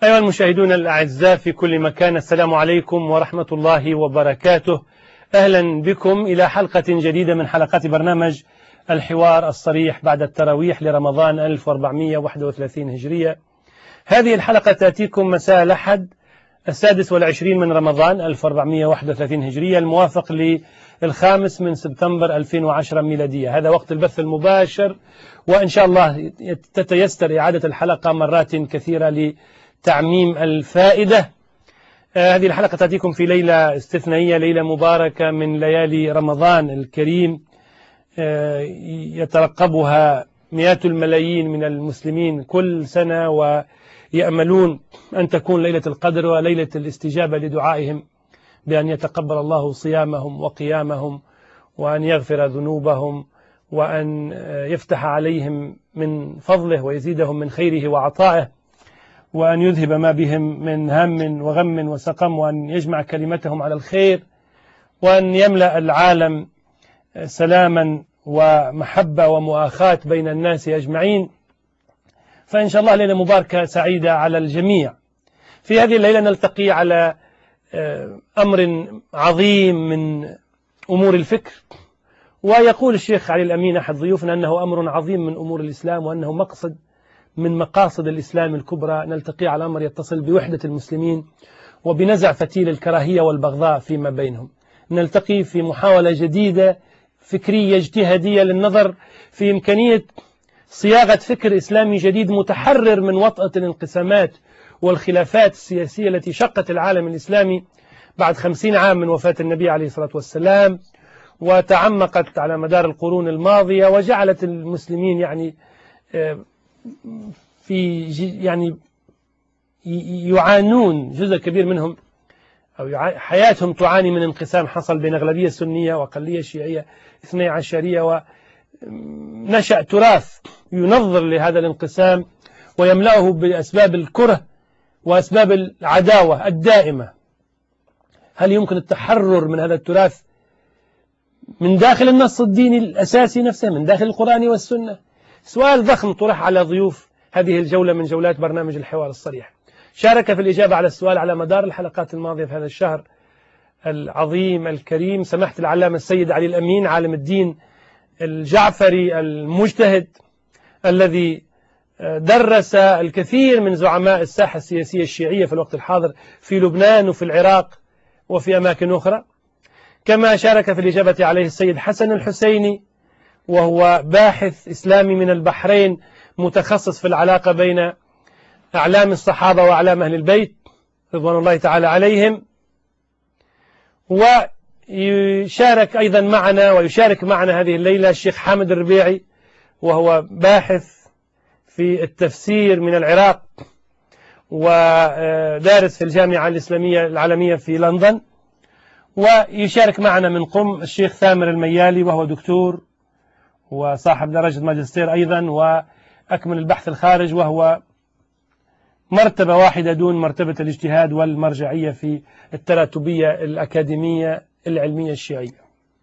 أيها المشاهدون الأعزاء في كل مكان، السلام عليكم ورحمة الله وبركاته. أهلا بكم إلى حلقة جديدة من حلقات برنامج الحوار الصريح بعد التراويح لرمضان 1431 هجرية. هذه الحلقة تأتيكم مساء الأحد 26 من رمضان 1431 هجرية، الموافق للخامس من سبتمبر 2010 ميلادية. هذا وقت البث المباشر، وإن شاء الله تتيسر إعادة الحلقة مرات كثيرة لتعميم الفائدة. هذه الحلقة تأتيكم في ليلة استثنائية، ليلة مباركة من ليالي رمضان الكريم، يترقبها مئات الملايين من المسلمين كل سنة، ويأملون أن تكون ليلة القدر وليلة الاستجابة لدعائهم بأن يتقبل الله صيامهم وقيامهم، وأن يغفر ذنوبهم، وأن يفتح عليهم من فضله ويزيدهم من خيره وعطائه، وأن يذهب ما بهم من هم وغم وسقم، وأن يجمع كلمتهم على الخير، وأن يملأ العالم سلاما ومحبة ومؤاخاة بين الناس أجمعين. فإن شاء الله ليلة مباركة سعيدة على الجميع. في هذه الليلة نلتقي على أمر عظيم من أمور الفكر، ويقول الشيخ علي الأمين أحد ضيوفنا أنه أمر عظيم من أمور الإسلام، وأنه مقصد من مقاصد الإسلام الكبرى. نلتقي على أمر يتصل بوحدة المسلمين وبنزع فتيل الكراهية والبغضاء فيما بينهم. نلتقي في محاولة جديدة فكرية اجتهادية للنظر في إمكانية صياغة فكر إسلامي جديد متحرر من وطأة الانقسامات والخلافات السياسية التي شقت العالم الإسلامي بعد 50 عام من وفاة النبي عليه الصلاة والسلام، وتعمقت على مدار القرون الماضية، وجعلت المسلمين يعانون، جزء كبير منهم أو حياتهم تعاني من انقسام حصل بين أغلبية سنية وأقلية شيعية 12 ونشأ تراث ينظر لهذا الانقسام ويملأه بأسباب الكره وأسباب العداوة الدائمة. هل يمكن التحرر من هذا التراث من داخل النص الديني الأساسي نفسه، من داخل القرآن والسنة؟ سؤال ضخم طرح على ضيوف هذه الجولة من جولات برنامج الحوار الصريح. شارك في الإجابة على السؤال على مدار الحلقات الماضية في هذا الشهر العظيم الكريم سماحة العلامة السيد علي الأمين، عالم الدين الجعفري المجتهد الذي درس الكثير من زعماء الساحة السياسية الشيعية في الوقت الحاضر في لبنان وفي العراق وفي أماكن أخرى. كما شارك في الإجابة عليه السيد حسن الحسيني، وهو باحث إسلامي من البحرين متخصص في العلاقة بين أعلام الصحابة وأعلام أهل البيت رضوان الله تعالى عليهم. ويشارك أيضا معنا ويشارك معنا هذه الليلة الشيخ حامد الربيعي، وهو باحث في التفسير من العراق ودارس في الجامعة الإسلامية العالمية في لندن. ويشارك معنا من قم الشيخ ثامر الميالي، وهو دكتور وصاحب درجة ماجستير أيضا، وأكمل البحث الخارج، وهو مرتبة واحدة دون مرتبة الاجتهاد والمرجعية في التراتبية الأكاديمية العلمية الشيعية.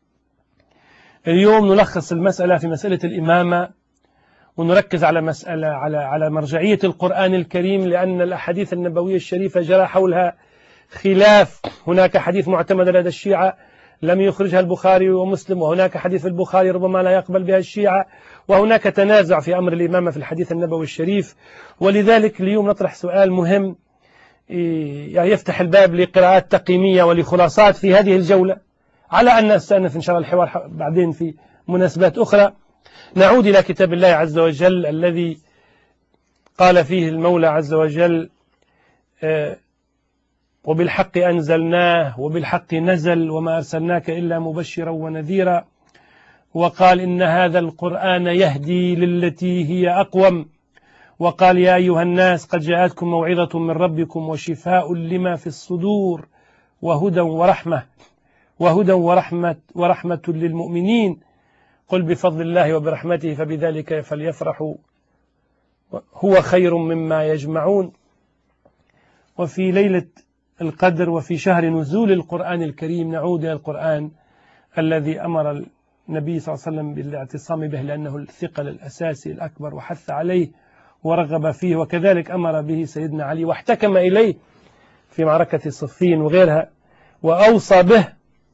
اليوم نلخص المسألة في مسألة الإمامة، ونركز على مرجعية القرآن الكريم، لأن الأحاديث النبوية الشريفة جرى حولها خلاف. هناك حديث معتمد لدى الشيعة لم يخرجها البخاري ومسلم، وهناك حديث البخاري ربما لا يقبل بها الشيعة، وهناك تنازع في أمر الإمامة في الحديث النبوي الشريف. ولذلك اليوم نطرح سؤال مهم يفتح الباب لقراءات تقييمية ولخلاصات في هذه الجولة، على أن نستأنف إن شاء الله الحوار بعدين في مناسبات أخرى. نعود إلى كتاب الله عز وجل الذي قال فيه المولى عز وجل: وبالحق أنزلناه وبالحق نزل وما أرسلناك إلا مبشرا ونذيرا. وقال: إن هذا القرآن يهدي للتي هي أقوم. وقال: يا أيها الناس قد جاءتكم موعظة من ربكم وشفاء لما في الصدور وهدى ورحمة للمؤمنين. قل بفضل الله وبرحمته فبذلك فليفرحوا هو خير مما يجمعون. وفي ليلة القدر وفي شهر نزول القرآن الكريم نعود إلى القرآن الذي أمر النبي صلى الله عليه وسلم بالاعتصام به، لأنه الثقل الأساسي الأكبر، وحث عليه ورغب فيه، وكذلك أمر به سيدنا علي واحتكم إليه في معركة صفين وغيرها وأوصى به.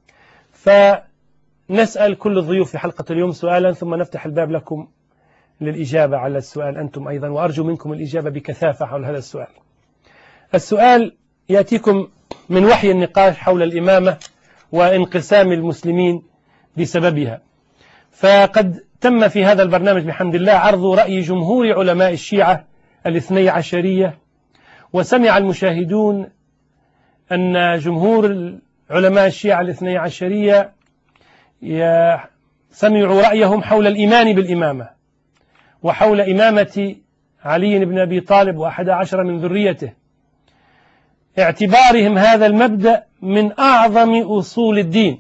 فنسأل كل الضيوف في حلقة اليوم سؤالا ثم نفتح الباب لكم للإجابة على السؤال أنتم أيضا، وأرجو منكم الإجابة بكثافة حول هذا السؤال. السؤال يأتيكم من وحي النقاش حول الإمامة وانقسام المسلمين بسببها. فقد تم في هذا البرنامج بحمد الله عرض رأي جمهور علماء الشيعة الاثني عشرية، وسمع المشاهدون أن جمهور علماء الشيعة الاثني عشرية سمعوا رأيهم حول الإيمان بالإمامة وحول إمامة علي بن أبي طالب و11 من ذريته، اعتبارهم هذا المبدأ من أعظم أصول الدين.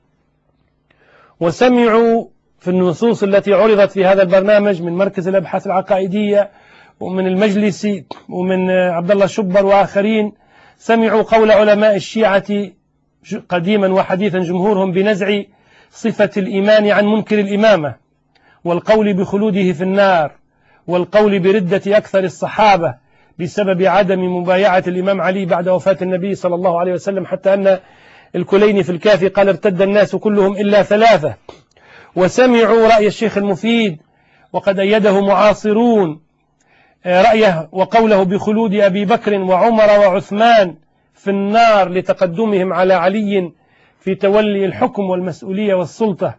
وسمعوا في النصوص التي عرضت في هذا البرنامج من مركز الأبحاث العقائدية ومن المجلسي ومن عبد الله شبر وآخرين، سمعوا قول علماء الشيعة قديما وحديثا جمهورهم بنزع صفة الإيمان عن منكر الإمامة، والقول بخلوده في النار، والقول بردة أكثر الصحابة بسبب عدم مبايعة الإمام علي بعد وفاة النبي صلى الله عليه وسلم، حتى أن الكليني في الكافي قال ارتد الناس كلهم إلا 3. وسمعوا رأي الشيخ المفيد وقد أيده معاصرون رأيه وقوله بخلود أبي بكر وعمر وعثمان في النار لتقدمهم على علي في تولي الحكم والمسؤولية والسلطة.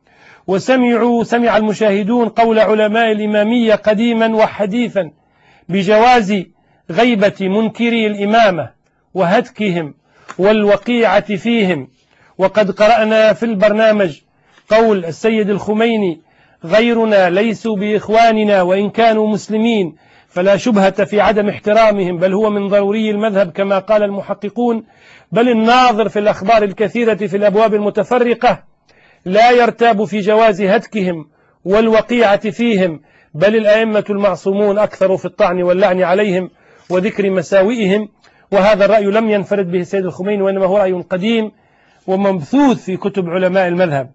وسمع المشاهدون قول علماء الإمامية قديما وحديثا بجواز غيبة منكري الإمامة وهتكهم والوقيعة فيهم. وقد قرأنا في البرنامج قول السيد الخميني: غيرنا ليسوا بإخواننا وإن كانوا مسلمين، فلا شبهة في عدم احترامهم، بل هو من ضروري المذهب كما قال المحققون. بل الناظر في الأخبار الكثيرة في الأبواب المتفرقة لا يرتاب في جواز هتكهم والوقيعة فيهم، بل الأئمة المعصومون أكثر في الطعن واللعن عليهم وذكر مساوئهم. وهذا الرأي لم ينفرد به السيد الخميني، وإنما هو رأي قديم ومبثوث في كتب علماء المذهب.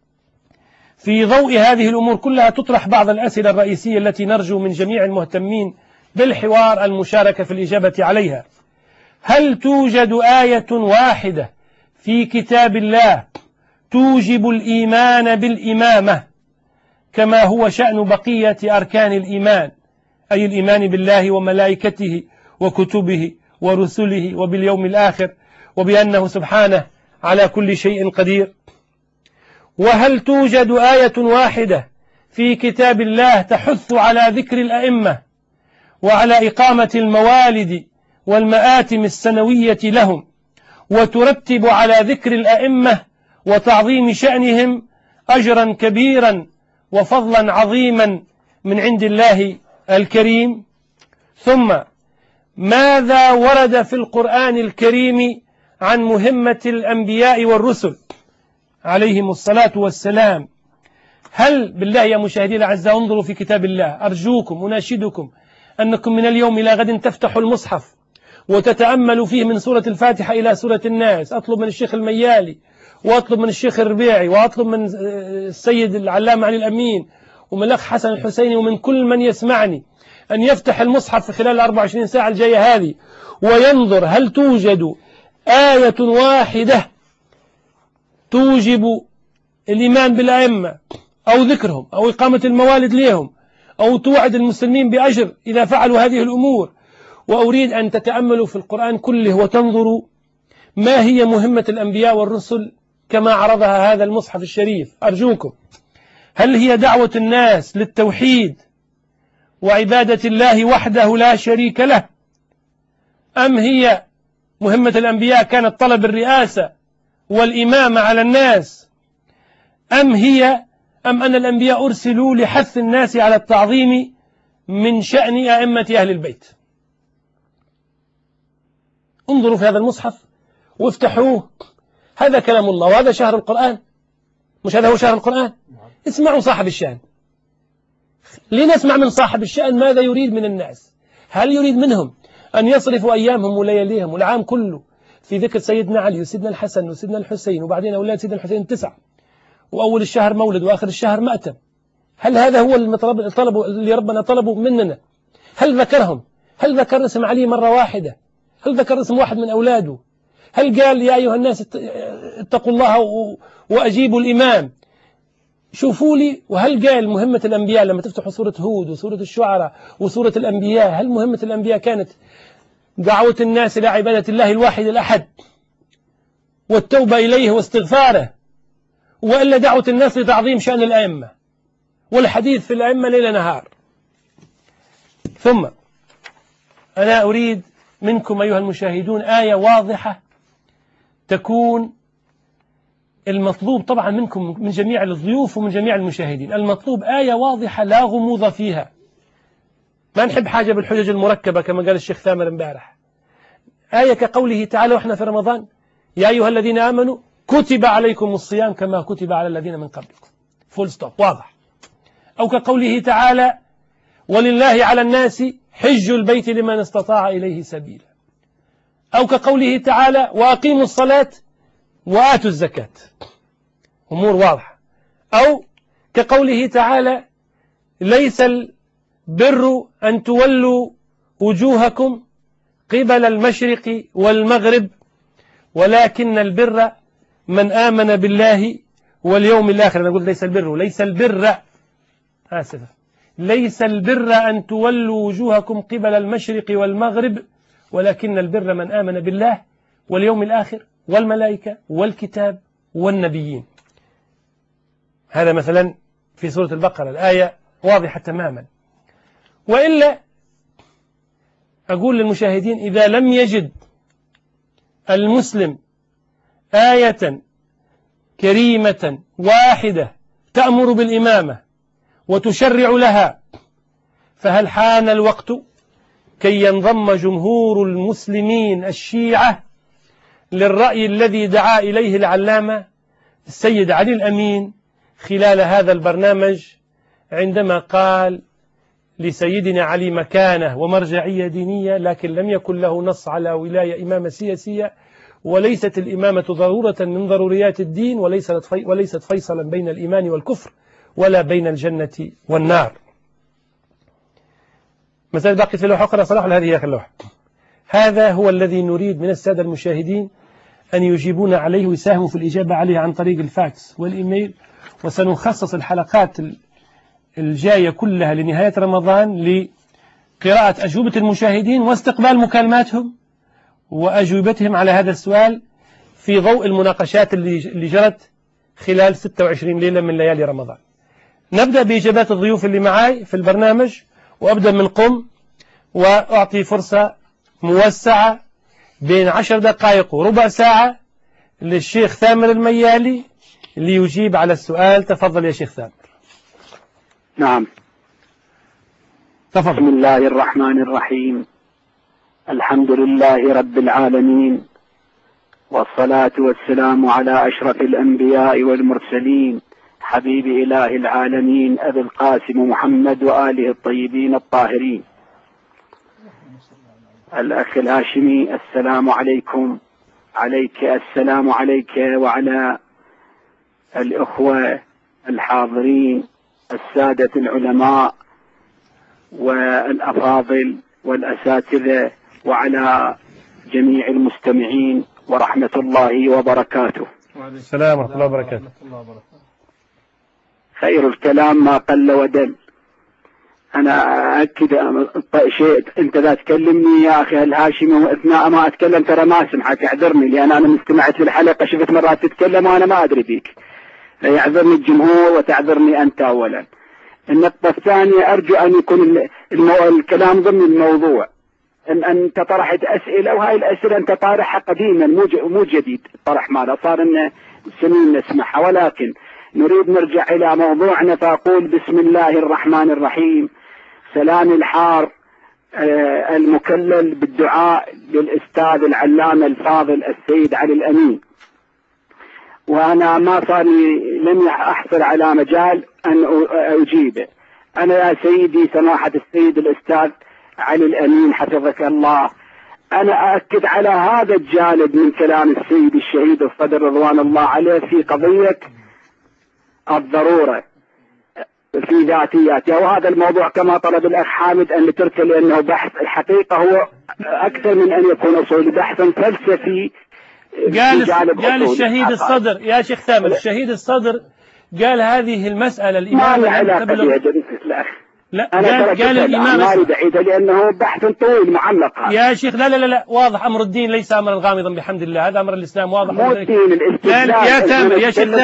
في ضوء هذه الأمور كلها تطرح بعض الأسئلة الرئيسية التي نرجو من جميع المهتمين بالحوار المشاركة في الإجابة عليها. هل توجد آية واحدة في كتاب الله توجب الإيمان بالإمامة كما هو شأن بقية أركان الإيمان، أي الإيمان بالله وملائكته وكتبه ورسله وباليوم الآخر وبأنه سبحانه على كل شيء قدير؟ وهل توجد آية واحدة في كتاب الله تحث على ذكر الأئمة وعلى إقامة الموالد والمآتم السنوية لهم، وترتب على ذكر الأئمة وتعظيم شأنهم أجرا كبيرا وفضلا عظيما من عند الله الكريم؟ ثم ماذا ورد في القرآن الكريم عن مهمة الأنبياء والرسل عليهم الصلاة والسلام؟ هل بالله يا مشاهدي الأعزاء انظروا في كتاب الله، أرجوكم أناشدكم أنكم من اليوم إلى غد تفتحوا المصحف وتتأملوا فيه من سورة الفاتحة إلى سورة الناس. أطلب من الشيخ الميالي وأطلب من الشيخ الربيعي وأطلب من السيد العلامة علي الأمين ومن الأخ حسن الحسيني ومن كل من يسمعني أن يفتح المصحف في خلال 24 ساعة الجاية هذه وينظر هل توجد آية واحدة توجب الإيمان بالأئمة أو ذكرهم أو إقامة الموالد لهم أو توعد المسلمين بأجر إذا فعلوا هذه الأمور. وأريد أن تتأملوا في القرآن كله وتنظروا ما هي مهمة الأنبياء والرسل كما عرضها هذا المصحف الشريف. أرجوكم، هل هي دعوة الناس للتوحيد وعبادة الله وحده لا شريك له، أم هي مهمة الأنبياء كانت طلب الرئاسة والإمامة على الناس، أم أن الأنبياء أرسلوا لحث الناس على التعظيم من شأن أئمة أهل البيت؟ انظروا في هذا المصحف وافتحوه، هذا كلام الله وهذا شهر القرآن، مش هذا هو شهر القرآن؟ اسمعوا صاحب الشأن، لنسمع من صاحب الشأن ماذا يريد من الناس. هل يريد منهم أن يصرفوا أيامهم ولياليهم والعام كله في ذكر سيدنا علي وسيدنا الحسن وسيدنا الحسين وبعدين أولاد سيدنا الحسين 9 وأول الشهر مولد وآخر الشهر مأتم؟ هل هذا هو الطلب اللي ربنا طلبه مننا؟ هل ذكرهم؟ هل ذكر اسم علي مرة واحدة؟ هل ذكر اسم واحد من أولاده؟ هل قال يا أيها الناس اتقوا الله وأجيبوا الإمام؟ شوفوا لي. وهل قال مهمة الأنبياء لما تفتحوا سورة هود وسورة الشعراء وسورة الأنبياء، هل مهمة الأنبياء كانت دعوة الناس إلى عبادة الله الواحد الأحد والتوبة إليه واستغفاره، وإلا دعوة الناس لتعظيم شأن الأئمة والحديث في الأئمة ليل نهار؟ ثم أنا أريد منكم أيها المشاهدون آية واضحة تكون المطلوب طبعا منكم، من جميع الضيوف ومن جميع المشاهدين، المطلوب آية واضحة لا غموض فيها. ما نحب حاجة بالحجج المركبة كما قال الشيخ ثامر امبارح. آية كقوله تعالى وإحنا في رمضان يا أيها الذين آمنوا كتب عليكم الصيام كما كتب على الذين من قبلكم، فول ستوب، واضح. أو كقوله تعالى ولله على الناس حج البيت لمن استطاع إليه سبيلا. أو كقوله تعالى وأقيموا الصلاة وآتوا الزكاة، أمور واضحة. أو كقوله تعالى ليس البر أن تولوا وجوهكم قبل المشرق والمغرب ولكن البر من آمن بالله واليوم الآخر. أنا قلت ليس البر، ليس البر، آسف، ليس البر أن تولوا وجوهكم قبل المشرق والمغرب ولكن البر من آمن بالله واليوم الآخر والملائكة والكتاب والنبيين. هذا مثلا في سورة البقرة، الآية واضحة تماما. وإلا أقول للمشاهدين إذا لم يجد المسلم آية كريمة واحدة تأمر بالإمامة وتشرع لها، فهل حان الوقت كي ينضم جمهور المسلمين الشيعة للرأي الذي دعا إليه العلامة السيد علي الأمين خلال هذا البرنامج عندما قال لسيدنا علي مكانة ومرجعية دينية، لكن لم يكن له نص على ولاية إمامة سياسية، وليست الإمامة ضرورة من ضروريات الدين، وليست فيصلا بين الإيمان والكفر ولا بين الجنة والنار. مسألة باقي في اللوحة أخرى صلاح، هذه هي اللوحة. هذا هو الذي نريد من السادة المشاهدين أن يجيبون عليه ويساهموا في الإجابة عليه عن طريق الفاكس والإيميل. وسنخصص الحلقات الجاية كلها لنهاية رمضان لقراءة أجوبة المشاهدين واستقبال مكالماتهم وأجوبتهم على هذا السؤال في ضوء المناقشات اللي جرت خلال 26 ليلة من ليالي رمضان. نبدأ بإجابات الضيوف اللي معاي في البرنامج، وأبدأ من قم وأعطي فرصة موسعة بين 10 دقائق وربع ساعة للشيخ ثامر الميالي ليجيب على السؤال. تفضل يا شيخ ثامر. نعم، تفضل. بسم الله الرحمن الرحيم. الحمد لله رب العالمين، والصلاة والسلام على أشرف الأنبياء والمرسلين حبيب إله العالمين أبي القاسم محمد وآله الطيبين الطاهرين. الأخ الهاشمي، السلام عليكم. عليك السلام، عليك وعلى الأخوة الحاضرين السادة العلماء والأفاضل والأساتذة وعلى جميع المستمعين ورحمة الله وبركاته. السلام ورحمة الله وبركاته. خير الكلام ما قل ودل. أنا أأكد شيء، أنت لا تكلمني يا أخي الهاشمي وأثناء ما أتكلم ترى ما أسمعك، اعذرني، لأن أنا مستمعت للحلقة شفت مرات تتكلم وأنا ما أدري بيك، يعذرني الجمهور وتعذرني أنت أولا. النقطة الثانية، أرجو أن يكون الكلام ضمن الموضوع. إن أنت طرحت أسئلة، وهاي الأسئلة أنت طارحها قديما، مو جديد الطرح ماله، صار لنا سنين نسمعها، ولكن نريد نرجع إلى موضوعنا. فأقول بسم الله الرحمن الرحيم. سلام الحار المكلل بالدعاء للأستاذ العلامة الفاضل السيد علي الأمين. وأنا ما صار لم أحصل على مجال أن أجيبه. أنا يا سيدي سماحة السيد الأستاذ علي الأمين حفظك الله، أنا أأكد على هذا الجانب من كلام السيد الشهيد الصدر رضوان الله عليه في قضية الضرورة. في ذاتياتها. وهذا الموضوع كما طلب الأخ حامد أن نتركه، لأنه بحث الحقيقة هو أكثر من أن يكون أصولي، بحث فلسفي. قال الشهيد الصدر يا شيخ ثامر، الشهيد الصدر قال هذه المسألة الإمامة لم تبلغ. لا قال الإمام بعيدة لأنه بحث طويل معلق هذا. يا شيخ لا واضح، أمر الدين ليس أمرا غامضا بحمد الله، هذا أمر الإسلام واضح. مو الدين الاستدلال. يا ثامر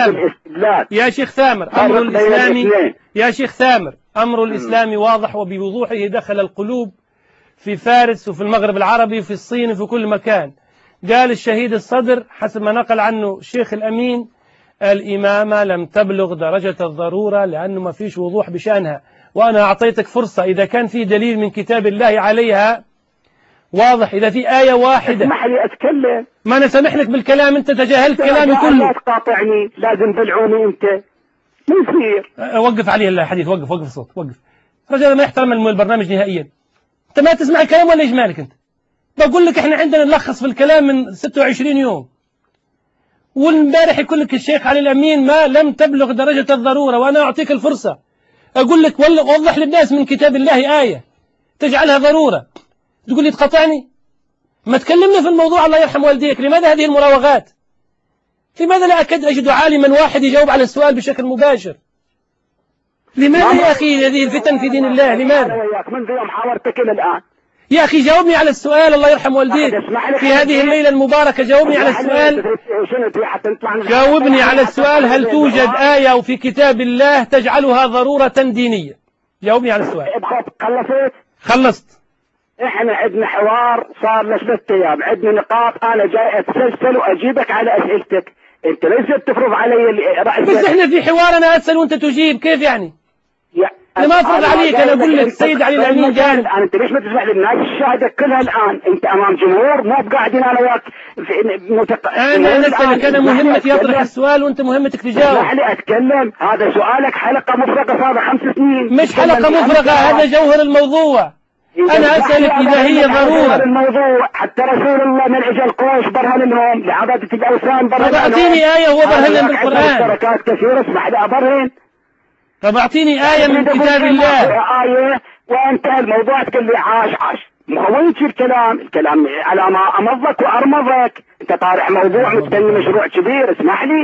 يا شيخ ثامر أمر الإسلامي، يا شيخ ثامر أمر الإسلام واضح وبوضوحه، دخل القلوب في فارس وفي المغرب العربي وفي الصين وفي كل مكان. قال الشهيد الصدر حسب ما نقل عنه الشيخ الأمين الإمامة لم تبلغ درجة الضرورة لأنه ما فيش وضوح بشأنها. وأنا أعطيتك فرصة إذا كان في دليل من كتاب الله عليها واضح، إذا في آية واحدة. اسمح لي أتكلم. ما أنا سامح لك بالكلام، أنت تجاهلت كلامي كله. لا تقاطعني، لازم بلعوني أنت. ما يصير. وقف عليه الحديث، وقف الصوت، وقف. رجل ما يحترم البرنامج نهائيا. أنت ما تسمع الكلام ولا إيش مالك أنت؟ بقول لك إحنا عندنا نلخص في الكلام من 26 يوم. والمبارح يقول لك الشيخ علي الأمين ما لم تبلغ درجة الضرورة، وأنا أعطيك الفرصة أقول لك وضح للناس من كتاب الله آية تجعلها ضرورة، تقول لي تقاطعني؟ ما تكلمنا في الموضوع الله يرحم والديك. لماذا هذه المراوغات؟ لماذا لا أكاد أجد عالما واحد يجاوب على السؤال بشكل مباشر؟ لماذا يا أخي هذه الفتن في دين الله؟ لماذا؟ منذ يوم حاورتك إلى الآن يا أخي جاوبني على السؤال الله يرحم والديك في هذه الليلة المباركة. جاوبني على السؤال، جاوبني على السؤال. هل توجد آية وفي كتاب الله تجعلها ضرورة دينية؟ جاوبني على السؤال. خلصت. احنا عندنا حوار صار له 3 أيام، عندنا نقاط، انا جاي اتسلسل واجيبك على اسئلتك، انت ليس تفرض علي رأيك. بس احنا في حوار انا اسال وانت تجيب، كيف يعني؟ انا ما افرض عليك، انا اقول لك السيد علي الامين قال. انت ليش ما تسمع للناس الشاهده كلها الان؟ انت امام جمهور، مو بقاعدين انا وياك انا اسالك، انا مهمتي اطرح السؤال وانت مهمتك تجاوب. اسمح لي اتكلم، هذا سؤالك حلقه مفرغه صار 5 سنين. مش حلقه مفرغه، هذا جوهر الموضوع. أنا أسألك إذا هي ضرورة. الموضوع حتى رسول الله من أجل قوش برهن لهم لعبادة الأوثان برهن. طب أعطيني آية هو برهن بالقرآن. شركات كثيرة، اسمح لي أبرهن. طب أعطيني آية من كتاب الله. آية وانتهى الموضوع، تقول لي عاش مخويتش الكلام على ما أمضك وأرمضك. أنت طارح موضوع مستني مشروع كبير، اسمح لي.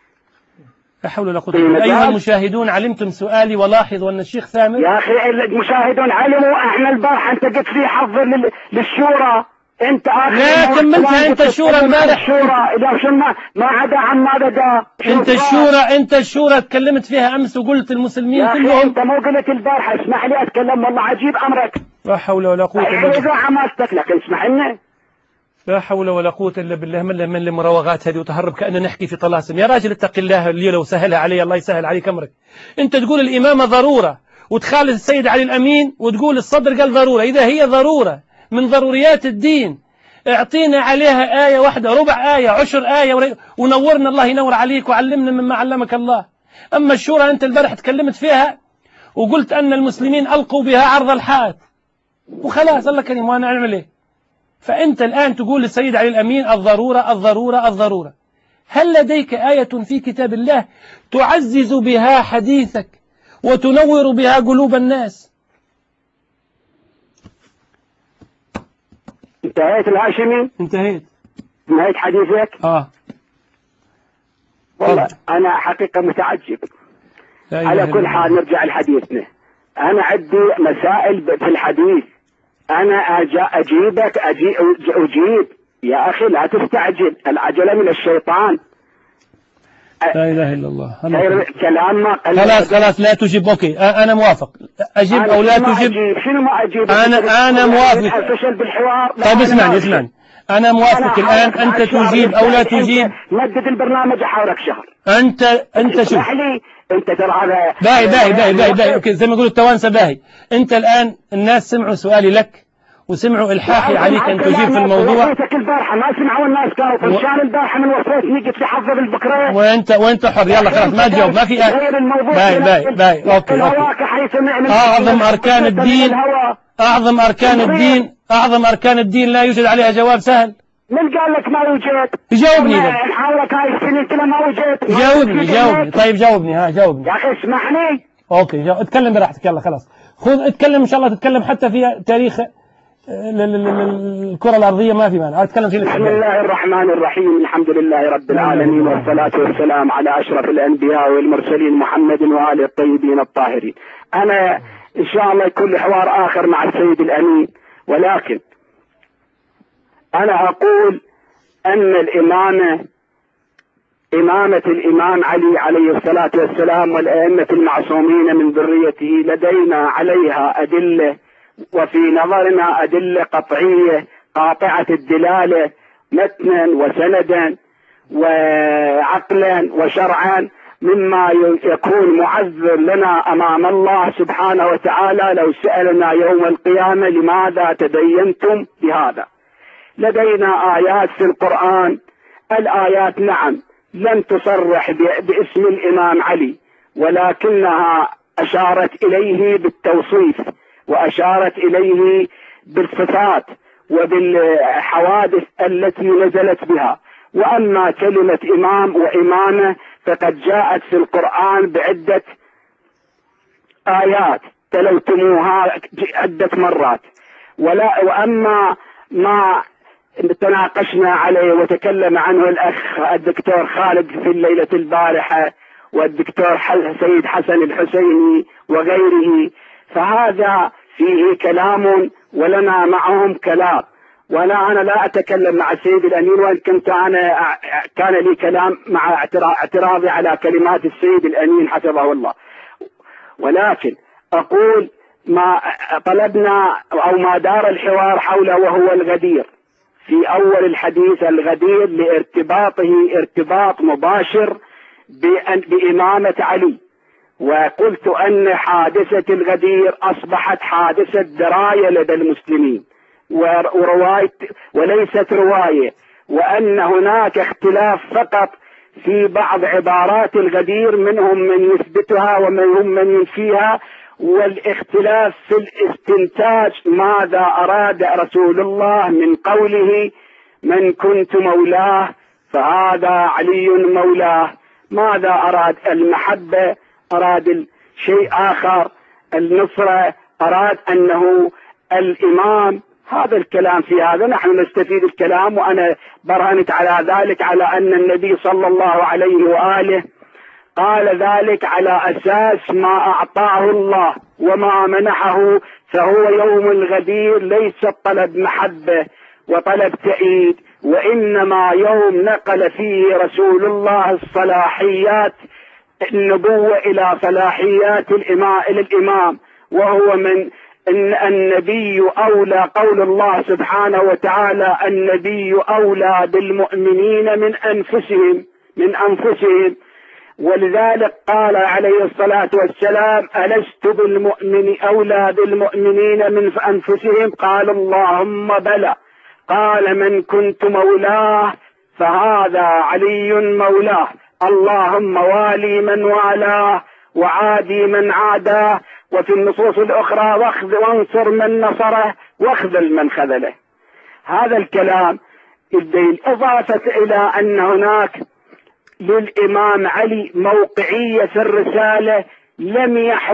لا حول ولا قوة إلا بالله. أيها المشاهدون علمتم سؤالي، ولاحظوا أن الشيخ ثامر. يا أخي المشاهدون علموا، احنا البارحة أنت قلت في حظ للشورى، أنت لا كملتها أنت الشورى امبارح. الشورى إذا شلنا ما عدا عن ما بدا. أنت الشورى تكلمت فيها أمس وقلت المسلمين كلهم. أنت مو قلت البارحة، اسمح لي أتكلم والله عجيب أمرك. لا حول ولا قوة إلا بالله. إذا عملتك لك اسمح لنا. لا حول ولا قوة إلا بالله. من المراوغات هذه وتهرب كأننا نحكي في طلاسم. يا راجل اتق الله، اللي لو سهلها علي الله يسهل عليك أمرك. أنت تقول الإمامة ضرورة وتخالف السيد علي الأمين وتقول الصدر قال ضرورة. إذا هي ضرورة من ضروريات الدين اعطينا عليها آية واحدة، ربع آية، 10 آية، ونورنا الله ينور عليك وعلمنا مما علمك الله. أما الشورى أنت البارح تكلمت فيها وقلت أن المسلمين ألقوا بها عرض الحائط وخلاص الله كريم، وأنا أعمل إيه؟ فأنت الآن تقول للسيد علي الأمين الضرورة الضرورة الضرورة. هل لديك آية في كتاب الله تعزز بها حديثك وتنور بها قلوب الناس؟ انتهيت الهاشمي؟ انتهيت حديثك؟ والله أنا حقيقة متعجب. على كل حال نرجع لحديثنا. أنا عندي مسائل في الحديث، أنا أجيبك أجيب يا أخي، لا تستعجل، العجلة من الشيطان. لا إله إلا الله. كلامنا خلاص لا تجيب. أوكي أنا موافق، أجيب أو لا تجيب. شنو ما أجيب؟ أنا موافق. طيب اسمعني أنا موافق الآن، أنت تجيب أو لا تجيب. مدد البرنامج أحاورك شهر. أنت شوف. انت ترى هذا باهي اوكي، زي ما يقولوا التوانسه باهي. انت الان الناس سمعوا سؤالي لك وسمعوا الحاحي عليك ان تجيب في الموضوع. البارحه ما سمعوا الناس، كانوا فرشان البارحه من وصلت نيجي في حظ البكره. وانت حر، يلا خلاص ما تجاوب، ما في باهي اوكي. اعظم اركان الدين لا يوجد عليها جواب سهل. من قال لك ما وجد؟ جاوبني إذا. نحاولك هاي السنين كلها ما وجد. جاوبني. طيب جاوبني. يا أخي اسمعني. اوكي اتكلم براحتك، يلا خلاص خذ اتكلم ان شاء الله، تتكلم حتى في تاريخ الكرة الأرضية ما في مانع، اتكلم في بسم الله الرحمن الرحيم، الحمد لله رب العالمين، والصلاة والسلام على أشرف الأنبياء والمرسلين محمد وآله الطيبين الطاهرين. أنا إن شاء الله يكون لي حوار آخر مع السيد الأمين، ولكن أنا أقول أن إمامة الإمام علي عليه الصلاة والسلام والأئمة المعصومين من ذريته لدينا عليها أدلة، وفي نظرنا أدلة قطعية قاطعة الدلالة متنا وسندا وعقلا وشرعا، مما يكون معذر لنا أمام الله سبحانه وتعالى لو سألنا يوم القيامة لماذا تدينتم بهذا. لدينا آيات في القرآن، الآيات نعم لم تصرح باسم الإمام علي، ولكنها أشارت إليه بالتوصيف وأشارت إليه بالصفات وبالحوادث التي نزلت بها. وأما كلمة إمام وإمامة فقد جاءت في القرآن بعدة آيات تلوتموها عدة مرات. وأما ما تناقشنا عليه وتكلم عنه الأخ الدكتور خالد في الليلة البارحة والدكتور سيد حسن الحسيني وغيره، فهذا فيه كلام ولنا معهم كلام. أنا لا أتكلم مع السيد الأمين، وإن كنت كان لي كلام مع اعتراضي على كلمات السيد الأمين حفظه الله. ولكن أقول ما طلبنا أو ما دار الحوار حوله وهو الغدير. في أول الحديث الغدير لارتباطه ارتباط مباشر بإمامة علي، وقلت أن حادثة الغدير أصبحت حادثة دراية لدى المسلمين ورواية وليست رواية، وأن هناك اختلاف فقط في بعض عبارات الغدير، منهم من يثبتها ومنهم من ينفيها، والاختلاف في الاستنتاج ماذا أراد رسول الله من قوله من كنت مولاه فهذا علي مولاه. ماذا أراد؟ المحبة، أراد شيء آخر، النصرة، أراد أنه الإمام. هذا الكلام في هذا نحن نستفيد الكلام، وأنا برهنت على ذلك على أن النبي صلى الله عليه وآله قال ذلك على أساس ما أعطاه الله وما منحه، فهو يوم الغدير ليس طلب محبة وطلب تأييد، وإنما يوم نقل فيه رسول الله الصلاحيات النبوة إلى صلاحيات الإمام، وهو من إن النبي أولى، قول الله سبحانه وتعالى النبي أولى بالمؤمنين من أنفسهم. ولذلك قال عليه الصلاة والسلام ألست بالمؤمن أولى بالمؤمنين من أنفسهم؟ قال اللهم بلى. قال من كنت مولاه فهذا علي مولاه، اللهم والي من والاه وعادي من عاداه، وفي النصوص الأخرى وانصر من نصره واخذل من خذله. هذا الكلام بالإضافة إلى أن هناك للإمام علي موقعية في الرسالة لم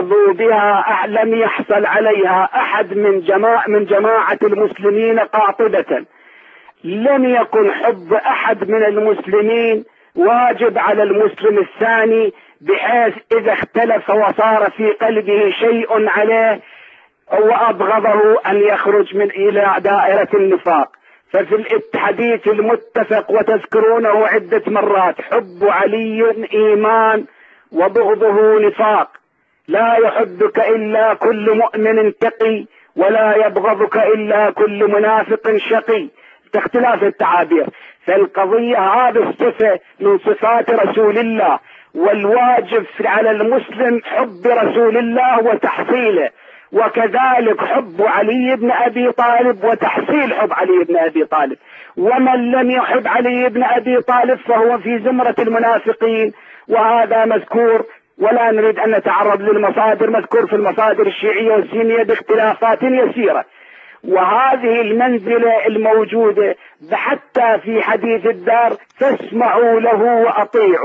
يحصل عليها أحد من جماعة المسلمين قاطبة. لم يكن حب أحد من المسلمين واجب على المسلم الثاني، بحيث إذا اختلف وصار في قلبه شيء عليه وأبغضه أن يخرج إلى دائرة النفاق. ففي الحديث المتفق وتذكرونه عدة مرات حب علي إيمان وبغضه نفاق، لا يحبك إلا كل مؤمن تقي ولا يبغضك إلا كل منافق شقي، باختلاف التعابير. فالقضية هذه الصفة من صفات رسول الله، والواجب على المسلم حب رسول الله وتحصيله، وكذلك حب علي بن أبي طالب وتحصيل حب علي بن أبي طالب. ومن لم يحب علي بن أبي طالب فهو في زمرة المنافقين، وهذا مذكور، ولا نريد أن نتعرض للمصادر، مذكور في المصادر الشيعية والسنية باختلافات يسيرة. وهذه المنزلة الموجودة حتى في حديث الدار فاسمعوا له وأطيعوا،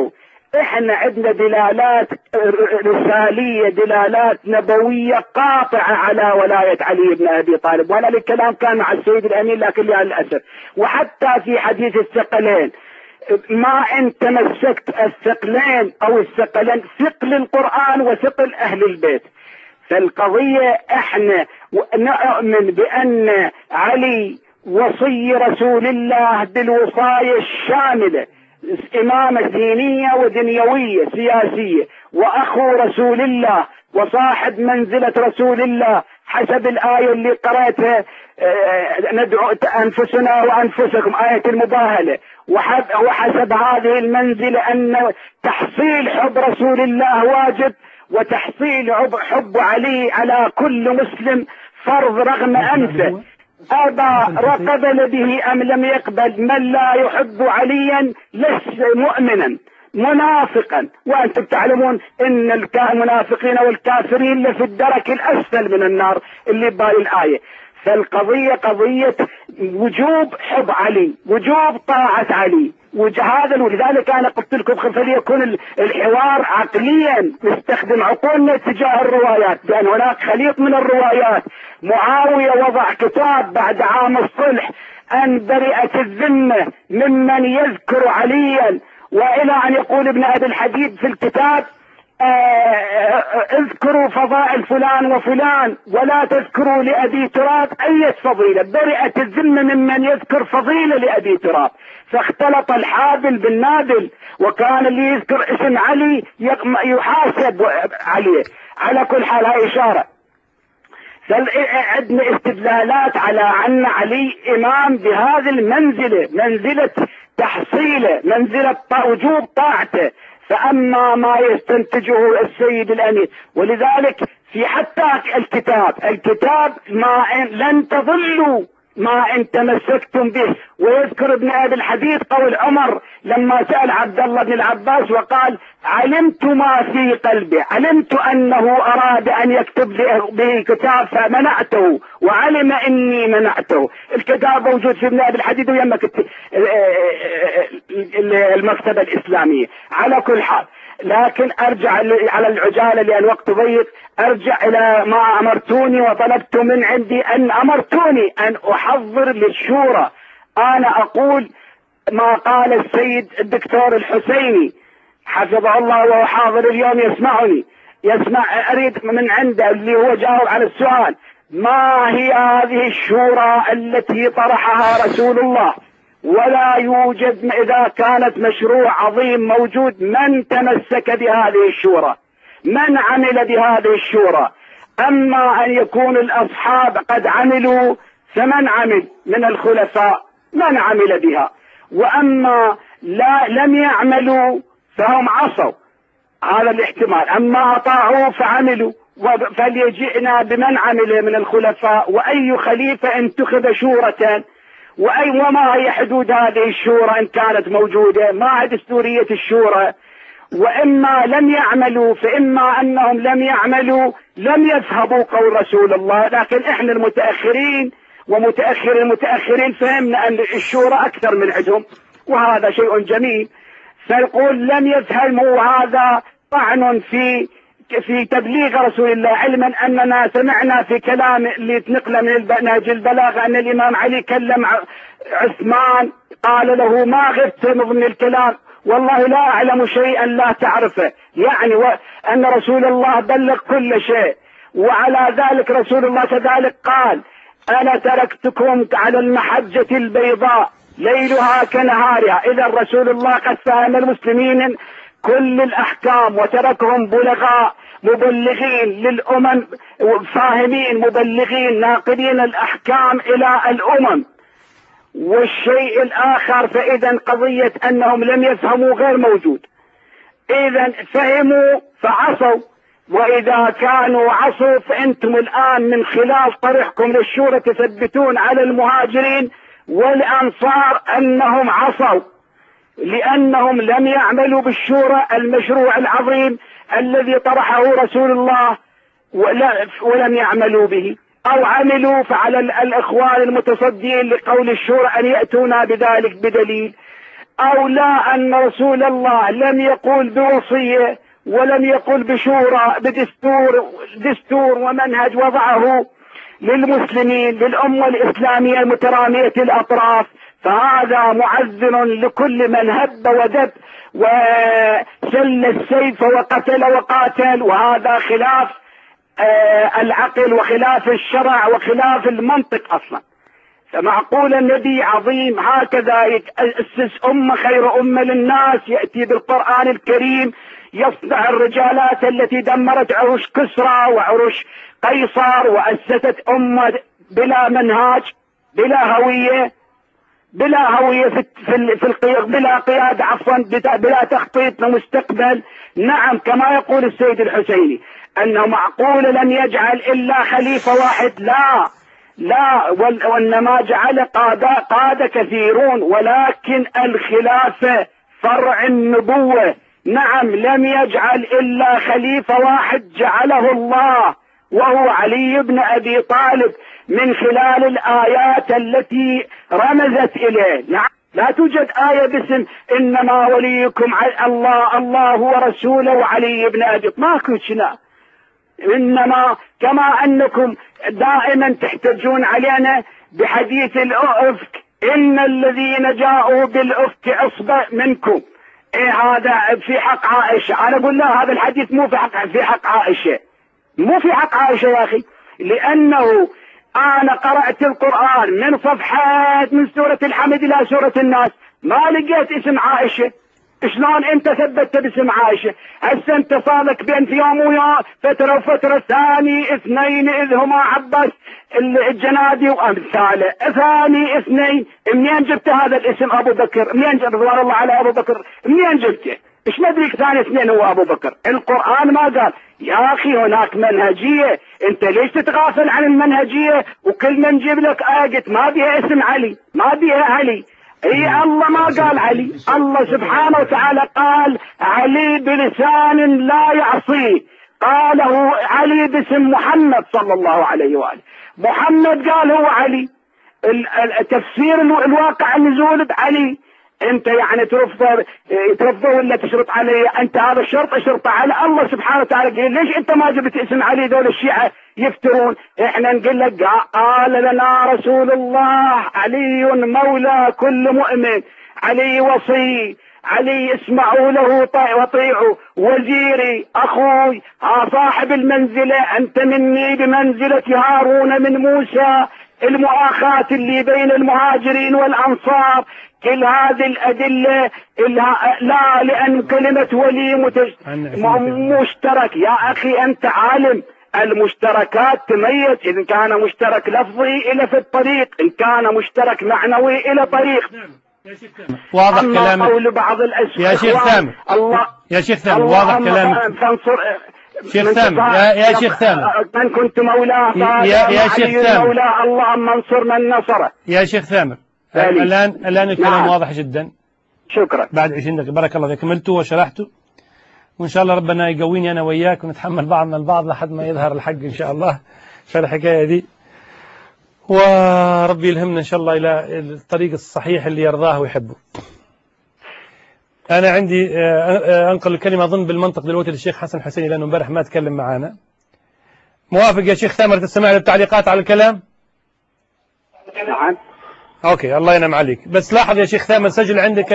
احنا عندنا دلالات رسالية، دلالات نبوية قاطعة على ولاية علي بن ابي طالب، ولا الكلام كان مع السيد الامين لكن للاسف. وحتى في حديث الثقلين، ما ان تمسكت الثقلين او الثقلين، ثقل القرآن وثقل اهل البيت. فالقضية احنا نؤمن بان علي وصي رسول الله بالوصاية الشاملة، إمامة دينية ودنيوية سياسية، وأخو رسول الله وصاحب منزلة رسول الله حسب الآية اللي قرأتها، ندعو أنفسنا وأنفسكم، آية المباهلة. وحسب هذه المنزلة أن تحصيل حب رسول الله واجب، وتحصيل حب علي على كل مسلم فرض رغم أنفه، أبى رقبل به أم لم يقبل. من لا يحب عليا ليس مؤمنا، منافقا. وأنتم تعلمون إن المنافقين والكافرين لفي الدرك الأسفل من النار اللي بال الآية. فالقضية قضية وجوب حب علي، وجوب طاعة علي، هذا. ولذلك أنا قلت لكم فليكن الحوار عقليا، نستخدم عقولنا تجاه الروايات، لأن هناك خليط من الروايات. معاوية وضع كتاب بعد عام الصلح أن برئت الذمة ممن يذكر عليا، وإلى أن يقول ابن أبي الحديد في الكتاب اذكروا فضائل فلان وفلان ولا تذكروا لأبي تراب أي فضيلة. برئت الذمة ممن يذكر فضيلة لأبي تراب. فاختلط الحابل بالنابل، وكان اللي يذكر اسم علي يحاسب عليه. على كل حال هاي إشارة. عندنا استدلالات على أن علي إمام بهذه المنزلة، منزلة تحصيله، منزلة وجوب طاعته. فأما ما يستنتجه السيد الأمير، ولذلك في حتى الكتاب ما لن تضلوا ما ان تمسكتم به. ويذكر ابن ابي الحديد قول عمر لما سأل عبد الله بن العباس وقال علمت ما في قلبه، علمت انه اراد ان يكتب به كتاب فمنعته، وعلم اني منعته. الكتاب موجود في ابن ابي الحديد ويمك المكتبة الاسلامية. على كل حال، لكن ارجع على العجالة لان الوقت ضيق، ارجع الى ما امرتوني وطلبت من عندي ان امرتوني ان احضر للشورى. انا اقول ما قال السيد الدكتور الحسيني حفظه الله وهو حاضر اليوم يسمعني، اريد من عنده اللي هو جاوب على السؤال: ما هي هذه الشورى التي طرحها رسول الله؟ ولا يوجد اذا كانت مشروع عظيم موجود من تمسك بهذه الشورى، من عمل بهذه الشورى. اما ان يكون الاصحاب قد عملوا فمن عمل من الخلفاء من عمل بها، واما لم يعملوا فهم عصوا، هذا الاحتمال. اما اطاعوا فعملوا، فليجئنا بمن عمل من الخلفاء، واي خليفة انتخب شورة، وما هي حدود هذه الشورى ان كانت موجودة، ما هي دستورية الشورى. واما لم يعملوا فاما انهم لم يعملوا لم يذهبوا قول رسول الله. لكن احنا المتأخرين المتأخرين فهمنا ان الشورى اكثر من عندهم، وهذا شيء جميل. فيقول لم يفهموا، هذا طعن في تبليغ رسول الله، علما اننا سمعنا في كلام اللي تنقل من نهج البلاغة ان الامام علي كلم عثمان قال له ما غبت من ضمن الكلام، والله لا اعلم شيئا لا تعرفه، يعني ان رسول الله بلغ كل شيء. وعلى ذلك رسول الله كذلك قال انا تركتكم على المحجة البيضاء ليلها كنهارها. اذا رسول الله قد فهم المسلمين كل الاحكام وتركهم بلغاء مبلغين للامم، فاهمين مبلغين ناقلين الاحكام الى الامم. والشيء الاخر، فاذا قضية انهم لم يفهموا غير موجود، اذا فهموا فعصوا. واذا كانوا عصوا فانتم الان من خلال طرحكم للشورى تثبتون على المهاجرين والانصار انهم عصوا، لانهم لم يعملوا بالشورى المشروع العظيم الذي طرحه رسول الله ولم يعملوا به، او عملوا فعلى الاخوان المتصدين لقول الشورى ان يأتونا بذلك بدليل، أو لا أن رسول الله لم يقول بوصية ولم يقل بشورى بدستور ومنهج وضعه للمسلمين للأمة الإسلامية المترامية الأطراف، فهذا معذر لكل من هب ودب وسل السيف وقتل وقاتل، وهذا خلاف العقل وخلاف الشرع وخلاف المنطق أصلا. فمعقول النبي عظيم هكذا يأسس أمة خير أمة للناس، يأتي بالقرآن الكريم يصنع الرجالات التي دمرت عروش كسرى وعروش قيصر وأسست أمة بلا منهاج بلا هوية بلا قيادة عفوا بلا تخطيط لمستقبل. نعم كما يقول السيد الحسيني أنه معقول لم يجعل إلا خليفة واحد، لا وإنما جعل قادة كثيرون، ولكن الخلافة فرع النبوة. نعم لم يجعل إلا خليفة واحد جعله الله وهو علي بن أبي طالب من خلال الآيات التي رمزت إليه. نعم لا توجد آية باسم إنما وليكم الله ورسوله وعلي بن أبي طالب، ماكو شنا. إنما كما أنكم دائما تحتجون علينا بحديث الأفك، إن الذين جاءوا بالأفك عصبة منكم، إيه هذا في حق عائشة. أنا أقول لا، هذا الحديث مو في حق عائشة، مو في حق عائشة يا أخي، لأنه أنا قرأت القرآن من صفحات من سورة الحمد إلى سورة الناس ما لقيت اسم عائشة. شلون انت ثبتت باسم عائشة؟ هسه انت صارك بين في يوم ويا فترة وفترة ثاني اثنين اذ هما عباس الجنادي وامثاله، ثاني اثنين. منين جبت هذا الاسم ابو بكر؟ منين جبت رضوان الله على ابو بكر؟ منين جبته؟ ايش مدريك ثاني اثنين هو ابو بكر؟ القرآن ما قال يا اخي هناك منهجية، انت ليش تتغافل عن المنهجية؟ وكل من جيب لك آية ما بيها اسم علي، ما بيها علي. اي الله ما قال علي، الله سبحانه وتعالى قال علي بلسان لا يعصيه، قاله علي باسم محمد صلى الله عليه وآله. محمد قال هو علي، تفسير الواقع النزول بعلي. انت يعني ترفضه ولا تشرط عليه؟ انت هذا الشرط اشرط على الله سبحانه وتعالى. ليش انت ما جبت اسم علي؟ دول الشيعة يفترون. احنا نقول لك قال لنا رسول الله علي مولى كل مؤمن، علي وصي، علي اسمعوا له وطيعوا، وزيري اخوي صاحب المنزلة، انت مني بمنزلة هارون من موسى، المؤاخاة اللي بين المهاجرين والانصار. كل هذه الأدلة لا لأن كلمة ولي مشترك. يا أخي أنت عالم، المشتركات تميز، إن كان مشترك لفظي إلى في الطريق، إن كان مشترك معنوي إلى طريق. واضح كلامك قول بعض يا شيخ ثامر. يا شيخ ثامر واضح كلامك. شيخ ثامر يا شيخ ثامر من كنت مولاه يا شيخ ثامر مولاه اللهم انصر من نصره. يا شيخ ثامر الآن الكلام نعم. واضح جدا. شكرا. بعد 20 دقيقة بارك الله فيك كملته وشرحته، وإن شاء الله ربنا يقويني أنا وياك ونتحمل بعضنا البعض لحد ما يظهر الحق إن شاء الله في الحكاية دي، وربي يلهمنا إن شاء الله إلى الطريق الصحيح اللي يرضاه ويحبه. أنا عندي أنقل الكلمة أظن بالمنطق دلوقتي للشيخ حسن حسيني لأنه امبارح ما تكلم معانا. موافق يا شيخ ثامر تستمع للتعليقات على الكلام؟ نعم. اوكي الله ينعم عليك. بس لاحظ يا شيخ ثامر سجل عندك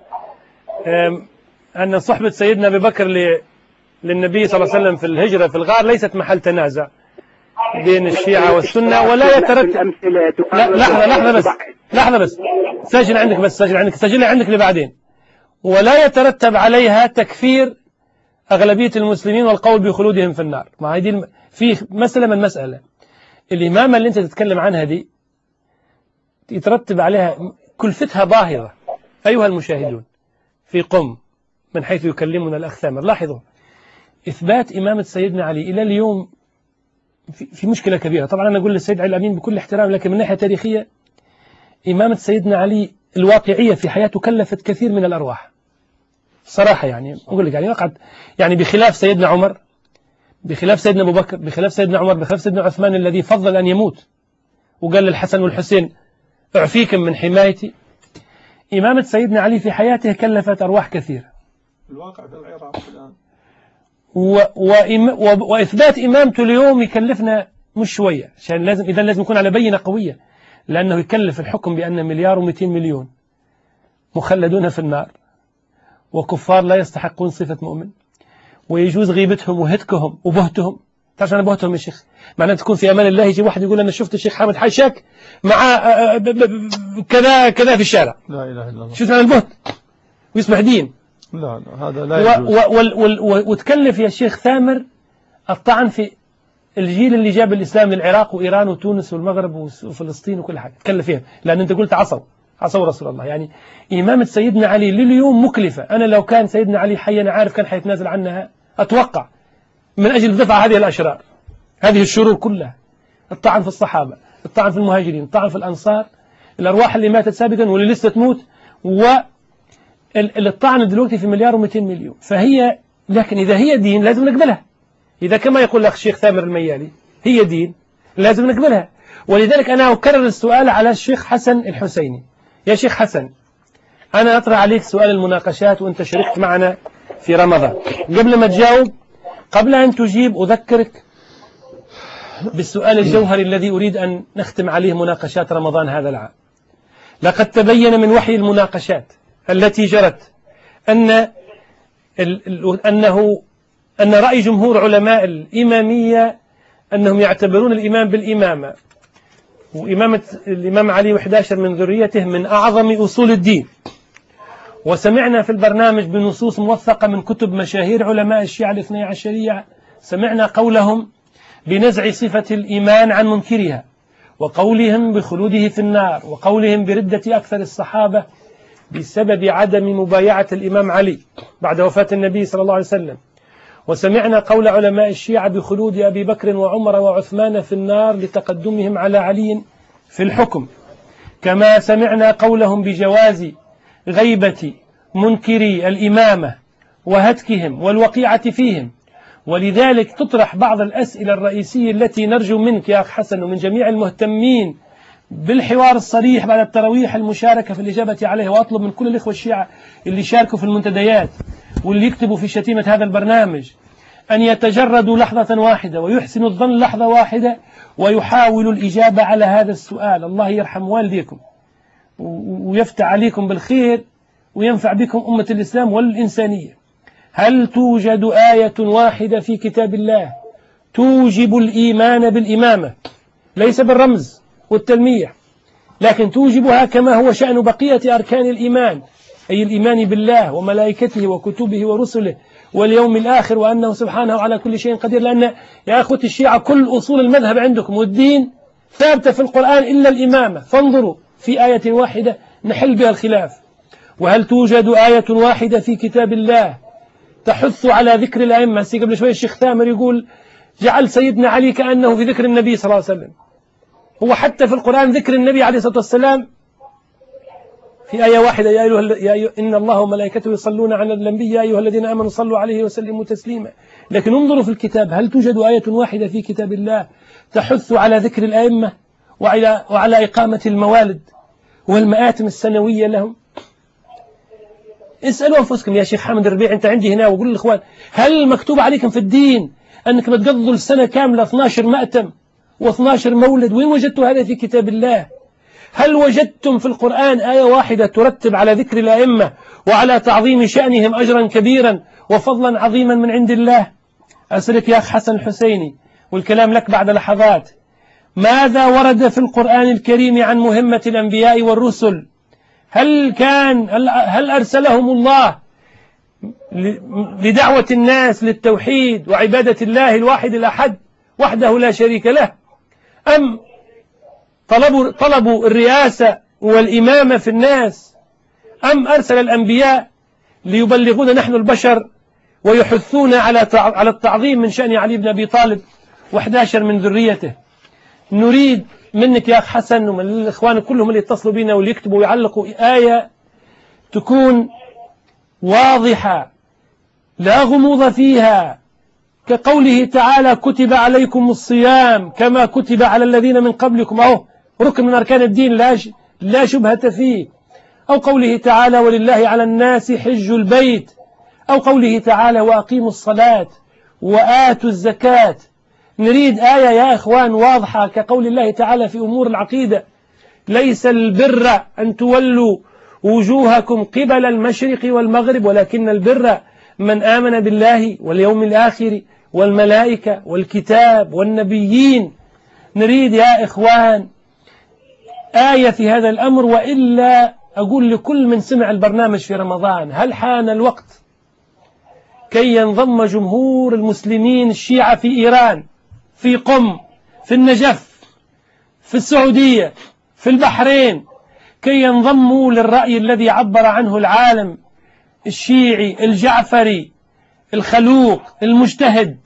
ان صحبة سيدنا ابي بكر للنبي صلى الله عليه وسلم في الهجرة في الغار ليست محل تنازع بين الشيعة والسنة، ولا يترتب. لا لحظة بس سجل عندك، بس سجلها عندك لبعدين. ولا يترتب عليها تكفير أغلبية المسلمين والقول بخلودهم في النار. ما هي في مسألة من مسألة الإمامة اللي أنت تتكلم عنها دي يترتب عليها كلفتها باهظة. أيها المشاهدون في قم من حيث يكلمنا الأخ ثامر، لاحظوا إثبات إمامة سيدنا علي إلى اليوم في مشكلة كبيرة. طبعا أنا أقول للسيد علي الأمين بكل احترام، لكن من ناحية تاريخية إمامة سيدنا علي الواقعية في حياته كلفت كثير من الأرواح صراحة. يعني أقول لك يعني وقعت يعني بخلاف سيدنا عمر، بخلاف سيدنا أبو بكر، بخلاف سيدنا عمر، بخلاف سيدنا عثمان الذي فضل أن يموت وقال للحسن والحسين أعفيكم من حمايتي. إمامة سيدنا علي في حياته كلفت أرواح كثيرة. الواقع في العراق الآن وإثبات إمامته اليوم يكلفنا مش شوية، عشان لازم يكون على بينة قوية، لأنه يكلف الحكم بأن 1,200,000,000 مخلدون في النار وكفار لا يستحقون صفة مؤمن، ويجوز غيبتهم وهتكهم وبهتهم. تعرف أنا بهتهم يا شيخ؟ معناه تكون في أمان الله يجي واحد يقول أنا شفت الشيخ حامد حشاك مع كذا كذا في الشارع. لا إله إلا الله. شو اسمه البهت ويصبح دين. لا هذا لا يجوز. وتكلف يا شيخ ثامر الطعن في الجيل اللي جاب الإسلام للعراق وإيران وتونس والمغرب وفلسطين وكل حاجة، تكلف فيها لأن أنت قلت عصوا رسول الله. يعني إمامة سيدنا علي لليوم مكلفة. أنا لو كان سيدنا علي حي أنا عارف كان حيتنازل عنها أتوقع، من أجل دفع هذه الأشرار، هذه الشرور كلها، الطعن في الصحابة، الطعن في المهاجرين، الطعن في الأنصار، الأرواح اللي ماتت سابقا واللي لسه تموت، والطعن دلوقتي في 1,200,000,000. فهي لكن إذا هي دين لازم نقبلها. إذا كما يقول لك الشيخ ثامر الميالي هي دين لازم نقبلها. ولذلك أنا أكرر السؤال على الشيخ حسن الحسيني. يا شيخ حسن، أنا أطرح عليك سؤال المناقشات وأنت شاركت معنا في رمضان. قبل ما تجاوب، قبل أن تجيب، أذكرك بالسؤال الجوهري الذي أريد أن نختم عليه مناقشات رمضان هذا العام. لقد تبين من وحي المناقشات التي جرت أن رأي جمهور علماء الإمامية أنهم يعتبرون الإمام بالإمامة وإمامة الإمام علي و11 من ذريته من أعظم أصول الدين. وسمعنا في البرنامج بنصوص موثقة من كتب مشاهير علماء الشيعة الاثني عشرية، سمعنا قولهم بنزع صفة الإيمان عن منكرها، وقولهم بخلوده في النار، وقولهم بردة أكثر الصحابة بسبب عدم مبايعة الإمام علي بعد وفاة النبي صلى الله عليه وسلم. وسمعنا قول علماء الشيعة بخلود أبي بكر وعمر وعثمان في النار لتقدمهم على علي في الحكم. كما سمعنا قولهم بجواز غيبة منكري الإمامة وهتكهم والوقيعة فيهم. ولذلك تطرح بعض الأسئلة الرئيسية التي نرجو منك يا أخ حسن ومن جميع المهتمين بالحوار الصريح بعد التراويح المشاركة في الإجابة عليه. وأطلب من كل الإخوة الشيعة اللي شاركوا في المنتديات واللي يكتبوا في شتيمة هذا البرنامج أن يتجردوا لحظة واحدة ويحسنوا الظن لحظة واحدة ويحاولوا الإجابة على هذا السؤال. الله يرحم والديكم ويفتح عليكم بالخير وينفع بكم أمة الإسلام والإنسانية. هل توجد آية واحدة في كتاب الله توجب الإيمان بالإمامة، ليس بالرمز والتلميح، لكن توجبها كما هو شأن بقية أركان الإيمان، أي الإيمان بالله وملائكته وكتبه ورسله واليوم الآخر وأنه سبحانه على كل شيء قدير. لأن يا أخوة الشيعة كل أصول المذهب عندكم والدين ثابتة في القرآن إلا الإمامة، فانظروا في آية واحدة نحل بها الخلاف. وهل توجد آية واحدة في كتاب الله تحث على ذكر الأئمة؟ قبل شوية الشيخ ثامر يقول جعل سيدنا علي كأنه في ذكر النبي صلى الله عليه وسلم. هو حتى في القرآن ذكر النبي عليه الصلاة والسلام في آية واحدة، إن الله وملائكته يصلون على النبي يا أيها الذين آمنوا صلوا عليه وسلموا تسليما. لكن انظروا في الكتاب، هل توجد آية واحدة في كتاب الله تحث على ذكر الأئمة وعلى إقامة الموالد والمآتم السنوية لهم؟ اسألوا أنفسكم يا شيخ حامد الربيع، أنت عندي هنا، وقول للإخوان هل مكتوب عليكم في الدين أنك بتقضوا السنة كاملة 12 مأتم و12 مولد؟ وين وجدتوا هذا في كتاب الله؟ هل وجدتم في القرآن آية واحدة ترتب على ذكر الأئمة وعلى تعظيم شأنهم أجرا كبيرا وفضلا عظيما من عند الله؟ أسألك يا أخ حسن الحسيني، والكلام لك بعد لحظات، ماذا ورد في القرآن الكريم عن مهمة الأنبياء والرسل؟ هل أرسلهم الله لدعوة الناس للتوحيد وعبادة الله الواحد الأحد وحده لا شريك له، أم طلبوا الرئاسة والإمامة في الناس، أم أرسل الأنبياء ليبلغون نحن البشر ويحثون على التعظيم من شأن علي بن أبي طالب و11 من ذريته؟ نريد منك يا أخ حسن ومن الإخوان كلهم اللي يتصلوا بنا واللي يكتبوا ويعلقوا آية تكون واضحة لا غموض فيها، كقوله تعالى كتب عليكم الصيام كما كتب على الذين من قبلكم، أهو ركن من أركان الدين لا شبهة فيه. أو قوله تعالى ولله على الناس حج البيت، أو قوله تعالى وأقيموا الصلاة وآتوا الزكاة. نريد آية يا إخوان واضحة كقول الله تعالى في أمور العقيدة: ليس البر أن تولوا وجوهكم قبل المشرق والمغرب ولكن البر من آمن بالله واليوم الآخر والملائكة والكتاب والنبيين. نريد يا إخوان آية في هذا الأمر، وإلا أقول لكل من سمع البرنامج في رمضان: هل حان الوقت كي ينضم جمهور المسلمين الشيعة في إيران، في قم، في النجف، في السعودية، في البحرين، كي ينضموا للرأي الذي عبر عنه العالم الشيعي الجعفري الخلوق المجتهد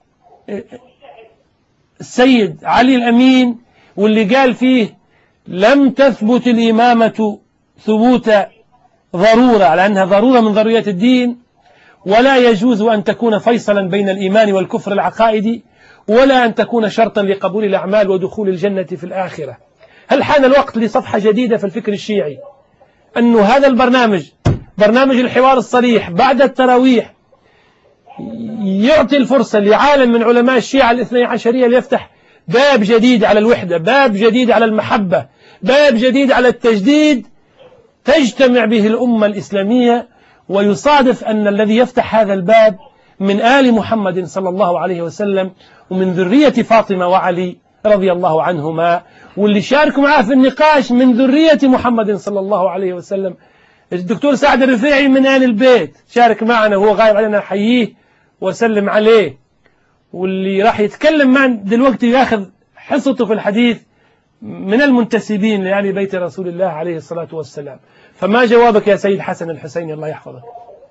السيد علي الأمين، واللي قال فيه لم تثبت الإمامة ثبوت ضرورة لأنها ضرورة من ضروريات الدين، ولا يجوز أن تكون فيصلا بين الإيمان والكفر العقائدي، ولا أن تكون شرطا لقبول الأعمال ودخول الجنة في الآخرة. هل حان الوقت لصفحة جديدة في الفكر الشيعي؟ أن هذا البرنامج، برنامج الحوار الصريح بعد التراويح، يعطي الفرصة لعالم من علماء الشيعة الاثني عشرية ليفتح باب جديد على الوحدة، باب جديد على المحبة، باب جديد على التجديد، تجتمع به الأمة الإسلامية. ويصادف أن الذي يفتح هذا الباب من آل محمد صلى الله عليه وسلم ومن ذرية فاطمة وعلي رضي الله عنهما، واللي شاركوا معاه في النقاش من ذرية محمد صلى الله عليه وسلم الدكتور سعد الرفيعي من آل البيت، شارك معنا وهو غايب علينا، أحييه وسلم عليه. واللي راح يتكلم معنا دلوقتي ياخذ حصته في الحديث من المنتسبين لآل بيت رسول الله عليه الصلاة والسلام. فما جوابك يا سيد حسن الحسيني الله يحفظك؟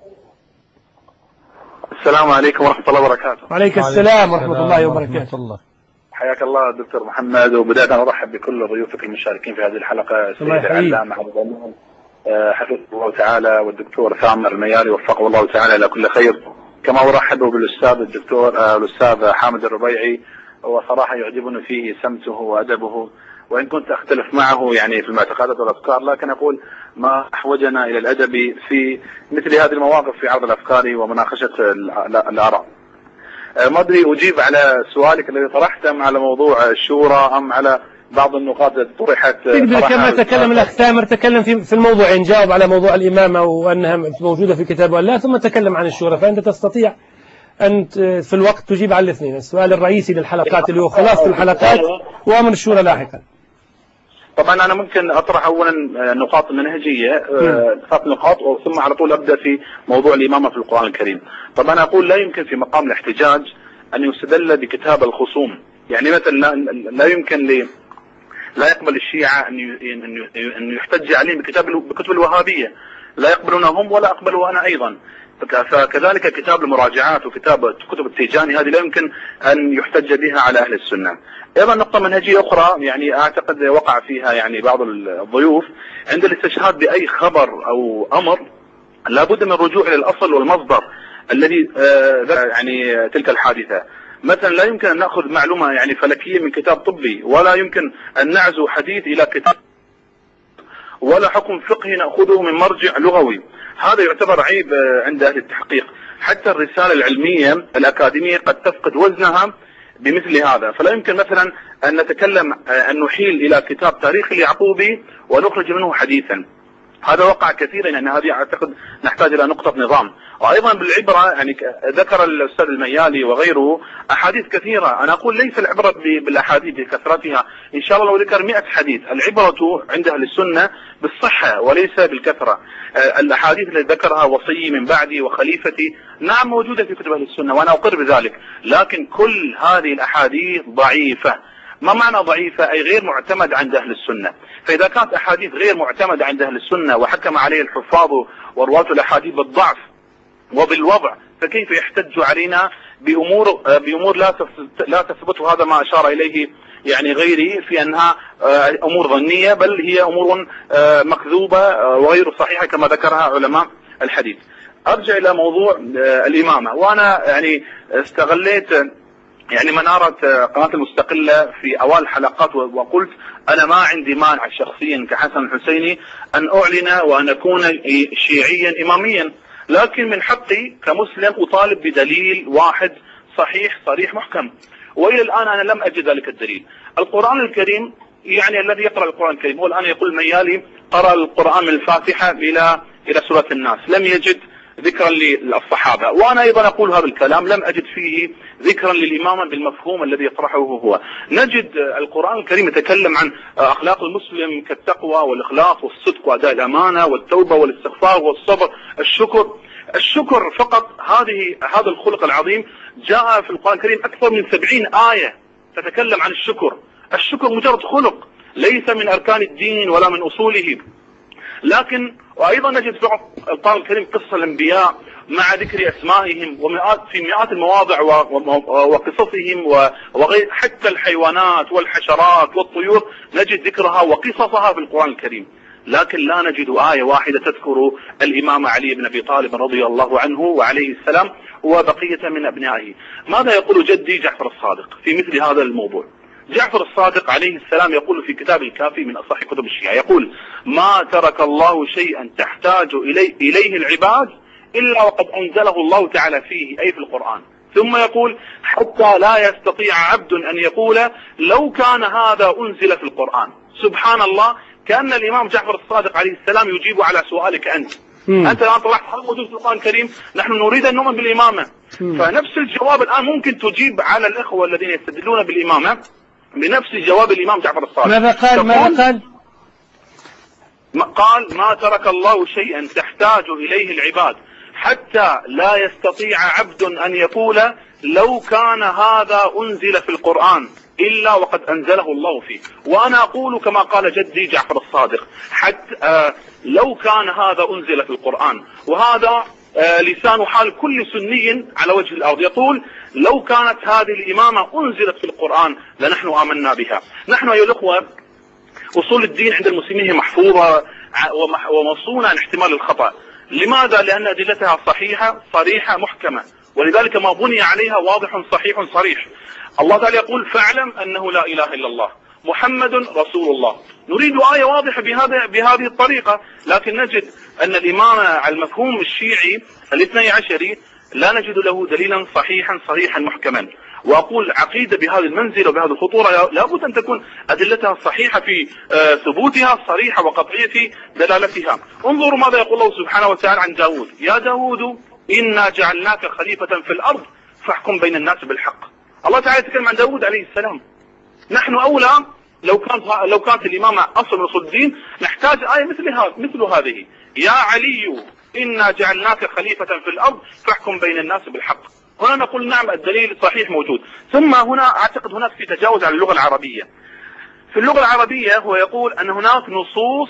السلام عليكم ورحمة الله وبركاته. وعليكم السلام ورحمة الله وبركاته. حياك الله دكتور محمد، وبداية أرحب بكل ضيوفك المشاركين في هذه الحلقة، السيد العلامة عبد الضمان حفظه الله تعالى، والدكتور ثامر المياري وفقه الله تعالى إلى كل خير، كما أرحب بالأستاذ الدكتور الأستاذ حامد الربيعي، وصراحة يعجبني فيه سمته وأدبه، وإن كنت أختلف معه يعني في المعتقدات والأفكار، لكن أقول ما أحوجنا إلى الأدب في مثل هذه المواقف في عرض الأفكار ومناقشة الآراء. ما أدري أجيب على سؤالك الذي طرحته على موضوع الشورى أم على بعض النقاط التي طرحت. تقدر كما تكلم الأخ ثامر تكلم في الموضوعين، جاوب على موضوع الإمامة وأنها موجودة في كتاب ولا، ثم تكلم عن الشورى، فأنت تستطيع أن في الوقت تجيب على الاثنين. السؤال الرئيسي للحلقات اللي هو خلاصة الحلقات وأمر الشورى لاحقا. طبعا أنا ممكن أطرح أولا نقاط منهجية، ثلاث نقاط، ثم على طول أبدأ في موضوع الإمامة في القرآن الكريم. طبعا أنا أقول لا يمكن في مقام الاحتجاج أن يستدل بكتاب الخصوم، يعني مثلا لا يمكن لا يقبل الشيعة أن يحتج عليهم بكتب الوهابية، لا يقبلون هم ولا أقبله أنا أيضا. فكذلك كتاب المراجعات وكتاب كتب التيجاني هذه لا يمكن أن يحتج بها على أهل السنة. أيضا نقطة منهجية أخرى يعني أعتقد وقع فيها يعني بعض الضيوف، عند الاستشهاد بأي خبر أو أمر لابد من الرجوع إلى الأصل والمصدر الذي يعني تلك الحادثة. مثلا لا يمكن أن نأخذ معلومة يعني فلكية من كتاب طبي، ولا يمكن أن نعزو حديث إلى كتاب، ولا حكم فقهي نأخذه من مرجع لغوي. هذا يعتبر عيب عند أهل التحقيق. حتى الرسالة العلمية الأكاديمية قد تفقد وزنها بمثل هذا. فلا يمكن مثلا أن نتكلم أن نحيل إلى كتاب تاريخ اليعقوبي ونخرج منه حديثا. هذا وقع كثيرا، يعني هذه أعتقد نحتاج إلى نقطة نظام. وأيضا بالعبرة يعني ذكر الأستاذ الميالي وغيره أحاديث كثيرة. أنا أقول ليس العبرة بالأحاديث بكثرتها، إن شاء الله لو ذكر 100 حديث، العبرة عند أهل السنة بالصحة وليس بالكثرة. الأحاديث التي ذكرها وصي من بعدي وخليفتي نعم موجودة في كتب أهل السنة وأنا أقر بذلك، لكن كل هذه الأحاديث ضعيفة. ما معنى ضعيفة؟ أي غير معتمد عند أهل السنة. فإذا كانت أحاديث غير معتمدة عند أهل السنة وحكم عليه الحفاظ ورواة الأحاديث بالضعف وبالوضع، فكيف يحتج علينا بأمور لا تثبت؟ هذا ما أشار إليه يعني غيري في أنها أمور ظنية، بل هي أمور مكذوبة وغير صحيحة كما ذكرها علماء الحديث. أرجع إلى موضوع الإمامة، وأنا يعني استغليت يعني منارة قناة المستقلة في أوائل الحلقات وقلت أنا ما عندي مانع شخصيا كحسن الحسيني أن أعلن وأن أكون شيعيا إماميا، لكن من حقي كمسلم أطالب بدليل واحد صحيح صريح محكم، وإلى الآن أنا لم أجد ذلك الدليل. القرآن الكريم يعني الذي يقرأ القرآن الكريم هو الآن يقول ميالي قرأ القرآن من الفاتحة إلى سورة الناس، لم يجد ذكرا للصحابة، وأنا أيضا أقول هذا الكلام لم أجد فيه ذكرا للإمامة بالمفهوم الذي يطرحه هو. نجد القرآن الكريم يتكلم عن أخلاق المسلم كالتقوى والإخلاص والصدق وأداء الأمانة والتوبة والاستغفار والصبر، الشكر فقط. هذا الخلق العظيم جاء في القرآن الكريم أكثر من 70 آية تتكلم عن الشكر. الشكر مجرد خلق ليس من أركان الدين ولا من أصوله. لكن وأيضا نجد في القرآن الكريم قصة الأنبياء مع ذكر أسمائهم في مئات المواضع وقصصهم وغير، حتى الحيوانات والحشرات والطيور نجد ذكرها وقصصها في القرآن الكريم، لكن لا نجد آية واحدة تذكر الإمام علي بن أبي طالب رضي الله عنه وعليه السلام وبقية من أبنائه. ماذا يقول جدي جعفر الصادق في مثل هذا الموضوع؟ جعفر الصادق عليه السلام يقول في كتاب الكافي من أصح كتب الشيعة، يقول ما ترك الله شيئا تحتاج إليه العباد إلا وقد أنزله الله تعالى فيه، أي في القرآن. ثم يقول حتى لا يستطيع عبد أن يقول لو كان هذا أنزل في القرآن. سبحان الله، كأن الإمام جعفر الصادق عليه السلام يجيب على سؤالك أنت الآن طرحت هل موجود في القرآن الكريم؟ نحن نريد أن نؤمن بالإمامة. فنفس الجواب الآن ممكن تجيب على الإخوة الذين يستدلون بالإمامة بنفس جواب الإمام جعفر الصادق. ماذا قال ما ترك الله شيئا تحتاج إليه العباد حتى لا يستطيع عبد أن يقول لو كان هذا أنزل في القرآن إلا وقد أنزله الله فيه. وأنا أقول كما قال جدي جعفر الصادق حتى لو كان هذا أنزل في القرآن، وهذا لسان حال كل سني على وجه الأرض، يقول لو كانت هذه الإمامة أنزلت في القرآن لنحن آمنا بها. نحن أيها الأخوة أصول الدين عند المسلمين هي محفوظة ومصونة عن احتمال الخطأ. لماذا؟ لأن أدلتها صحيحة صريحة محكمة، ولذلك ما بني عليها واضح صحيح صريح. الله تعالى يقول فاعلم أنه لا إله إلا الله محمد رسول الله. نريد آية واضحة بهذه الطريقة، لكن نجد أن الإمامة على المفهوم الشيعي الاثني عشري لا نجد له دليلا صحيحا محكما. وأقول عقيدة بهذه المنزلة وبهذه الخطورة لابد أن تكون أدلتها صحيحة في ثبوتها، صريحة وقطعية في دلالتها. انظروا ماذا يقول الله سبحانه وتعالى عن داود: يا داود إنا جعلناك خليفة في الأرض فاحكم بين الناس بالحق. الله تعالى يتكلم عن داود عليه السلام. نحن أولى لو كانت الإمامة أصل من أصول الدين نحتاج آية مثل هذه: يا علي إنا جعلناك خليفة في الأرض فاحكم بين الناس بالحق. هنا نقول نعم الدليل صحيح موجود. ثم هنا أعتقد هناك في تجاوز على اللغة العربية. في اللغة العربية هو يقول أن هناك نصوص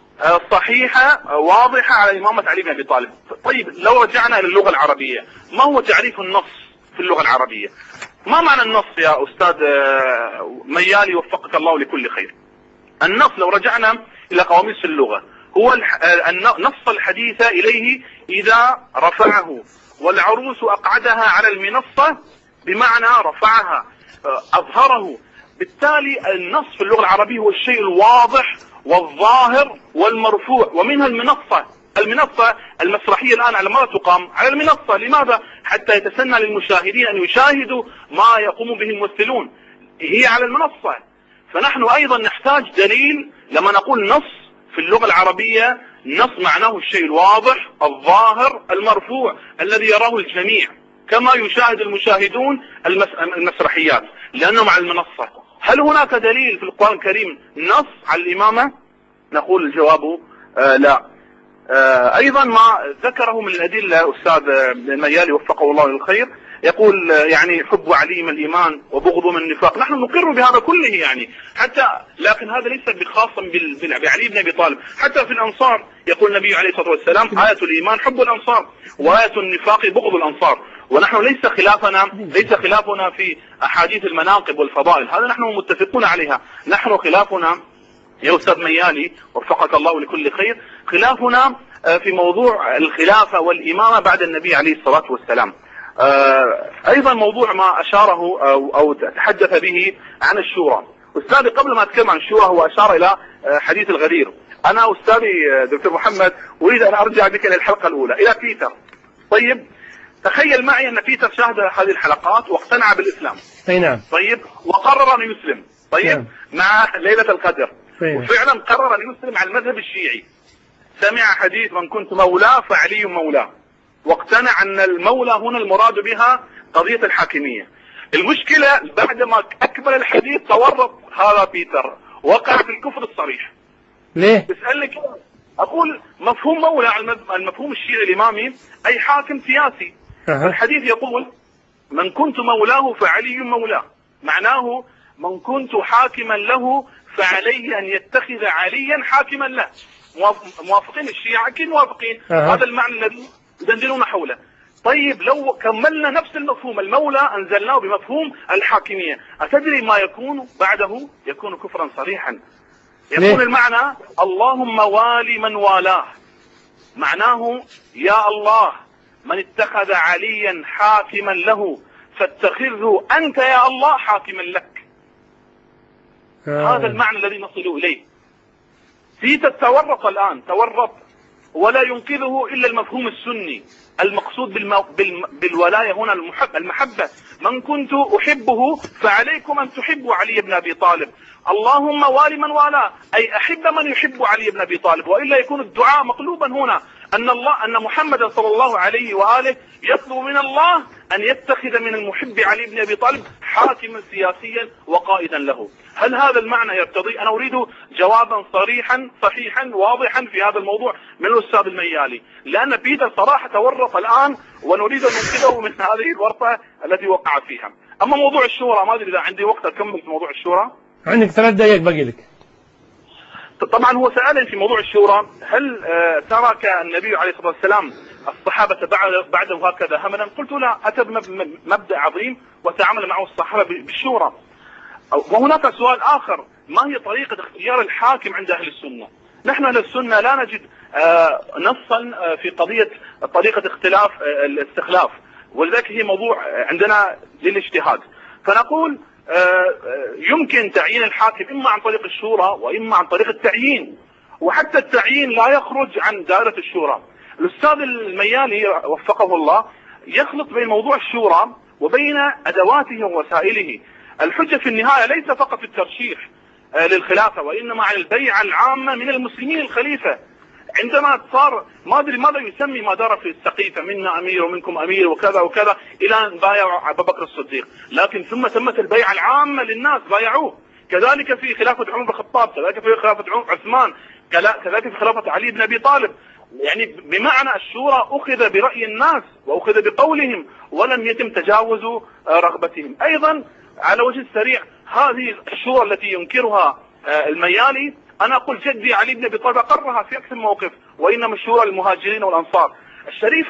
صحيحة واضحة على إمامة علي بن أبي طالب. طيب لو رجعنا إلى اللغة العربية، ما هو تعريف النص في اللغة العربية؟ ما معنى النص يا أستاذ ميالي وفقك الله لكل خير؟ النص لو رجعنا إلى قواميس اللغة هو نص الحديث إليه إذا رفعه، والعروس أقعدها على المنصة بمعنى رفعها أظهره. بالتالي النص في اللغة العربية هو الشيء الواضح والظاهر والمرفوع، ومنها المنصة المسرحية الآن على ماذا تقام؟ على المنصة. لماذا؟ حتى يتسنى للمشاهدين أن يشاهدوا ما يقوم به الممثلون، هي على المنصة. فنحن أيضا نحتاج دليل. لما نقول نص في اللغة العربية، نص معناه الشيء الواضح الظاهر المرفوع الذي يراه الجميع كما يشاهد المشاهدون المسرحيات لأنهم على المنصة. هل هناك دليل في القرآن الكريم نص على الإمامة؟ نقول الجواب لا. أيضا ما ذكره من الأدلة أستاذ ميالي وفقه الله للخير، يقول يعني حب علي من الإيمان وبغض من النفاق. نحن نقر بهذا كله يعني حتى، لكن هذا ليس بخاصا بعلي بن أبي طالب. حتى في الأنصار يقول النبي عليه الصلاة والسلام: آية الإيمان حب الأنصار وآية النفاق بغض الأنصار. ونحن ليس خلافنا في أحاديث المناقب والفضائل، هذا نحن متفقون عليها. نحن خلافنا يا أستاذ ميالي وفقك الله لكل خير، خلافنا في موضوع الخلافة والإمامة بعد النبي عليه الصلاة والسلام. أيضا موضوع ما أشاره أو تحدث به عن الشورى. أستاذي قبل ما أتكلم عن الشورى هو أشار إلى حديث الغدير. أنا أستاذي دكتور محمد أريد أن أرجع بك إلى الحلقة الأولى إلى بيتر. طيب تخيل معي أن بيتر شاهد هذه الحلقات واقتنع بالإسلام. أي نعم. طيب وقرر أن يسلم. طيب نعم. مع ليلة القدر. طيب. وفعلا قرر أن يسلم على المذهب الشيعي. سمع حديث من كنت مولاه فعلي مولاه، واقتنع أن المولى هنا المراد بها قضية الحاكمية. المشكلة بعدما أكمل الحديث تورط هذا بيتر، وقع في الكفر الصريح. ليه؟ تسألني كيف؟ أقول مفهوم مولى المفهوم الشيعي الإمامي أي حاكم سياسي. الحديث يقول من كنت مولاه فعلي مولاه، معناه من كنت حاكما له فعليه أن يتخذ عليا حاكما له. موافقين الشيعة أكيد موافقين. هذا المعنى الذي يدندنون حوله. طيب لو كملنا نفس المفهوم المولى أنزلناه بمفهوم الحاكمية، أتدري ما يكون بعده؟ يكون كفرا صريحا. يكون المعنى اللهم والي من والاه، معناه يا الله من اتخذ عليا حاكما له فاتخذه أنت يا الله حاكما لك. هذا المعنى الذي نصل إليه. بيتر تورط الآن، تورط ولا ينقذه إلا المفهوم السني المقصود بالولاية هنا المحبة. من كنت أحبه فعليكم أن تحبوا علي بن أبي طالب. اللهم والي من والاه أي أحب من يحب علي بن أبي طالب، وإلا يكون الدعاء مقلوبا هنا أن محمد صلى الله عليه وآله يطلب من الله أن يتخذ من المحب علي بن أبي طالب حاكما سياسيا وقائدا له. هل هذا المعنى يرتضي؟ أنا أريد جوابا صريحا صحيحا واضحا في هذا الموضوع من الأستاذ الميالي، لأن بيتر صراحة تورط الآن ونريد أن ننقذه من هذه الورطة التي وقع فيها. أما موضوع الشورى ما أدري إذا عندي وقت أكمل في موضوع الشورى. عندك 3 دقائق باقي لك. طبعا هو سألني في موضوع الشورى هل ترك النبي عليه الصلاة والسلام الصحابة بعده هكذا هملا؟ قلت لا، أتى بمبدأ عظيم وتعامل معه الصحابة بالشورى. وهناك سؤال آخر، ما هي طريقة اختيار الحاكم عند أهل السنة؟ نحن أهل السنة لا نجد نصا في قضية طريقة اختلاف الاستخلاف، ولذلك هي موضوع عندنا للاجتهاد. فنقول يمكن تعيين الحاكم إما عن طريق الشورى وإما عن طريق التعيين، وحتى التعيين لا يخرج عن دائرة الشورى. الأستاذ الميالي وفقه الله يخلط بين موضوع الشورى وبين أدواته ووسائله. الحجة في النهاية ليس فقط في الترشيح للخلافة، وإنما عن البيعة العامة من المسلمين الخليفة. عندما صار ما أدري ماذا يسمي ما دار في السقيفة، منا أمير ومنكم أمير وكذا وكذا، إلى أن بايعوا أبا بكر الصديق، لكن ثم تمت البيعة العامة للناس بايعوه. كذلك في خلافة عمر بن الخطاب، كذلك في خلافة عثمان، كذلك في خلافة علي بن أبي طالب. يعني بمعنى الشورى أخذ برأي الناس وأخذ بقولهم ولم يتم تجاوز رغبتهم. أيضا على وجه السريع هذه الشورى التي ينكرها الميالي، أنا أقول جدي علي بن أبي طالب أقرها في أكثر موقف، وإنما الشورى المهاجرين والأنصار. الشريف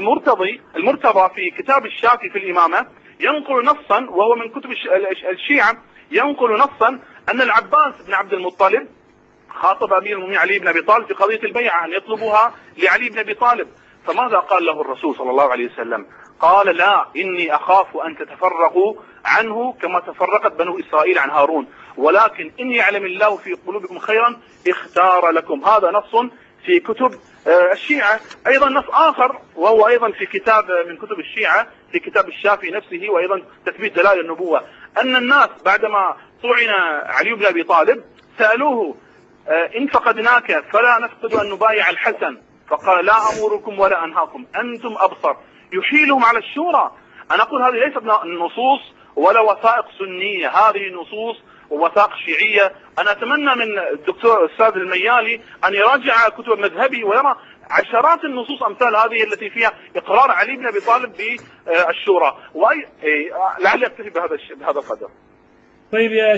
المرتضى في كتاب الشافي في الإمامة ينقل نصا، وهو من كتب الشيعة، ينقل نصا أن العباس بن عبد المطلب خاطب أمير المؤمنين علي بن أبي طالب في قضية البيعة أن يطلبها لعلي بن أبي طالب. فماذا قال له الرسول صلى الله عليه وسلم؟ قال لا، إني أخاف أن تتفرقوا عنه كما تفرقت بنو إسرائيل عن هارون، ولكن إن يعلم الله في قلوبكم خيرا اختار لكم. هذا نص في كتب الشيعة. أيضا نص آخر وهو أيضا في كتاب من كتب الشيعة في كتاب الشافي نفسه، وأيضا تثبيت دلائل النبوة، أن الناس بعدما طعن علي بن أبي طالب سألوه إن فقدناك فلا نفقد أن نبايع الحسن، فقال لا أمركم ولا أنهاكم أنتم أبصر. يحيلهم على الشورى. أنا أقول هذه ليست نصوص ولا وثائق سنية، هذه نصوص ووثائق شيعية. أنا أتمنى من الدكتور الأستاذ الميالي أن يراجع كتب مذهبي ويرى عشرات النصوص أمثال هذه التي فيها إقرار علي بن أبي طالب بالشورى. لعلي أكتفي بهذا القدر. طيب يا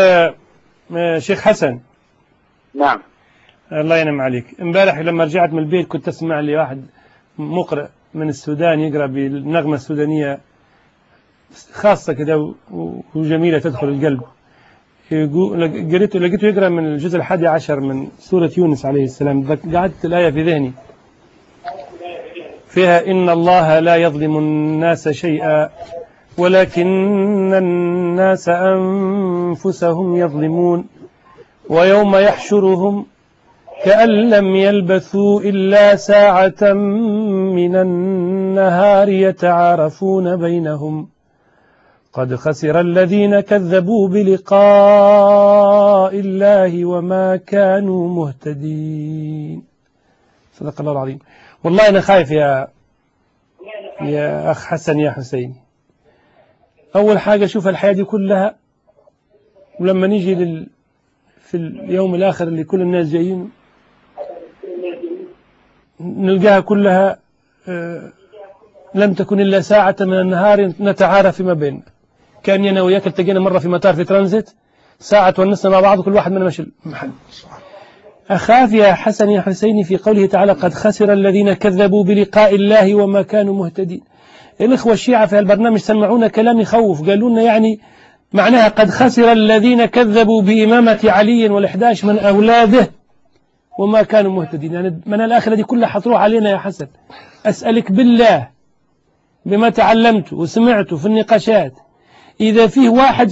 شيخ حسن. نعم. الله ينعم عليك. امبارح لما رجعت من البيت كنت أسمع لي واحد مقرئ من السودان يقرأ بالنغمة السودانية خاصة كده وجميلة تدخل القلب. لقيته يقرأ من الجزء 11 من سورة يونس عليه السلام. قعدت الآية في ذهني، فيها إن الله لا يظلم الناس شيئا ولكن الناس أنفسهم يظلمون ويوم يحشرهم كأن لم يلبثوا إلا ساعة من النهار يتعارفون بينهم قد خسر الذين كذبوا بلقاء الله وما كانوا مهتدين. صدق الله العظيم. والله أنا خايف يا أخ حسن يا حسين. أول حاجة شوف الحياة دي كلها، ولما نيجي في اليوم الآخر اللي كل الناس جايين نلقاها كلها لم تكن إلا ساعة من النهار نتعارف فيما بيننا. كان أنا وياك التقينا مرة في مطار في ترانزيت ساعة ونصنا مع بعض كل واحد منا مشي المحل. أخاف يا حسن يا حسين في قوله تعالى قد خسر الذين كذبوا بلقاء الله وما كانوا مهتدين. الإخوة الشيعة في البرنامج سمعونا كلام يخوف، قالوا لنا يعني معناها قد خسر الذين كذبوا بإمامة علي والإحداش من أولاده وما كانوا مهتدين. يعني من الآخرة دي كلها حتروح علينا يا حسن. أسألك بالله بما تعلمت وسمعت في النقاشات، إذا فيه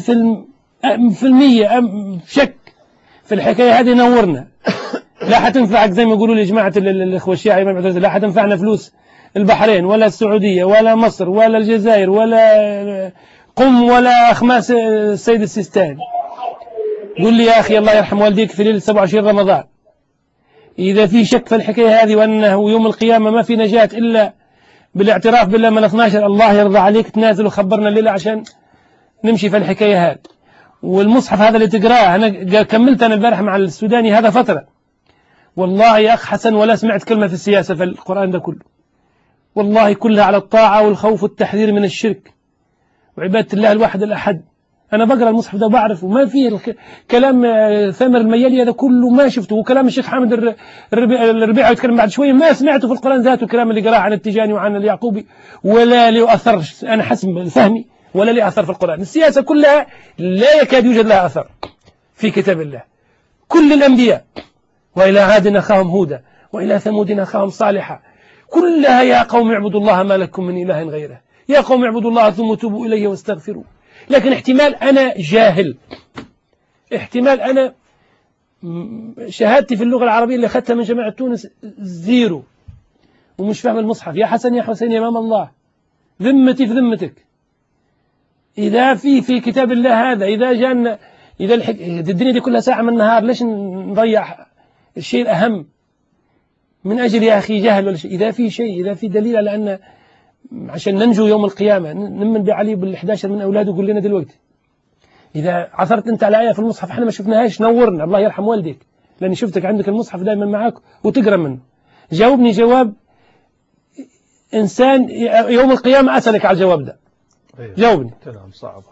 1% شك في الحكاية هذه نورنا. لا حتنفعك زي ما يقولوا لي جماعة الإخوة الشيعة، لا حتنفعنا فلوس البحرين ولا السعودية ولا مصر ولا الجزائر ولا قم ولا أخماس السيد السيستاني. قل لي يا أخي الله يرحم والديك في ليلة 27 رمضان، إذا في شك في الحكاية هذه وأنه يوم القيامة ما في نجاة إلا بالاعتراف بالله من 12، الله يرضى عليك تنازل وخبرنا الليلة عشان نمشي في الحكاية هذه. والمصحف هذا اللي تقراه أنا كملت أنا البارح مع السوداني هذا فترة، والله يا أخ حسن ولا سمعت كلمة في السياسة في القرآن ده كله، والله كلها على الطاعة والخوف والتحذير من الشرك وعبادة الله الواحد الأحد. أنا بقرأ المصحف ده بعرف وما فيه كلام ثامر الميالي هذا كله ما شفته، وكلام الشيخ حامد الربيعي يتكلم بعد شوية ما سمعته في القرآن ذاته، الكلام اللي قراه عن التجاني وعن اليعقوبي ولا له أثر أنا حسب فهمي ولا له أثر في القرآن. السياسة كلها لا يكاد يوجد لها أثر في كتاب الله. كل الأنبياء وإلى عاد أخاهم هودا وإلى ثمود أخاهم صالحا كلها يا قوم اعبدوا الله ما لكم من إله غيره، يا قوم اعبدوا الله ثم توبوا إليه واستغفروا. لكن احتمال أنا جاهل، احتمال أنا شهادتي في اللغة العربية اللي أخذتها من جامعة تونس 0 ومش فاهم المصحف. يا حسن يا حسين يا إمام الله ذمتي في ذمتك، إذا في كتاب الله هذا إذا جاءنا إذا الدنيا دي كلها ساعة من النهار ليش نضيع الشيء الأهم من أجل يا أخي جهل ولا شيء؟ إذا في شيء، إذا في دليل على أن عشان ننجو يوم القيامة نمن بعلي بال11 من أولاده قول لنا دلوقتي. إذا عثرت أنت على آية في المصحف احنا ما شفناهاش نورنا، الله يرحم والديك لأني شفتك عندك المصحف دائما معك وتقرأ منه. جاوبني جواب إنسان يوم القيامة أسألك على الجواب ده. جاوبني. كلام صعب.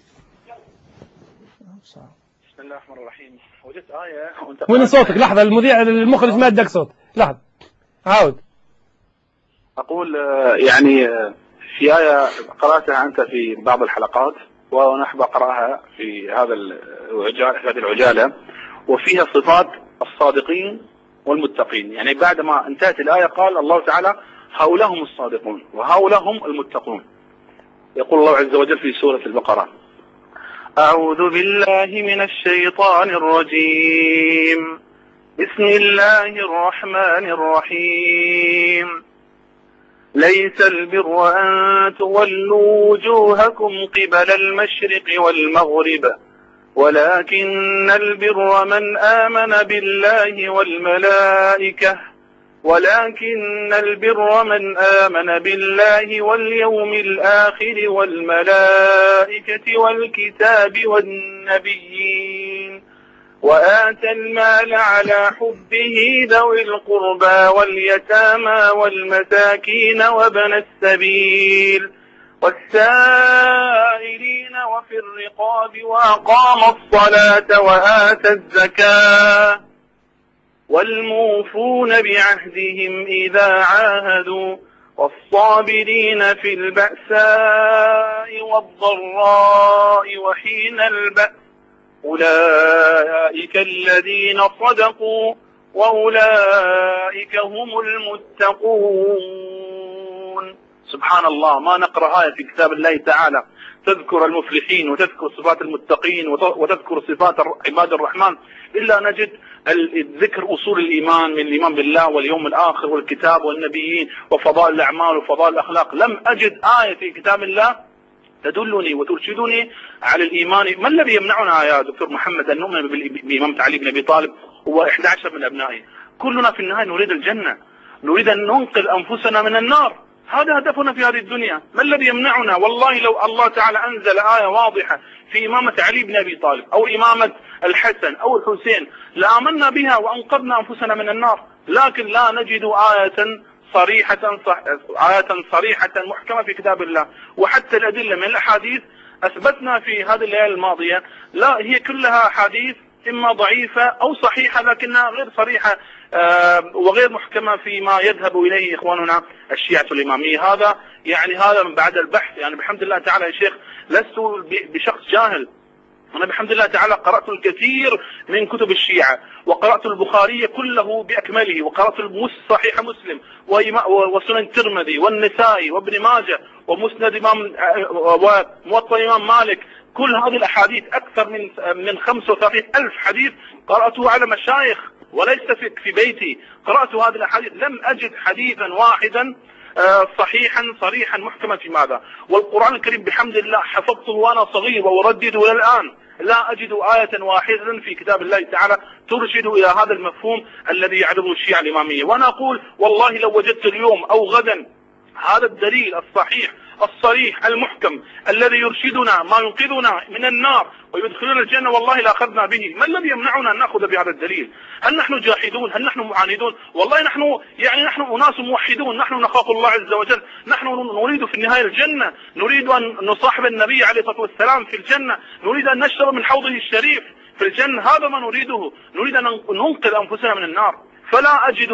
بسم الله الرحمن الرحيم. وجدت آية وين صوتك؟ لحظة المذيع المخرج ما ادك صوت. لحظة عاود. أقول يعني في آية قرأتها أنت في بعض الحلقات وأنا أحب أقرأها في هذه العجالة، وفيها صفات الصادقين والمتقين. يعني بعدما انتهت الآية قال الله تعالى هؤلاء هم الصادقون وهؤلاء هم المتقون. يقول الله عز وجل في سورة البقرة أعوذ بالله من الشيطان الرجيم بسم الله الرحمن الرحيم ليس البر أن تولوا وجوهكم قبل المشرق والمغرب ولكن البر من آمن بالله واليوم الآخر والملائكة والكتاب والنبيين وآتى المال على حبه ذوي القربى واليتامى والمساكين وابن السبيل والسائلين وفي الرقاب وأقام الصلاة وآتى الزكاة والموفون بعهدهم إذا عاهدوا والصابرين في البأساء والضراء وحين البأس أولئك الذين صدقوا وأولئك هم المتقون. يقولون سبحان الله ما نقرأ آية في كتاب الله تعالى تذكر المفلحين وتذكر صفات المتقين وتذكر صفات عباد الرحمن إلا نجد الذكر أصول الإيمان من الإيمان بالله واليوم الآخر والكتاب والنبيين وفضائل الأعمال وفضائل الأخلاق. لم أجد آية في كتاب الله تدلني وترشدني على الإيمان. ما الذي يمنعنا يا دكتور محمد أن نؤمن بإمامة علي بن أبي طالب و11 من أبنائه؟ كلنا في النهاية نريد الجنة، نريد أن ننقذ أنفسنا من النار، هذا هدفنا في هذه الدنيا. ما الذي يمنعنا؟ والله لو الله تعالى أنزل آية واضحة في إمامة علي بن أبي طالب أو إمامة الحسن أو الحسين لآمنا بها وأنقذنا أنفسنا من النار، لكن لا نجد آية صريحة محكمة في كتاب الله. وحتى الأدلة من الأحاديث أثبتنا في هذه الليالي الماضية لا هي كلها أحاديث إما ضعيفة أو صحيحة لكنها غير صريحة وغير محكمة فيما يذهب إليه إخواننا الشيعة الإمامية. هذا من بعد البحث. يعني بحمد الله تعالى يا شيخ لست بشخص جاهل، أنا بحمد الله تعالى قرأت الكثير من كتب الشيعة وقرأت البخاري كله بأكمله وقرأت صحيح مسلم وسنن الترمذي والنسائي وابن ماجه ومسند إمام وموطأ إمام مالك. كل هذه الأحاديث أكثر من 35,000 حديث قرأته على مشايخ وليس في بيتي. قرأت هذه الأحاديث لم أجد حديثا واحدا صحيحا صريحا محكما في ماذا. والقرآن الكريم بحمد الله حفظته وأنا صغير وأردده إلى الآن، لا أجد آية واحدة في كتاب الله تعالى ترشد إلى هذا المفهوم الذي يعرضه الشيعة الإمامية. وأنا أقول والله لو وجدت اليوم أو غدا هذا الدليل الصحيح الصريح المحكم الذي يرشدنا ما ينقذنا من النار ويدخلنا الجنة والله لا به. ما الذي يمنعنا أن نأخذ بهذا الدليل؟ هل نحن جاحدون؟ هل نحن معاندون؟ والله نحن أناس موحدون، نحن نخاف الله عز وجل، نحن نريد في النهاية الجنة، نريد أن نصاحب النبي عليه الصلاة والسلام في الجنة، نريد أن نشرب من حوضه الشريف في الجنة، هذا ما نريده، نريد أن ننقذ أنفسنا من النار. فلا أجد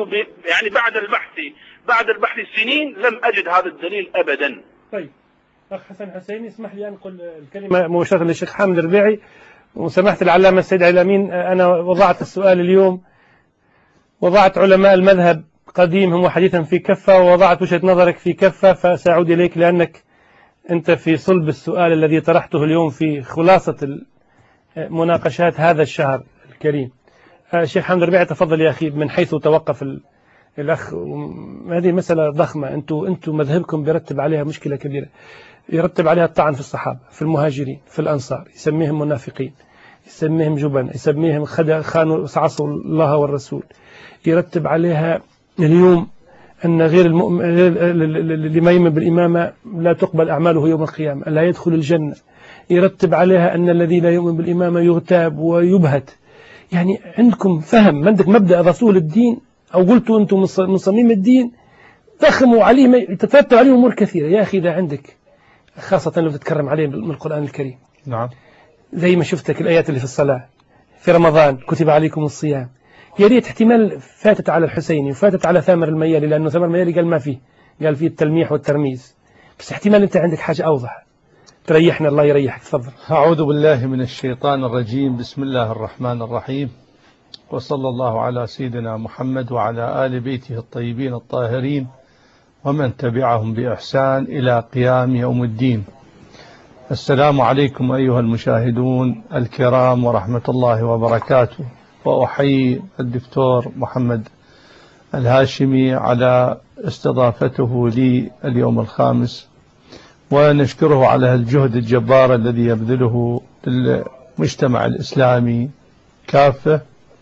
بعد البحث سنين لم أجد هذا الدليل أبدا. طيب أخ حسن حسين اسمح لي أنقل الكلمة مباشرة للشيخ حامد الربيعي وسمحت العلامة السيد علامين. أنا وضعت السؤال اليوم، وضعت علماء المذهب قديمهم وحديثا في كفة ووضعت وجهة نظرك في كفة، فسأعود إليك لأنك أنت في صلب السؤال الذي طرحته اليوم في خلاصة مناقشات هذا الشهر الكريم. الشيخ حامد الربيعي تفضل يا أخي من حيث توقف الأخ. هذه مسألة ضخمة، أنتم مذهبكم بيرتب عليها مشكلة كبيرة، يرتب عليها الطعن في الصحابة في المهاجرين في الأنصار، يسميهم منافقين، يسميهم جبن، يسميهم خانوا عصوا الله والرسول، يرتب عليها اليوم أن غير المؤمن اللي ما يؤمن بالإمامة لا تقبل أعماله يوم القيامة، لا يدخل الجنة، يرتب عليها أن الذي لا يؤمن بالإمامة يغتاب ويبهت. يعني عندكم فهم، عندك مبدأ رسول الدين أو قلتوا أنتم من صميم الدين ضخموا عليه تترتب عليه أمور كثيرة. يا أخي إذا عندك خاصة لو تتكرم عليه من القرآن الكريم، نعم، زي ما شفتك الآيات اللي في الصلاة في رمضان كتب عليكم الصيام، يا ريت احتمال فاتت على الحسيني وفاتت على ثامر الميالي، لأنه ثامر الميالي قال ما فيه، قال فيه التلميح والترميز، بس احتمال أنت عندك حاجة أوضح تريحنا. الله يريحك، تفضل. أعوذ بالله من الشيطان الرجيم. بسم الله الرحمن الرحيم، وصلى الله على سيدنا محمد وعلى آل بيته الطيبين الطاهرين ومن تبعهم بإحسان إلى قيام يوم الدين. السلام عليكم أيها المشاهدون الكرام ورحمة الله وبركاته. وأحيي الدكتور محمد الهاشمي على استضافته لي اليوم الخامس، ونشكره على الجهد الجبار الذي يبذله للمجتمع الإسلامي كافة.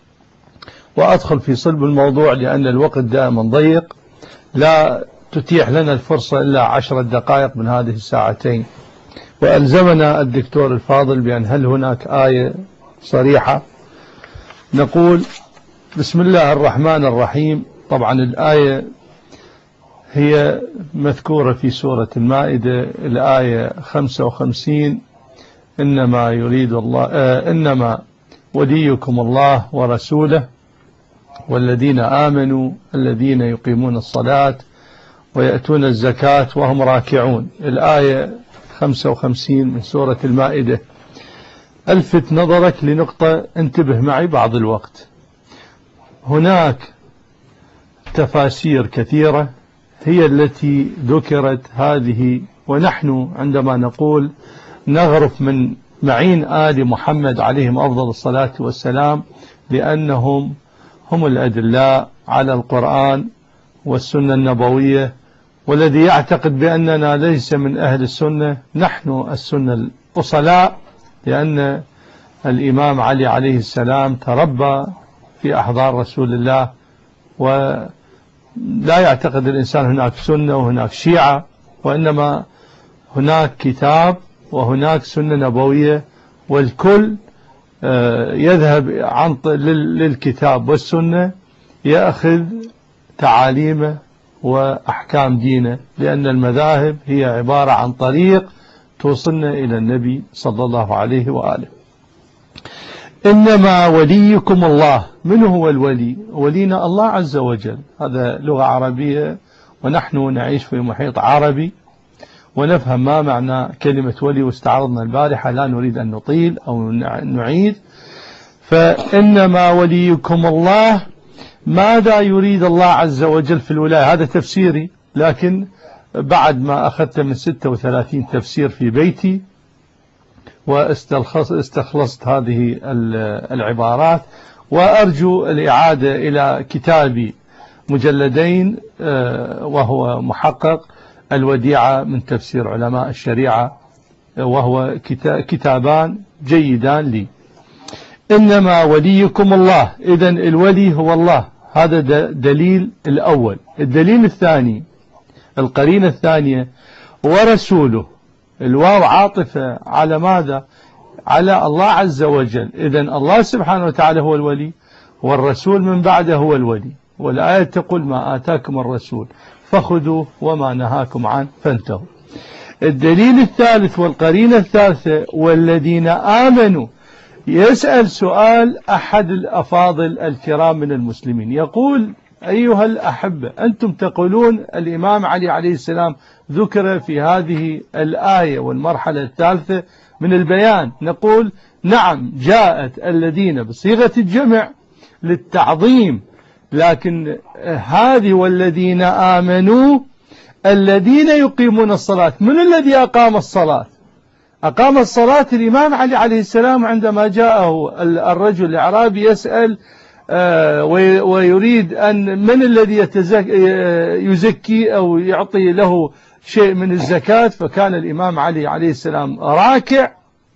وأدخل في صلب الموضوع لأن الوقت دائما ضيق، لا تتيح لنا الفرصة إلا 10 دقائق من هذه الساعتين. وألزمنا الدكتور الفاضل بأن هل هناك آية صريحة؟ نقول بسم الله الرحمن الرحيم. طبعا الآية هي مذكورة في سورة المائدة، الآية 55: إنما يريد الله إنما وليكم الله ورسوله والذين آمنوا الذين يقيمون الصلاة ويأتون الزكاة وهم راكعون. الآية 55 من سورة المائدة. ألفت نظرك لنقطة، انتبه معي بعض الوقت. هناك تفاسير كثيرة هي التي ذكرت هذه. ونحن عندما نقول نغرف من معين آل محمد عليهم أفضل الصلاة والسلام، لأنهم هم الأدلاء على القرآن والسنة النبوية. والذي يعتقد بأننا ليس من أهل السنة، نحن السنة الأصلاء، لأن الإمام علي عليه السلام تربى في أحضان رسول الله، ولا يعتقد الإنسان هناك سنة وهناك شيعة، وإنما هناك كتاب وهناك سنة نبوية، والكل يذهب للكتاب والسنة يأخذ تعاليمه وأحكام دينه، لأن المذاهب هي عبارة عن طريق توصلنا إلى النبي صلى الله عليه وآله. إنما وليكم الله. من هو الولي؟ ولينا الله عز وجل. هذا لغة عربية، ونحن نعيش في محيط عربي ونفهم ما معنى كلمة ولي، واستعرضنا البارحة، لا نريد أن نطيل أو نعيد. فإنما وليكم الله. ماذا يريد الله عز وجل في الولاية؟ هذا تفسيري، لكن بعد ما أخذت من 36 تفسير في بيتي واستخلصت هذه العبارات، وأرجو الإعادة إلى كتابي مجلدين، وهو محقق الوديعة من تفسير علماء الشريعة، وهو كتابان جيدان لي. إنما وليكم الله. إذن الولي هو الله. هذا دليل الأول. الدليل الثاني، القرينة الثانية، ورسوله. الواو عاطفة على ماذا؟ على الله عز وجل. إذن الله سبحانه وتعالى هو الولي، والرسول من بعده هو الولي. والآية تقول ما آتاكم الرسول فخذوه وما نهاكم عنه فانتهوا. الدليل الثالث والقرينة الثالثة، والذين آمنوا. يسأل سؤال أحد الأفاضل الكرام من المسلمين، يقول أيها الأحبة، أنتم تقولون الإمام علي عليه السلام ذكر في هذه الآية والمرحلة الثالثة من البيان. نقول نعم، جاءت الذين بصيغة الجمع للتعظيم، لكن هذه والذين آمنوا الذين يقيمون الصلاة. من الذي أقام الصلاة؟ أقام الصلاة الإمام علي عليه السلام. عندما جاءه الرجل الأعرابي يسأل ويريد أن من الذي يزكي أو يعطي له شيء من الزكاة، فكان الإمام علي عليه السلام راكع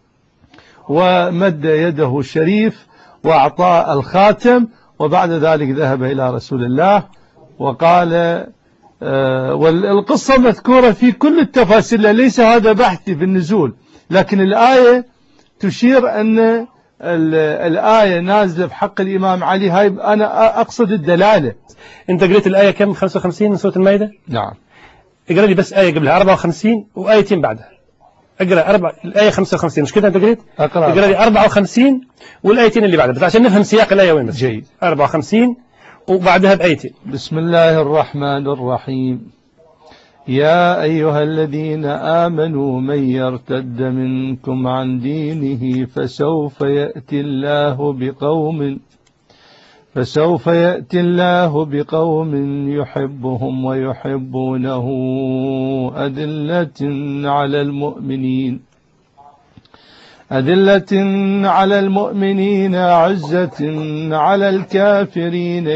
ومد يده الشريف وأعطاه الخاتم، وبعد ذلك ذهب إلى رسول الله وقال، والقصة مذكورة في كل التفاصيل، ليس هذا بحثي في النزول، لكن الآية تشير أن الآية نازلة في حق الإمام علي. هاي أنا أقصد الدلالة. أنت قريت الآية كم؟ 55 من سورة المائدة؟ نعم. اقرأ لي بس آية قبلها 54 وآيتين بعدها. اقرأ الآية 55، مش كده أنت قريت؟ اقرأ لي 54 والآيتين اللي بعدها، بس عشان نفهم سياق الآية وين. بس جيد. 54 وبعدها بآيتين. بسم الله الرحمن الرحيم. يا أيها الذين آمنوا من يرتد منكم عن دينه فسوف يأتي الله بقوم يحبهم ويحبونه أذلة على المؤمنين عزة على الكافرين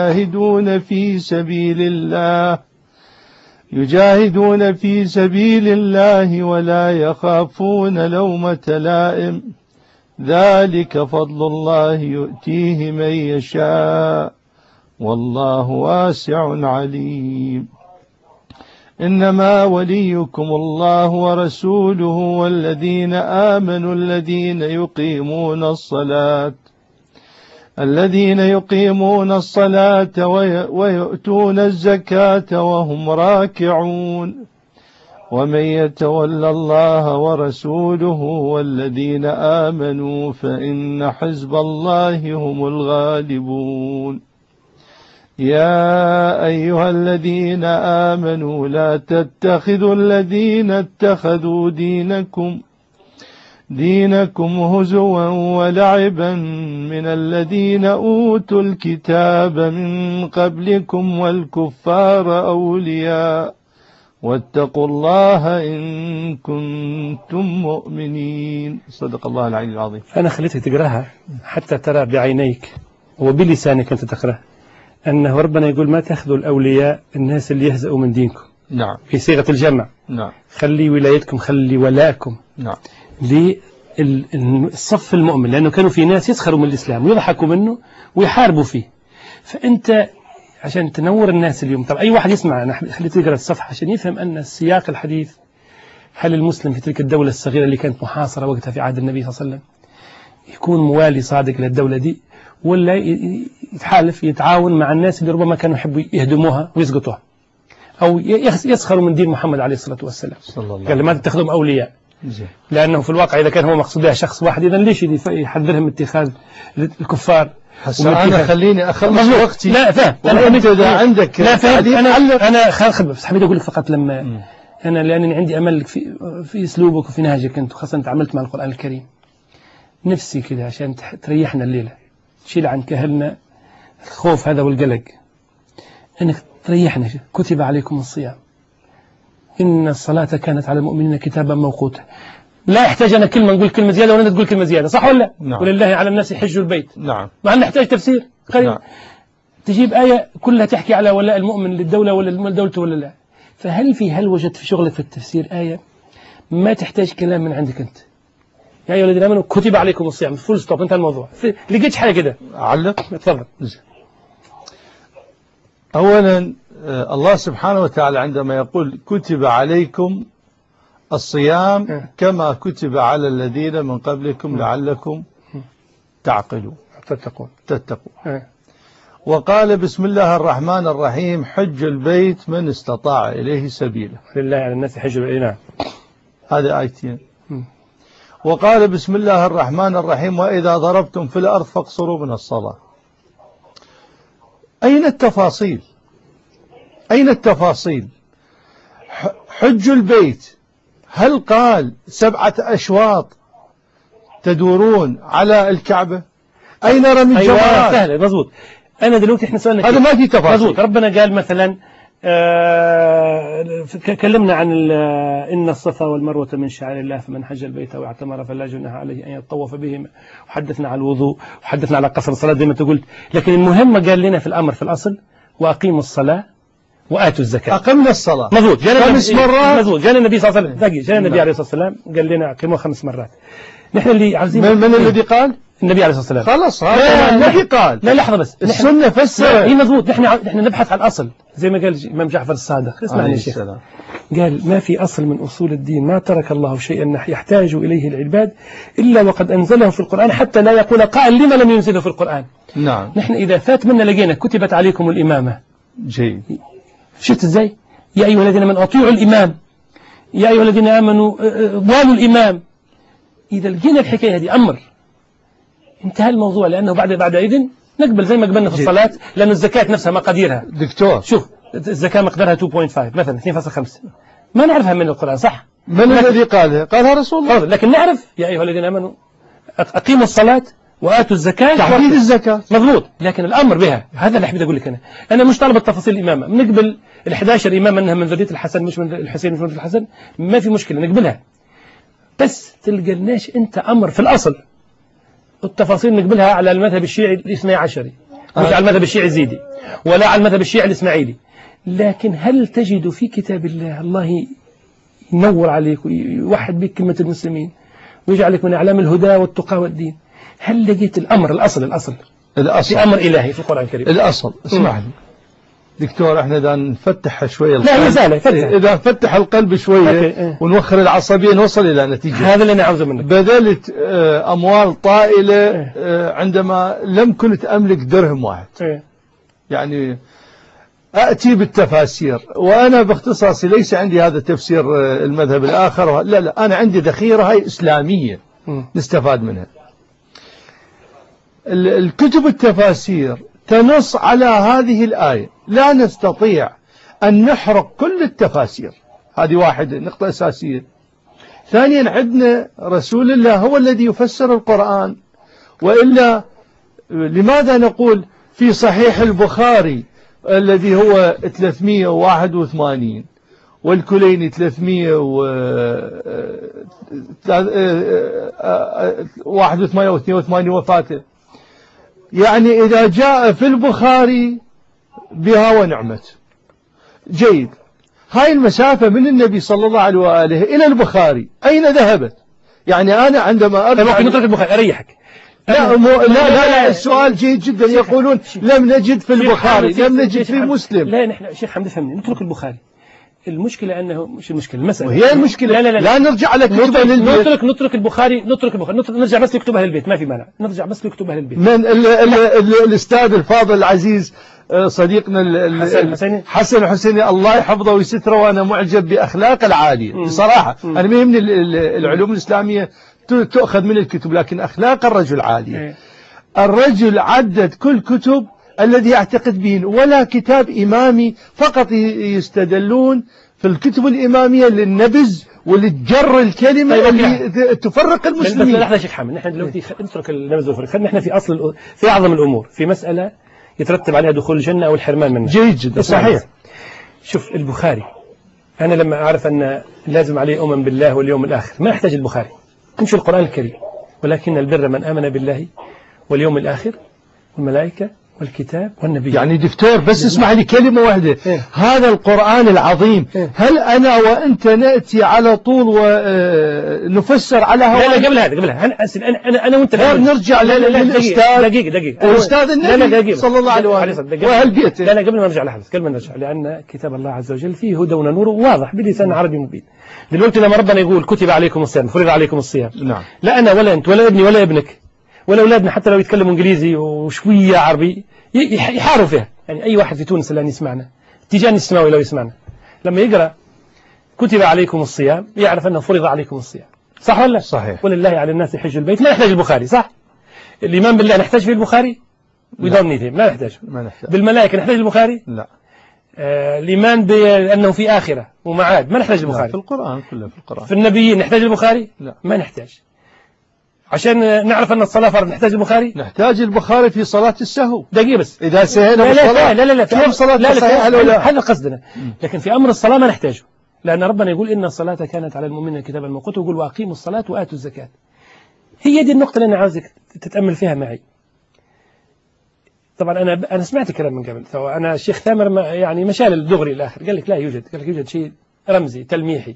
يجاهدون في سبيل الله ولا يخافون لومة لائم. ذلك فضل الله يؤتيه من يشاء والله واسع عليم. إنما وليكم الله ورسوله والذين آمنوا الذين يقيمون الصلاة ويؤتون الزكاة وهم راكعون. ومن يتولى الله ورسوله والذين آمنوا فإن حزب الله هم الغالبون. يا أيها الذين آمنوا لا تتخذوا الذين اتخذوا دينكم هزوا ولعبا من الذين أوتوا الكتاب من قبلكم والكفار أولياء واتقوا الله إن كنتم مؤمنين. صدق الله العلي العظيم. أنا خليتك تقراها حتى ترى بعينيك وبلسانك أنت تقرأ أنه ربنا يقول ما تأخذوا الأولياء الناس اللي يهزئوا من دينكم. نعم. في صيغة الجمع. نعم. خلي ولايتكم خلي ولاءكم. نعم. للصف المؤمن، لأنه كانوا في ناس يسخروا من الإسلام ويضحكوا منه ويحاربوا فيه. فأنت عشان تنور الناس اليوم، طب أي واحد يسمع، أنا خليت يقرأ الصفحة عشان يفهم أن السياق الحديث، هل المسلم في تلك الدولة الصغيرة اللي كانت محاصرة وقتها في عهد النبي صلى الله عليه وسلم يكون موالي صادق للدولة دي، ولا يتحالف يتعاون مع الناس اللي ربما كانوا يحبوا يهدموها ويسقطوها، أو يسخروا من دين محمد عليه الصلاة والسلام. قال ما تتخذهم أولياء، لأنه في الواقع إذا كان هو مقصود بها شخص واحد، إذا ليش يحذرهم من اتخاذ الكفار؟ أنا خليني أخلص وقتي. لا فاهم. إذا عندك لا فاهم. أنا خليني بس حبيت أقول لك فقط لما أنا لأنني عندي أمل في أسلوبك وفي نهجك أنت، خاصة تعاملت مع القرآن الكريم. نفسي كده عشان تريحنا الليلة، تشيل عن كهلنا الخوف هذا والقلق، أنك تريحنا. كتب عليكم الصيام إن الصلاة كانت على المؤمنين كتابا موقوتا. لا يحتاج أنا كلمة نقول كلمة زيادة ولا تقول كلمة زيادة، صح ولا؟ نعم. ولله على الناس يحج البيت. نعم. ما نحتاج تفسير. نعم. تجيب آية كلها تحكي على ولاء المؤمن للدولة ولا دولته ولا لا. فهل وجدت في شغلك في التفسير آية ما تحتاج كلام من عندك أنت؟ يا أيها الذين آمنوا كتب عليكم الصيام، فول ستوب، انتهى الموضوع. لقيتش حاجة كده؟ أعلق؟ تفضل. أولا الله سبحانه وتعالى عندما يقول كتب عليكم الصيام كما كتب على الذين من قبلكم لعلكم تعقلون تتقون. وقال بسم الله الرحمن الرحيم حج البيت من استطاع إليه سبيلا. لله على الناس حج البيت. نعم. هذه آيتين. وقال بسم الله الرحمن الرحيم وإذا ضربتم في الأرض فاقصروا من الصلاة. أين التفاصيل؟ أين التفاصيل؟ حج البيت هل قال 7 أشواط تدورون على الكعبة؟ أين رمي الجمرات؟ سهلة مضبوط. أنا دلوقتي إحنا سؤالنا هذا ما في تفاصيل. مضبوط. ربنا قال مثلا كلمنا عن إن الصفا والمروة من شعائر الله فمن حج البيت أو اعتمر فلا جناح عليه أن يطوف بهما، وحدثنا على الوضوء وحدثنا على قصر الصلاة زي ما أنت قلت. لكن المهم قال لنا في الأمر في الأصل وأقيموا الصلاة وآتوا الزكاة. أقمنا الصلاة مضبوط. 5 مرات. مضبوط. جاء النبي صلى الله عليه وسلم. جاء النبي عليه الصلاة والسلام قال لنا أقيموا 5 مرات. نحن اللي عايزين من الذي قال؟ النبي عليه الصلاة والسلام. خلاص هذا النبي قال. لا لحظة بس. السنة فسر. هي مضبوط. نحن نبحث عن الأصل زي ما قال الإمام جعفر الصادق. اسمعني يا شيخ. قال ما في أصل من أصول الدين ما ترك الله شيئا يحتاج إليه العباد إلا وقد أنزله في القرآن حتى لا يقول قائل لما لم ينزله في القرآن. نعم. نحن إذا فات منا لقينا كتبت عليكم الإمامة. جيد. شفت إزاي؟ يا أيها الذين آمنوا أطيعوا الإمام، يا أيها الذين آمنوا والوا الإمام. إذا لقينا الحكاية هذه أمر انتهى الموضوع، لأنه بعد إذن نقبل زي ما قبلنا في الصلاة، لأن الزكاة نفسها مقاديرها. دكتور شوف الزكاة مقدارها 2.5 مثلا 2.5 ما نعرفها من القرآن، صح؟ من الذي قالها؟ قالها رسول الله. لكن نعرف يا أيها الذين آمنوا أقيموا الصلاة وآتوا الزكاة. تحديد الزكاة مضبوط. لكن الأمر بها هذا اللي حبيت أقول لك أنا. أنا مش طالب التفاصيل الإمامة، بنقبل ال11 إمام أنها من ذرية الحسن مش من الحسين مش من الحسن، ما في مشكلة نقبلها. بس تلقلناش أنت أمر في الأصل التفاصيل نقبلها على المذهب الشيعي الاثني عشري مش على المذهب الشيعي الزيدي ولا على المذهب الشيعي الإسماعيلي. لكن هل تجد في كتاب الله ينور عليك ويوحد بك كلمة المسلمين ويجعلك من أعلام الهدى والتقى والدين؟ هل لقيت الأمر الأصل في أمر إلهي في القرآن الكريم؟ الأصل اسمح لي دكتور، احنا إذا نفتح شوية القلب، لا يزال إذا نفتح القلب شوية ونوخر العصبية نوصل إلى نتيجة. هذا اللي أنا عاوزه منك. بذلت أموال طائلة عندما لم كنت أملك درهم واحد. يعني أأتي بالتفاسير وأنا باختصاصي ليس عندي هذا تفسير المذهب الآخر، لا أنا عندي ذخيرة هاي إسلامية نستفاد منها. الكتب التفاسير تنص على هذه الآية، لا نستطيع أن نحرق كل التفاسير، هذه واحدة نقطة أساسية. ثانيا عندنا رسول الله هو الذي يفسر القرآن. وإلا لماذا نقول في صحيح البخاري الذي هو 381 والكليني 381 وفاته، يعني إذا جاء في البخاري بها ونعمت. جيد، هاي المسافة من النبي صلى الله عليه وآله إلى البخاري أين ذهبت؟ يعني أنا عندما ممكن نترك البخاري أريحك. لا السؤال جيد جدا. يقولون لم نجد في البخاري، لم نجد في مسلم. لا نحن شيخ حمد فهمني، نترك البخاري. المشكلة أنه مش المشكلة، المسألة وهي المشكلة. لا نرجع على كتبها للبيت. نترك البخاري، نرجع بس لكتبها للبيت، ما في مانع، نرجع بس لكتبها للبيت. من الأستاذ الفاضل العزيز صديقنا حسن الحسيني الله يحفظه ويستره، وأنا معجب بأخلاقه العالية بصراحة. أنا ما يهمني العلوم الإسلامية تؤخذ من الكتب، لكن أخلاق الرجل عالية. الرجل عدد كل كتب الذي يعتقد به، ولا كتاب إمامي فقط يستدلون في الكتب الإمامية للنبذ وللجر الكلمة اللي تفرق المسلمين. لحظة يا شيخ حامد، نحن دلوقتي نترك النبذ والفرق، نحن في أصل، في أعظم الأمور، في مسألة يترتب عليها دخول الجنة أو الحرمان منها. جيد جدا، صحيح. شوف البخاري، أنا لما أعرف أن لازم عليه أؤمن بالله واليوم الآخر ما أحتاج البخاري، نمشي القرآن الكريم. ولكن البر من آمن بالله واليوم الآخر والملائكة والكتاب والنبي. يعني دكتور بس اسمع لي كلمة واحدة. هذا القرآن العظيم هل أنا وأنت نأتي على طول ونفسر على هواء؟ لا قبل هذا أنا وأنت نرجع للأستاذ. دقيقة أستاذ النبي صلى الله عليه وسلم وأهل بيته. لا قبل ما نرجع لحظة، قبل ما نرجع، لأن كتاب الله عز وجل فيه هدى ونور واضح بلسان عربي مبين. دلوقتي لما ربنا يقول كتب عليكم الصيام، فرض عليكم الصيام، نعم، لا أنا ولا أنت ولا ابني ولا ابنك ولا أولادنا حتى لو يتكلموا إنجليزي وشوية عربي يحاروا فيها. يعني أي واحد في تونس الآن يسمعنا، تيجاني السماوي لو يسمعنا، لما يقرأ كتب عليكم الصيام يعرف أنه فرض عليكم الصيام، صح ولا؟ صحيح. ولله على الناس حج البيت، ما نحتاج البخاري، صح؟ الإيمان بالله نحتاج فيه البخاري؟ we don't need him، ما نحتاج. بالملائكة نحتاج البخاري؟ لا. الإيمان بأنه في آخرة ومعاد ما نحتاج البخاري. في القرآن كله، في القرآن. في النبيين نحتاج البخاري؟ لا، ما نحتاج. عشان نعرف أن الصلاة فرض نحتاج البخاري؟ نحتاج البخاري في صلاة السهو. دقيقة بس، إذا سهينا بالصلاة لا كيف صلاة صحيحة ولا؟ هذا قصدنا. لكن في أمر الصلاة ما نحتاجه، لأن ربنا يقول إن الصلاة كانت على المؤمنين كتابا موقوتا، ويقول وأقيموا الصلاة وآتوا الزكاة. هي دي النقطة اللي أنا عاوزك تتأمل فيها معي. طبعا أنا سمعت كلام من قبل، أنا الشيخ ثامر يعني مشال الدغري الآخر، قال لك لا يوجد، قال لك يوجد شيء رمزي تلميحي.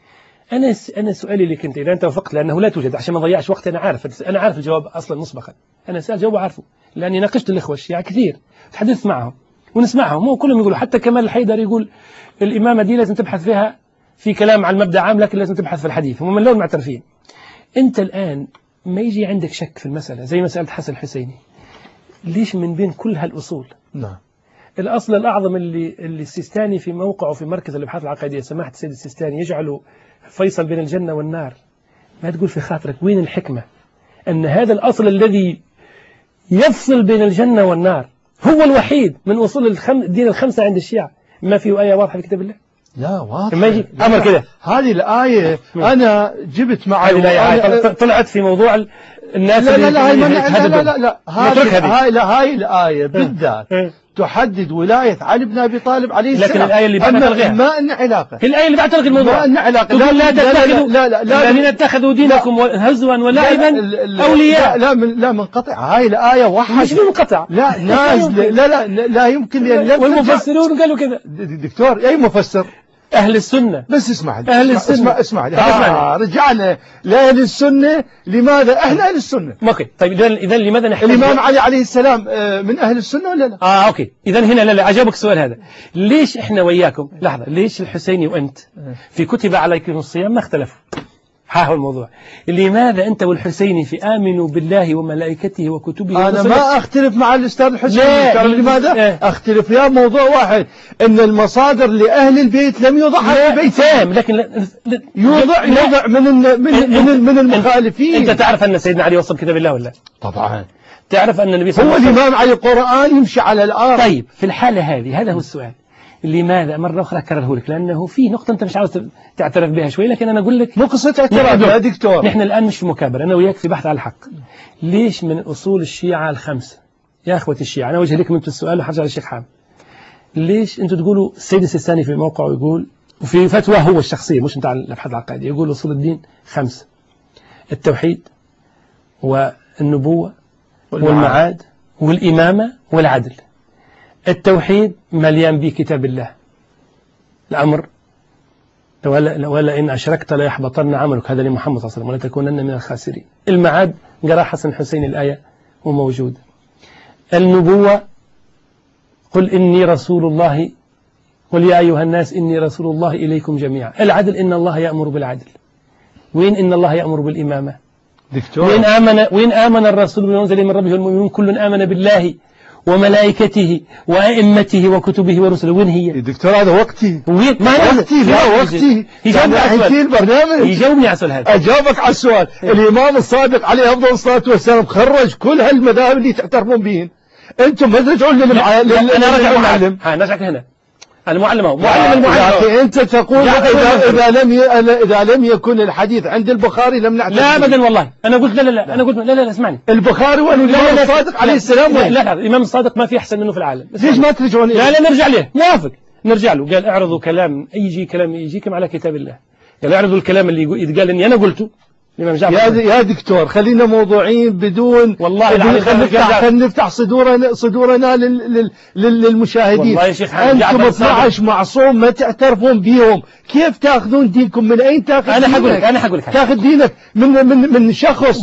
أنا سؤالي لك أنت إذا أنت وافقت، لأنه لا توجد، عشان ما نضيعش وقت، أنا عارف الجواب أصلا مسبقا، أنا سأل جوابه عارفه، لأني ناقشت الإخوة الشيعة كثير، تحدثت معهم ونسمعهم، مو كلهم يقولوا، حتى كمال الحيدر يقول الإمامة دي لازم تبحث فيها في كلام على المبدأ عام، لكن لازم تبحث في الحديث، هم من لون معترفين. أنت الآن ما يجي عندك شك في المسألة زي مسألة حسن الحسيني، ليش من بين كل هالأصول؟ نعم. الأصل الأعظم اللي السيستاني في موقعه في مركز الأبحاث العقائدية، سماحة السيد السيستاني، يجعله فيصل بين الجنة والنار. ما تقول في خاطرك وين الحكمة أن هذا الأصل الذي يفصل بين الجنة والنار هو الوحيد من أصول الدين الخمسة عند الشيعة ما فيه آية واضحة في كتاب الله؟ لا واضح. ما يجي أمر كده. هذه الآية أنا جبت معي، هذه الآية طلعت في موضوع الناس. لا هاي الآية بالذات تحدد ولاية علي بن أبي طالب عليه السلام. لكن الآية اللي بعدها تلغيها ما إن علاقة. الآية اللي بعدها تلغي الموضوع. ما إن علاقة. لا الذين اتخذوا دينكم هزوا ولعبا أولياء. لا منقطع. هاي الآية واحدة. مش منقطع. لا نازل. لا يمكن. والمفسرون قالوا كذا. دكتور أي مفسر؟ أهل السنة. بس اسمع اسمع رجعنا لأهل السنة. لماذا احنا أهل السنة؟ اوكي طيب إذا لماذا نحتاج الإمام علي عليه السلام من أهل السنة ولا لا؟ اوكي إذا هنا لا أجاوبك السؤال هذا. ليش احنا وياكم لحظة، ليش الحسيني وأنت في كتب عليكم الصيام ما اختلفوا؟ ها هو الموضوع. لماذا أنت والحسيني في آمنوا بالله وملائكته وكتبه؟ أنا ما أختلف مع الأستاذ الحسيني. لماذا؟ أختلف يا موضوع واحد، أن المصادر لأهل البيت لم يوضع البيت فاهم، لكن يوضع من المخالفين. أنت تعرف أن سيدنا علي وصل كتاب الله ولا؟ طبعا. تعرف أن النبي صلى الله عليه وسلم هو الإمام على القرآن يمشي على الأرض. طيب في الحالة هذه هذا هو السؤال، لماذا؟ مرة أخرى أكرره لك، لأنه في نقطة أنت مش عاوز تعترف بها شوي، لكن أنا أقول لك مو قصة اعتراف يا دكتور. نحن الآن مش في مكابرة، أنا وياك في بحث على الحق. ليش من أصول الشيعة الخمسة يا أخوة الشيعة، أنا وجه لكم أنتم السؤال وحرجع للشيخ حامد، ليش أنتم تقولوا السيد السيستاني في موقعه يقول، وفي فتوى هو الشخصية مش بتاع الأبحاث العقائدية، يقول أصول الدين 5: التوحيد والنبوة والمعاد والإمامة والعدل. التوحيد مليان به كتاب الله، الأمر ولا إن أشركت لا يحبطن عملك، هذا لمحمد صلى الله عليه وسلم، ولا تكونن من الخاسرين. المعاد قرأ حسن حسين الآية وموجود. النبوة قل إني رسول الله، قل يا أيها الناس إني رسول الله إليكم جميعا. العدل إن الله يأمر بالعدل. وين إن الله يأمر بالإمامة؟ دكتور وين آمن الرسول بما أنزل من ربه والمؤمنون كل آمن بالله وملائكته وأئمته وكتبه ورسله. وين هي؟ دكتور هذا وقتي. وين؟ ما وقتي لا وقتي. يجاوبني على السؤال هذا. أجاوبك على السؤال. الإمام الصادق عليه أفضل الصلاة والسلام خرج كل هالمذاهب اللي تعترفون بهن. أنتم ما ترجعون للمعلم. أنا رجع المعلم. نرجع هنا. المعلم هو معلم المعلم. أنت تقول إذا لم يكن الحديث عند البخاري لم نعترف. لا أبدا والله. أنا قلت لا أنا قلت لا اسمعني. البخاري والإمام الصادق عليه السلام. لا الإمام الصادق ما في أحسن منه في العالم. ليش ما ترجعون؟ لا نرجع له. موافق. نرجع له. قال اعرضوا كلام كلام يجيكم على كتاب الله. قال اعرضوا الكلام اللي يتقال إني أنا قلته. يا دكتور خلينا موضوعين بدون والله خلينا نفتح صدورنا للمشاهدين. والله يا شيخ أنتم 12 معصوم ما تعترفون بيهم، كيف تأخذون دينكم؟ من أين تأخذ دينك؟ أنا حقول لك تأخذ دينك من شخص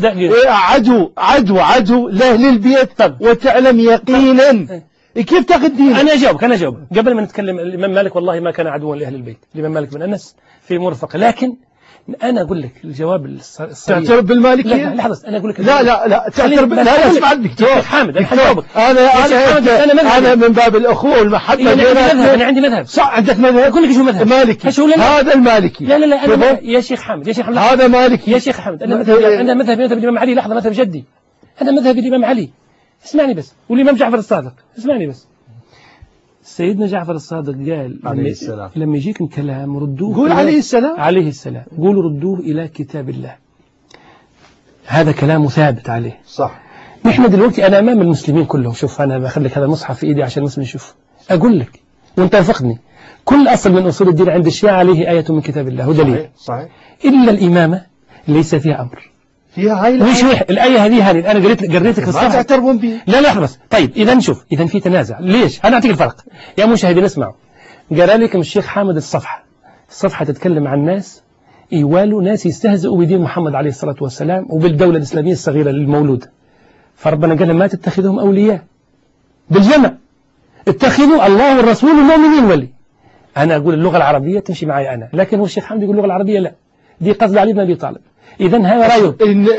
عدو لأهل البيت وتعلم يقينا كيف تأخذ دينك؟ أنا أجاوب قبل ما نتكلم. الإمام مالك والله ما كان عدوا لأهل البيت. الإمام مالك بن أنس في مرفقة، لكن أنا أقول لك الجواب الصريح. تعترف بالمالكية؟ لا لحظة أنا أقول لك لا تعترف لا اسمع الدكتور حامد. أنا حجاوبك. أنا من باب الأخوة والمحبة. أنا عندي مذهب. صح عندك مذهب. أقول لك شو مذهب؟ مالكي. هذا المالكي. لا أنا يا شيخ حامد هذا مالكي. يا شيخ حامد أنا مذهب الإمام علي. لحظة مذهب جدي. أنا مذهب الإمام علي. اسمعني بس. والإمام جعفر الصادق. اسمعني بس. سيدنا جعفر الصادق قال لما يجيكم كلام ردوه. قول عليه السلام. قولوا ردوه إلى كتاب الله. هذا كلامه ثابت عليه. صح. نحن دلوقتي أنا أمام المسلمين كلهم. شوف أنا بأخذ لك هذا المصحف في إيدي عشان المسلم يشوف. أقول لك وأنت وافقني، كل أصل من أصول الدين عند الشيعة عليه آية من كتاب الله ودليل. صحيح. إلا الإمامة ليس فيها أمر. فيها هاي الآية هذه أنا قريتك في الصفحة. ما تعترفون بها. لا بس. طيب إذا شوف، إذا في تنازع ليش؟ أنا أعطيك الفرق يا مشاهدين اسمعوا. قال لكم الشيخ حامد الصفحة تتكلم عن ناس يوالوا ناس يستهزئوا بدين محمد عليه الصلاة والسلام وبالدولة الإسلامية الصغيرة للمولود. فربنا قال ما تتخذهم أولياء بالجمع، اتخذوا الله والرسول والمؤمنين ولي. أنا أقول اللغة العربية تمشي معي أنا، لكن هو الشيخ حامد يقول اللغة العربية لا، دي قصد علي بن أبي طالب. إذا هذا رأيه.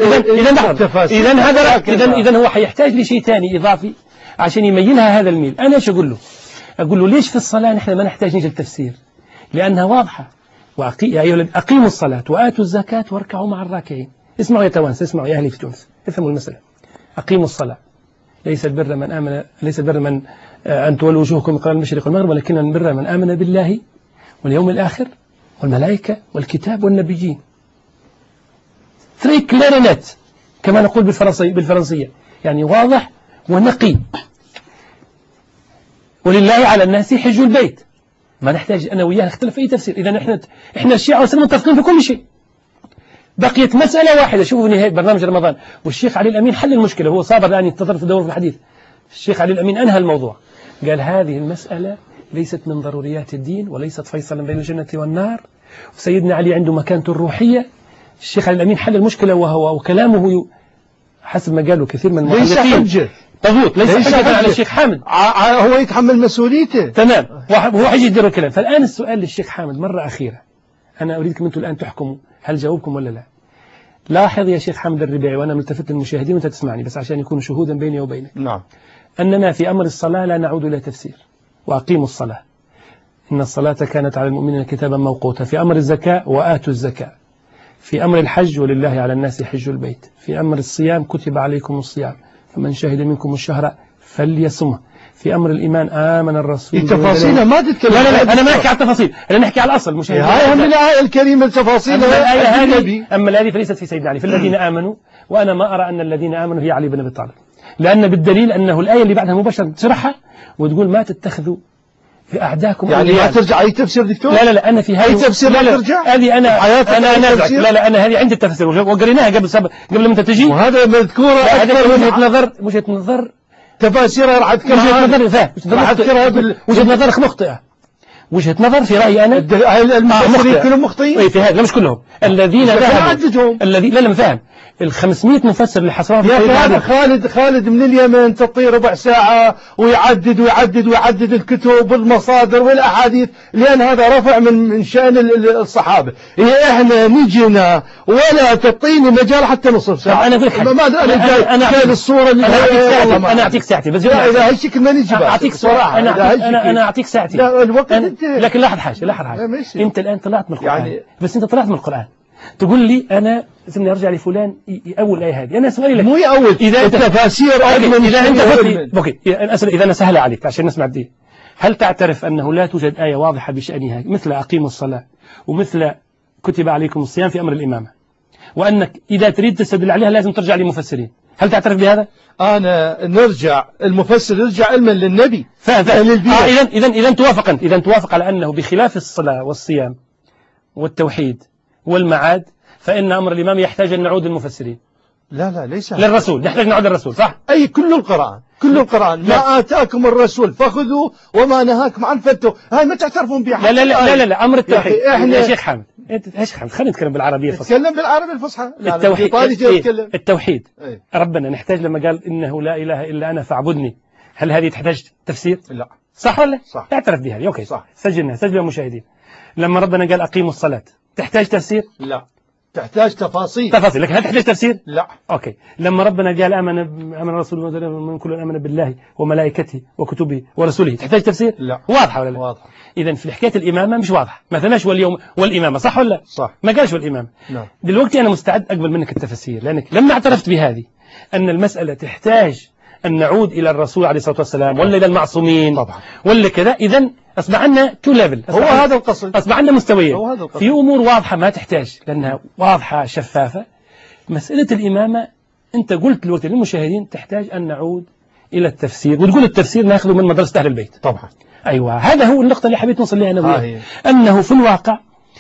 إذا هو حيحتاج لشيء ثاني إضافي عشان يميلها هذا الميل. أنا إيش أقول له ليش في الصلاة نحن ما نحتاج نجي التفسير؟ لأنها واضحة. يا أيها الذين أقيموا الصلاة وآتوا الزكاة واركعوا مع الراكعين. اسمعوا يا توانسة، اسمعوا يا أهلي في تونس، افهموا المسألة. أقيموا الصلاة ليس البر من أن تولوا وجوهكم قبل المشرق والمغرب، ولكن البر من آمن بالله واليوم الآخر والملائكة والكتاب والنبيين. 3 كلارينات كما نقول بالفرنسية، يعني واضح ونقي. ولله على الناس حج البيت. ما نحتاج أنا وياه نختلف في أي تفسير. إذا إحنا الشيعة والسنة متفقين في كل شيء. بقيت مسألة واحدة. شوفوا نهاية برنامج رمضان والشيخ علي الأمين حل المشكلة. هو صابر الآن ينتظر في دور في الحديث. الشيخ علي الأمين أنهى الموضوع، قال هذه المسألة ليست من ضروريات الدين وليست فيصلا بين الجنة والنار، وسيدنا علي عنده مكانته الروحية. الشيخ علي الأمين حل المشكلة وكلامه حسب ما قالوا كثير من المحدثين ليس حجة. مضبوط، ليس حجة على الشيخ حامد. هو يتحمل مسؤوليته. تمام، وهو حيجي يدير الكلام. فالآن السؤال للشيخ حامد مرة أخيرة، أنا أريدكم أنتم الآن تحكموا هل جاوبكم ولا لا. لاحظ يا شيخ حامد الربيعي، وأنا ملتفت للمشاهدين وأنت تسمعني بس عشان يكونوا شهودا بيني وبينك. نعم. أننا في أمر الصلاة لا نعود إلى تفسير. وأقيموا الصلاة إن الصلاة كانت على المؤمنين كتابا موقوتا. في أمر الزكاة وآتوا الزكاة. في أمر الحج ولله على الناس حج البيت. في أمر الصيام كتب عليكم الصيام فمن شهد منكم الشهر فليصمه. في أمر الإيمان آمن الرسول. التفاصيل ما تتكلم. لا أنا ما أحكي على التفاصيل، أنا نحكي على الأصل. مش هاي من الآية الكريمة التفاصيل. أما الآية فليست في سيدنا علي، في الذين آمنوا، وأنا ما أرى أن الذين آمنوا هي علي بن أبي طالب، لأن بالدليل أنه الآية اللي بعدها مباشرة تشرحها وتقول ما تتخذوا في أعداءكم يعني ما ترجع أي تفسير دكتور؟ لا أنا في هذه تفسير لا ترجع. هذه أنا نازعك. لا أنا هذه عندي التفسير وقريناها قبل ما أنت تجي، وهذا مذكورة. هذا وجهة نظر تفاسيرها راح وجهة نظرك مخطئة. وجهة نظر في رأيي أنا المفسرين كلهم مخطئين. في هذا مش كلهم الذين ذهبوا لا فاهم 500 مفسر اللي حصلوا في هذا خالد من اليمن تطير ربع ساعة ويعدد الكتب والمصادر والأحاديث، لأن هذا رفع من شأن الصحابة. إحنا نجينا ولا تعطيني مجال حتى نصف ساعة. أنا أقول لك أنا جاي الصورة اللي أنا أعطيك ساعتي بس إذا هالشكل ما نجي أعطيك صراحة. أنا أعطيك ساعتي. لا الوقت لكن لاحظ حاجة أنت الآن طلعت من القرآن يعني، بس أنت طلعت من القرآن تقول لي أنا لازم أرجع لفلان يأول الآية هذه. أنا سؤالي لك مو يأول إذا التفاسير إذا أنت أوكي أنا أسأل إذا أنا سهل عليك عشان نسمع دي. هل تعترف أنه لا توجد آية واضحة بشأنها مثل أقيموا الصلاة ومثل كتب عليكم الصيام في أمر الإمامة، وأنك إذا تريد تستدل عليها لازم ترجع لمفسرين؟ هل تعترف بهذا؟ أنا المفسر يرجع علما للنبي. إذا توافق على أنه بخلاف الصلاة والصيام والتوحيد والمعاد فإن أمر الإمام يحتاج أن نعود للمفسرين. لا ليس للرسول، نحتاج نعود للرسول صح؟ أي كل القرآن ما آتاكم الرسول فخذوا وما نهاكم عنه فانتهوا. هاي ما تعترفون بها. لا أمر التوحيد يا شيخ حامد خلينا نتكلم بالعربية الفصحى. نتكلم بالعربية الفصحى. التوحيد ربنا نحتاج لما قال إنه لا إله إلا أنا فاعبدني، هل هذه تحتاج تفسير؟ لا. صح ولا؟ صح. اعترف بهذه أوكي صح. سجلها المشاهدين. لما ربنا قال أقيموا الصلاة تحتاج تفسير؟ لا تحتاج تفاصيل، لكن هل تحتاج تفسير؟ لا. أوكي. لما ربنا قال آمن الرسول من كل آمن بالله وملائكته وكتبه ورسوله تحتاج تفسير؟ لا. واضحة ولا لا؟ واضحة. إذا في حكاية الإمامة مش واضحة، ما ثناش واليوم والإمامة صح ولا؟ صح. ما قالش والإمامة. نعم. دلوقتي أنا مستعد أقبل منك التفسير، لأنك لما اعترفت بهذه أن المسألة تحتاج أن نعود إلى الرسول عليه الصلاة والسلام ولا إلى المعصومين طبعا ولا كذا، إذا أصبح عندنا تو ليفل. هو هذا القصد. أصبح عندنا مستويين. في أمور واضحة ما تحتاج لأنها واضحة شفافة. مسألة الإمامة أنت قلت دلوقتي للمشاهدين تحتاج أن نعود إلى التفسير، وتقول التفسير ناخذه من مدرسة أهل البيت. طبعا. أيوة هذا هو النقطة اللي حبيت نوصل لها أنا وياك، أنه في الواقع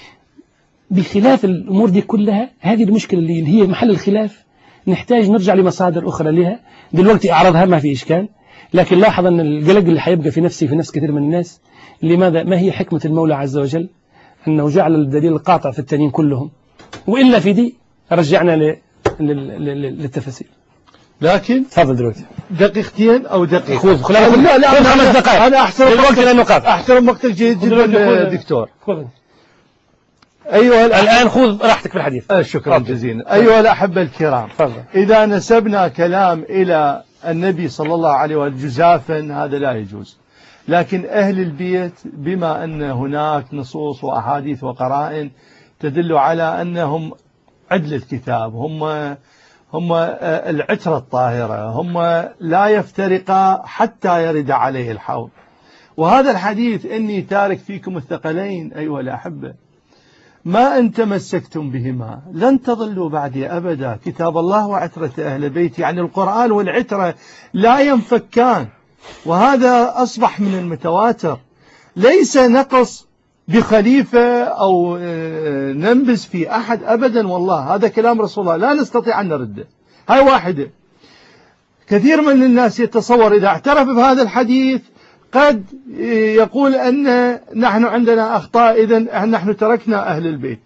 بخلاف الأمور دي كلها هذه المشكلة اللي هي محل الخلاف نحتاج نرجع لمصادر أخرى لها. دلوقتي أعرضها ما في إشكال، لكن لاحظ أن القلق اللي حيبقى في نفسي في نفس كثير من الناس لماذا؟ ما هي حكمة المولى عز وجل أنه جعل الدليل القاطع في التانيين كلهم، وإلا في دي رجعنا للتفاسير. لكن تفضل دلوقتي دقيقتين أو دقيقة. خذ 5 دقائق. أنا أحترم وقتك جدا دكتور. خذ. أيها الآن خذ راحتك في الحديث. شكرا جزيلا. أيها الأحبة الكرام، إذا نسبنا كلام إلى النبي صلى الله عليه وسلم جزافا هذا لا يجوز، لكن أهل البيت بما أن هناك نصوص وأحاديث وقرائن تدل على أنهم عدل الكتاب، هم العترة الطاهرة، هم لا يفترقا حتى يرد عليه الحوض. وهذا الحديث إني تارك فيكم الثقلين أيها الأحبة ما أن تمسكتم بهما لن تضلوا بعدي أبدا، كتاب الله وعترة أهل بيتي، يعني القرآن والعترة لا ينفكان، وهذا أصبح من المتواتر، ليس نقص بخليفة أو ننبس في أحد أبدا، والله هذا كلام رسول الله لا نستطيع أن نرده. هاي واحدة. كثير من الناس يتصور إذا اعترف بهذا الحديث قد يقول أن نحن عندنا أخطاء، إذن نحن تركنا أهل البيت.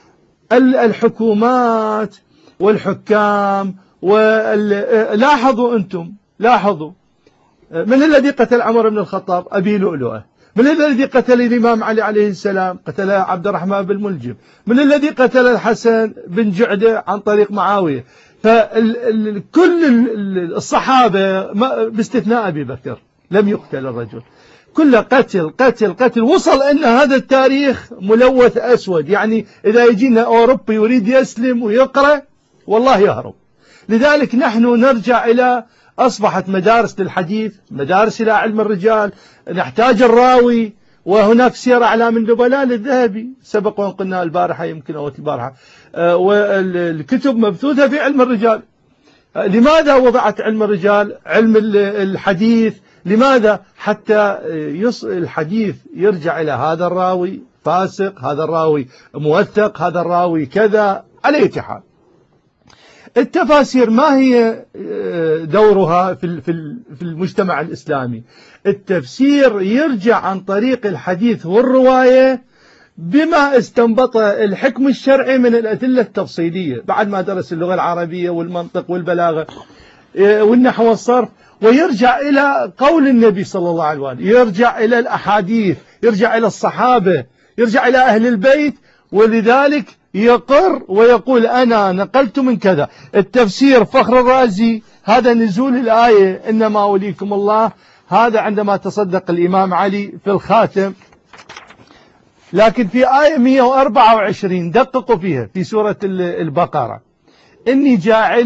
الحكومات والحكام لاحظوا أنتم، لاحظوا من الذي قتل عمر بن الخطاب؟ أبي لؤلؤة. من الذي قتل الإمام علي عليه السلام؟ قتل عبد الرحمن بن ملجم. من الذي قتل الحسن بن جعدة عن طريق معاوية؟ فكل الصحابة باستثناء أبي بكر لم يقتل الرجل، كله قتل قتل قتل، وصل أن هذا التاريخ ملوث أسود، يعني إذا يجينا أوروبي يريد يسلم ويقرأ والله يهرب. لذلك نحن نرجع إلى أصبحت مدارس للحديث، مدارس إلى علم الرجال، نحتاج الراوي. وهناك سير أعلام النبلاء للذهبي سبق وأن قلنا البارحة يمكن أو البارحة، والكتب مبثوثة في علم الرجال. لماذا وضعت علم الرجال علم الحديث؟ لماذا؟ حتى الحديث يرجع إلى هذا الراوي فاسق، هذا الراوي موثق، هذا الراوي كذا. على أي حال التفاسير ما هي دورها في المجتمع الإسلامي؟ التفسير يرجع عن طريق الحديث والرواية بما استنبط الحكم الشرعي من الأدلة التفصيلية بعد ما درس اللغة العربية والمنطق والبلاغة والنحو والصرف، ويرجع إلى قول النبي صلى الله عليه وسلم، يرجع إلى الأحاديث، يرجع إلى الصحابة، يرجع إلى أهل البيت، ولذلك يقر ويقول أنا نقلت من كذا. التفسير فخر الرازي هذا نزول الآية إنما وليكم الله، هذا عندما تصدق الإمام علي في الخاتم. لكن في آية 124 دققوا فيها في سورة البقرة، إني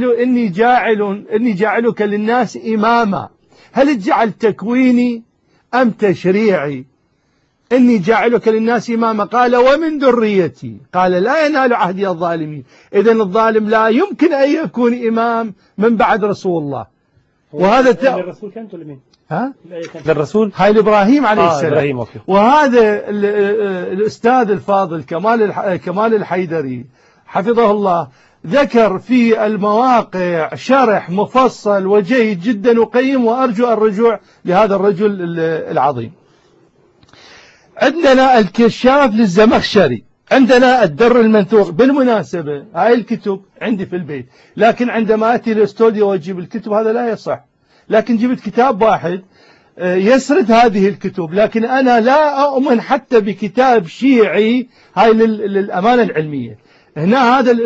جاعلك للناس إماما، هل الجعل تكويني أم تشريعي؟ إني جاعلك للناس إماما، قال ومن ذريتي، قال لا ينال عهدي الظالمين. إذن الظالم لا يمكن أن يكون إمام من بعد رسول الله. وهذا الرسول كانت لمين؟ ها؟ للرسول هاي إبراهيم عليه السلام. إبراهيم. وهذا الأستاذ الفاضل كمال الحيدري حفظه الله ذكر في المواقع شرح مفصل وجيد جدا وقيم، وأرجو الرجوع لهذا الرجل العظيم. عندنا الكشاف للزمخشري، عندنا الدر المنثور. بالمناسبة هاي الكتب عندي في البيت، لكن عندما أتي الاستوديو وأجيب الكتب هذا لا يصح، لكن جبت كتاب واحد يسرد هذه الكتب. لكن أنا لا أؤمن حتى بكتاب شيعي، هاي للأمانة العلمية. هنا هذا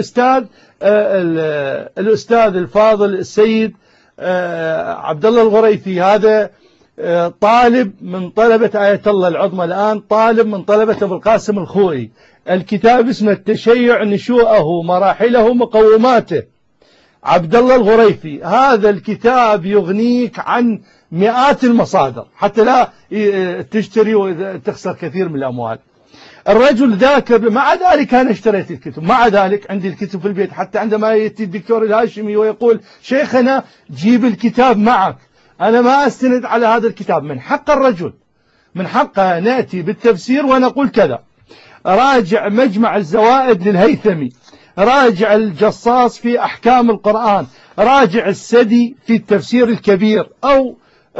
الأستاذ الفاضل السيد عبد الله الغريفي، هذا طالب من طلبة آية الله العظمى، الآن طالب من طلبة أبو القاسم الخوئي. الكتاب اسمه التشيع، نشوءه، مراحله، مقوماته. عبد الله الغريفي، هذا الكتاب يغنيك عن مئات المصادر حتى لا تشتري وتخسر كثير من الأموال. الرجل ذاكر. مع ذلك أنا اشتريت الكتب، مع ذلك عندي الكتب في البيت. حتى عندما يأتي الدكتور الهاشمي ويقول شيخنا جيب الكتاب معك، أنا ما أستند على هذا الكتاب. من حق الرجل، من حقه نأتي بالتفسير ونقول كذا. راجع مجمع الزوائد للهيثمي، راجع الجصاص في أحكام القرآن، راجع السدي في التفسير الكبير، أو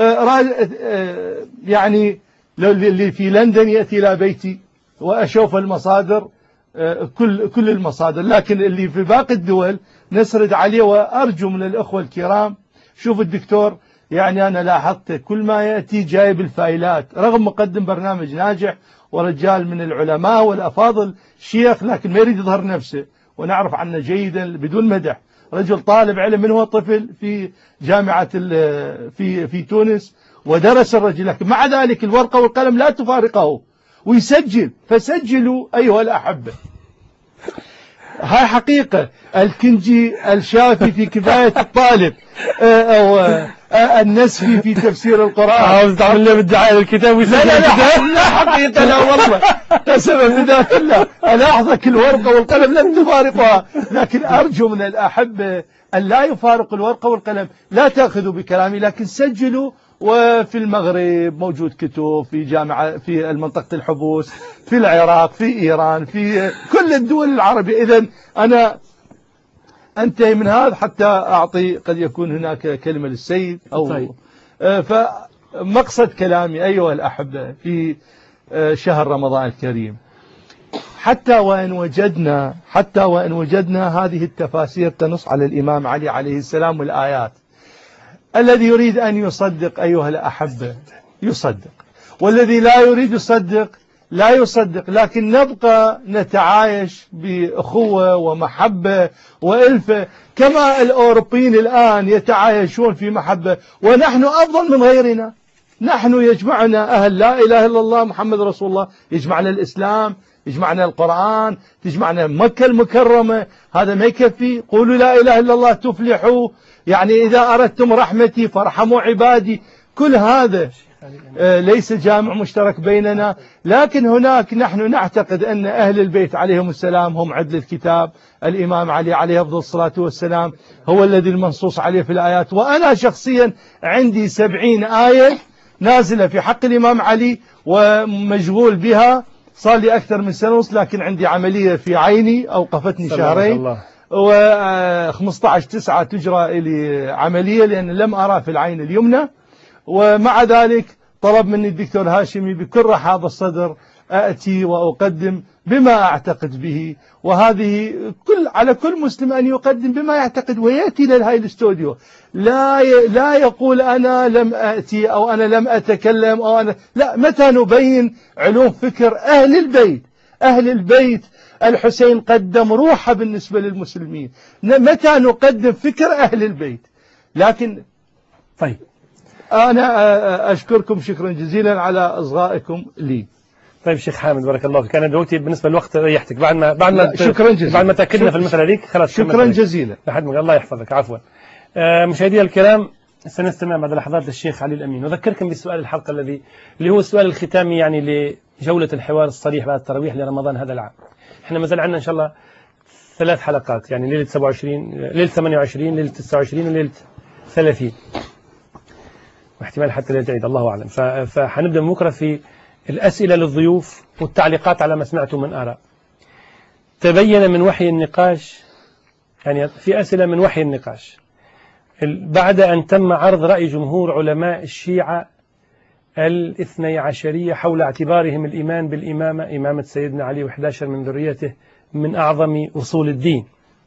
يعني اللي في لندن يأتي إلى بيتي وأشوف المصادر، كل المصادر. لكن اللي في باقي الدول نسرد عليه. وأرجو من الأخوة الكرام، شوف الدكتور، يعني أنا لاحظت كل ما يأتي جايب الفايلات، رغم مقدم برنامج ناجح ورجال من العلماء والأفاضل، شيخ، لكن ما يريد يظهر نفسه، ونعرف عنه جيدا بدون مدح. رجل طالب علم من هو طفل في جامعة في تونس، ودرس الرجل، لكن مع ذلك الورقة والقلم لا تفارقه، ويسجل. فسجلوا أيها الأحبة، هاي حقيقة. الكنجي الشافي في كفاية الطالب، أو النسفي في تفسير القرآن. عاوز تعمل له بالدعاية الكتاب ويسجل الكتاب؟ لا حقيقة، لا والله، قسما بذات الله ألاحظك الورقة والقلم لم تفارقها. لكن أرجو من الأحبة أن لا يفارق الورقة والقلم. لا تأخذوا بكلامي، لكن سجلوا. وفي المغرب موجود كتب، في جامعة في المنطقة الحبوس، في العراق، في إيران، في كل الدول العربية. إذن أنا أنتهي من هذا حتى أعطي، قد يكون هناك كلمة للسيد أو فمقصد كلامي أيها الأحبة في شهر رمضان الكريم، حتى وإن وجدنا هذه التفاسير تنص على الإمام علي عليه السلام والآيات، الذي يريد أن يصدق أيها الأحبة يصدق، والذي لا يريد يصدق لا يصدق. لكن نبقى نتعايش بأخوة ومحبة وألفة كما الأوروبيين الآن يتعايشون في محبة، ونحن أفضل من غيرنا. نحن يجمعنا أهل لا إله إلا الله محمد رسول الله، يجمعنا الإسلام، يجمعنا القرآن، تجمعنا مكة المكرمة. هذا ما يكفي؟ قولوا لا إله إلا الله تفلحوا. يعني إذا أردتم رحمتي فارحموا عبادي، كل هذا ليس جامع مشترك بيننا. لكن هناك نحن نعتقد أن أهل البيت عليهم السلام هم عدل الكتاب. الإمام علي عليه أفضل الصلاة والسلام هو الذي المنصوص عليه في الآيات. وأنا شخصيا عندي 70 آية نازلة في حق الإمام علي ومشغول بها، صار لي أكثر من سنة ونص، لكن عندي عملية في عيني أوقفتني شهرين، و15/9 تجرى لي عملية لأن لم أرى في العين اليمنى. ومع ذلك طلب مني الدكتور هاشمي بكل رحاب الصدر أأتي وأقدم بما أعتقد به، وهذه على كل مسلم أن يقدم بما يعتقد ويأتي لهاي الاستوديو، لا يقول أنا لم أأتي أو أنا لم أتكلم أو أنا لا. متى نبين علوم فكر أهل البيت؟ أهل البيت الحسين قدم روحه بالنسبة للمسلمين، متى نقدم فكر أهل البيت؟ لكن طيب أنا أشكركم شكرا جزيلا على إصغائكم لي. طيب شيخ حامد بارك الله فيك، أنا دلوقتي بالنسبة للوقت ريحتك بعد ما شكرا جزيلا، بعد ما تأكدنا في المسألة هذيك خلاص. شكرا جزيلا لحد ما الله يحفظك. عفوا. مشاهدي الكرام، سنستمع بعد لحظات للشيخ علي الأمين. أذكركم بسؤال الحلقة اللي هو السؤال الختامي يعني لجولة الحوار الصريح بعد التراويح لرمضان هذا العام. احنا ما زال عندنا إن شاء الله 3 حلقات، يعني ليلة 27، ليلة 28، ليلة 29 وليلة 30، واحتمال حتى ليلة العيد الله أعلم. فحنبدأ من بكرة في الأسئلة للضيوف والتعليقات على ما سمعتم من آراء. تبين من وحي النقاش، يعني في أسئلة من وحي النقاش بعد أن تم عرض رأي جمهور علماء الشيعة 12 حول اعتبارهم الإيمان بالإمامة، إمامة سيدنا علي و11 من ذريته، من أعظم أصول الدين،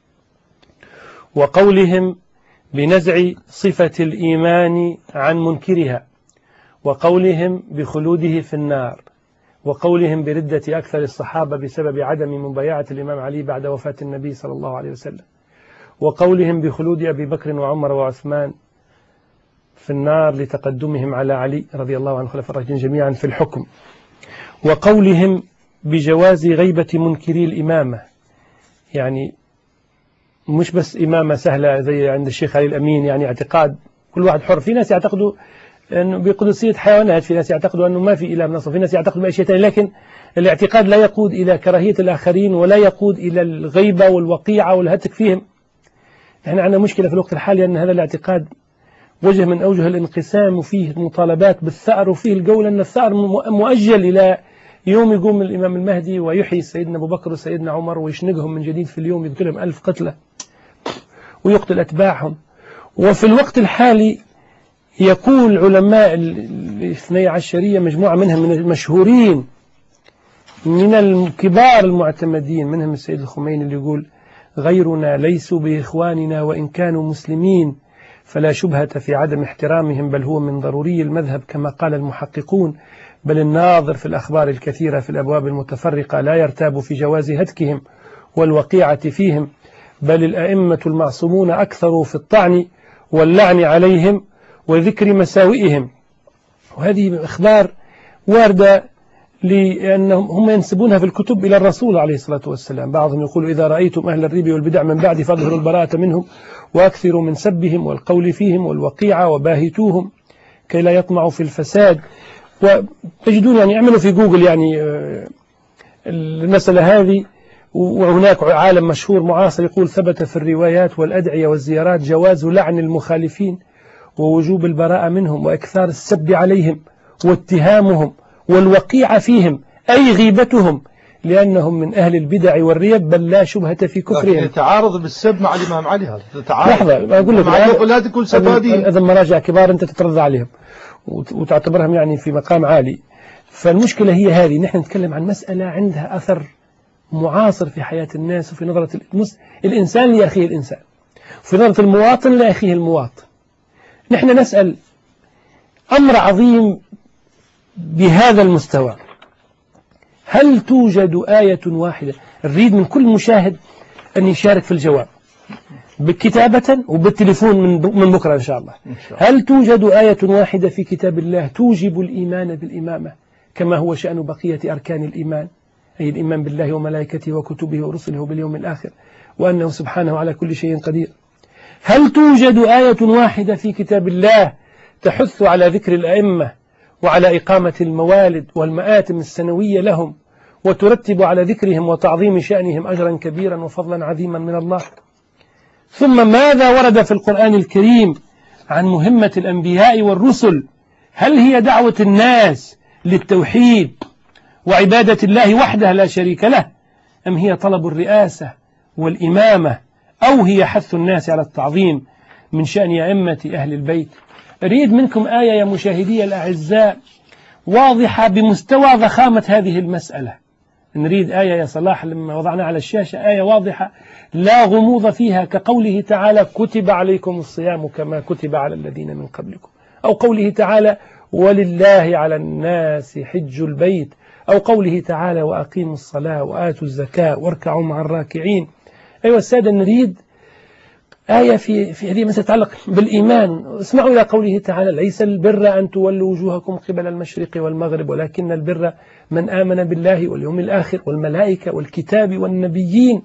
وقولهم بنزع صفة الإيمان عن منكرها، وقولهم بخلوده في النار، وقولهم بردة أكثر الصحابة بسبب عدم مبايعة الإمام علي بعد وفاة النبي صلى الله عليه وسلم، وقولهم بخلود أبي بكر وعمر وعثمان في النار لتقدمهم على علي رضي الله عنه خلفاء الراشدين جميعا في الحكم، وقولهم بجواز غيبة منكري الإمامة، يعني مش بس إمامة سهلة زي عند الشيخ علي الأمين، يعني اعتقاد كل واحد حر. في ناس يعتقدوا أنه بقدسية حيوانات، في ناس يعتقدوا أنه ما في إله بنصر، في ناس يعتقدوا بأشياء ثانية، لكن الاعتقاد لا يقود إلى كراهية الآخرين ولا يقود إلى الغيبة والوقيعة والهتك فيهم. احنا عندنا مشكلة في الوقت الحالي أن هذا الاعتقاد وجه من أوجه الانقسام، وفيه مطالبات بالثأر، وفيه القول أن الثأر مؤجل إلى يوم يقوم الإمام المهدي ويحيي سيدنا أبو بكر وسيدنا عمر ويشنقهم من جديد في اليوم، يقتلهم 1000 قتلة ويقتل أتباعهم. وفي الوقت الحالي يقول علماء الاثني عشرية مجموعة منهم من المشهورين من الكبار المعتمدين، منهم السيد الخميني اللي يقول غيرنا ليسوا بإخواننا وإن كانوا مسلمين، فلا شبهة في عدم احترامهم، بل هو من ضروري المذهب كما قال المحققون، بل الناظر في الأخبار الكثيرة في الأبواب المتفرقة لا يرتاب في جواز هتكهم والوقيعة فيهم، بل الأئمة المعصومون أكثروا في الطعن واللعن عليهم وذكر مساوئهم. وهذه أخبار واردة لأنهم هم ينسبونها في الكتب إلى الرسول عليه الصلاة والسلام. بعضهم يقول إذا رأيتم أهل الريب والبدع من بعد فاظهروا البراءة منهم وأكثروا من سبهم والقول فيهم والوقيعة وباهتوهم كي لا يطمعوا في الفساد. وتجدون يعني اعملوا في جوجل يعني المسألة هذه، وهناك عالم مشهور معاصر يقول ثبت في الروايات والأدعية والزيارات جواز لعن المخالفين ووجوب البراءة منهم وإكثار السب عليهم واتهامهم والوقيعة فيهم، أي غيبتهم، لأنهم من أهل البدع والريب، بل لا شبهة في كفرهم. يتعارض بالسب مع الإمام علي هذا، لحظة أقول لك لا تكون سبابين. إذا مراجع كبار أنت تترضى عليهم وتعتبرهم يعني في مقام عالي. فالمشكلة هي هذه، نحن نتكلم عن مسألة عندها أثر معاصر في حياة الناس، وفي نظرة الإنسان لأخيه الإنسان، وفي نظرة المواطن لأخيه المواطن. نحن نسأل أمر عظيم بهذا المستوى، هل توجد آية واحدة؟ نريد من كل مشاهد أن يشارك في الجواب بكتابة وبالتليفون من بكرة إن شاء الله. هل توجد آية واحدة في كتاب الله توجب الإيمان بالإمامة كما هو شأن بقية أركان الإيمان، أي الإيمان بالله وملائكته وكتبه ورسله وباليوم الآخر، وأنه سبحانه على كل شيء قدير؟ هل توجد آية واحدة في كتاب الله تحث على ذكر الأئمة وعلى إقامة الموالد والمآتم السنوية لهم وترتب على ذكرهم وتعظيم شأنهم أجرا كبيرا وفضلا عظيما من الله؟ ثم ماذا ورد في القرآن الكريم عن مهمة الأنبياء والرسل؟ هل هي دعوة الناس للتوحيد وعبادة الله وحده لا شريك له، أم هي طلب الرئاسة والإمامة، أو هي حث الناس على التعظيم من شأن أئمة أهل البيت؟ أريد منكم آية يا مشاهدي الأعزاء واضحة بمستوى ضخامة هذه المسألة. نريد آية يا صلاح لما وضعنا على الشاشة آية واضحة لا غموض فيها، كقوله تعالى كتب عليكم الصيام كما كتب على الذين من قبلكم، أو قوله تعالى ولله على الناس حج البيت، أو قوله تعالى وأقيموا الصلاة وآتوا الزكاة واركعوا مع الراكعين. أيها السادة، نريد آية في هذه مسألة تتعلق بالإيمان. اسمعوا إلى قوله تعالى ليس البر أن تولوا وجوهكم قبل المشرق والمغرب ولكن البر من آمن بالله واليوم الآخر والملائكة والكتاب والنبيين.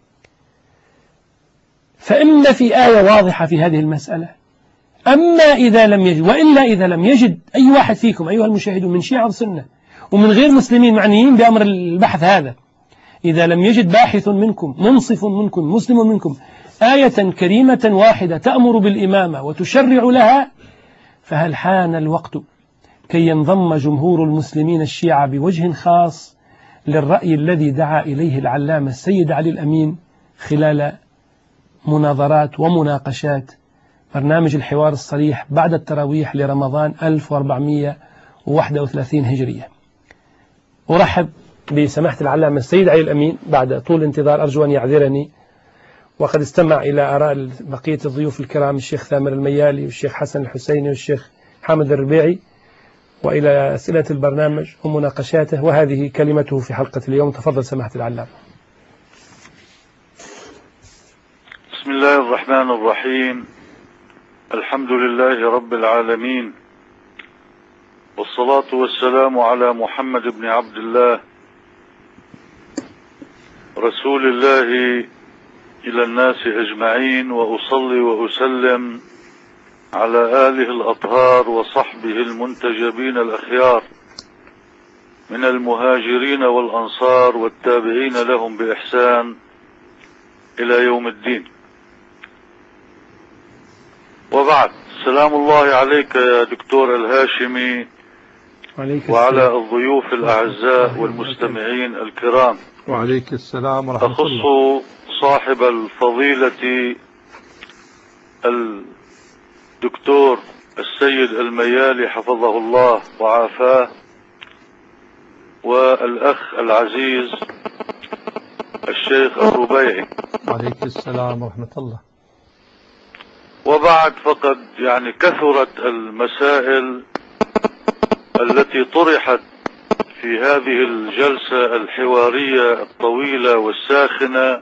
فإن في آية واضحة في هذه المسألة. أما إذا لم يجد، وإلا إذا لم يجد أي واحد فيكم أيها المشاهدون من شيعة وسنة ومن غير مسلمين معنيين بأمر البحث هذا، إذا لم يجد باحث منكم منصف منكم مسلم منكم آية كريمة واحدة تأمر بالإمامة وتشرع لها، فهل حان الوقت كي ينضم جمهور المسلمين الشيعة بوجه خاص للرأي الذي دعا إليه العلامة السيد علي الأمين خلال مناظرات ومناقشات برنامج الحوار الصريح بعد التراويح لرمضان 1431 هجرية؟ أرحب بسماحة العلامة السيد علي الأمين بعد طول انتظار، أرجو أن يعذرني، وقد استمع إلى آراء بقية الضيوف الكرام الشيخ ثامر الميالي والشيخ حسن الحسيني والشيخ حامد الربيعي، وإلى أسئلة البرنامج ومناقشاته، وهذه كلمته في حلقة اليوم. تفضل سماحة العلامة. بسم الله الرحمن الرحيم. الحمد لله رب العالمين، والصلاة والسلام على محمد بن عبد الله رسول الله إلى الناس أجمعين، وأصلي وأسلم على آله الأطهار وصحبه المنتجبين الأخيار من المهاجرين والأنصار والتابعين لهم بإحسان إلى يوم الدين. وبعد، سلام الله عليك يا دكتور الهاشمي وعلى الضيوف الأعزاء والمستمعين الكرام. وعليك السلام ورحمة الله. أخص صاحب الفضيلة الدكتور السيد الميالي حفظه الله وعافاه، والأخ العزيز الشيخ الربيعي. وعليك السلام ورحمة الله. وبعد، فقد كثرت المسائل التي طرحت في هذه الجلسة الحوارية الطويلة والساخنة،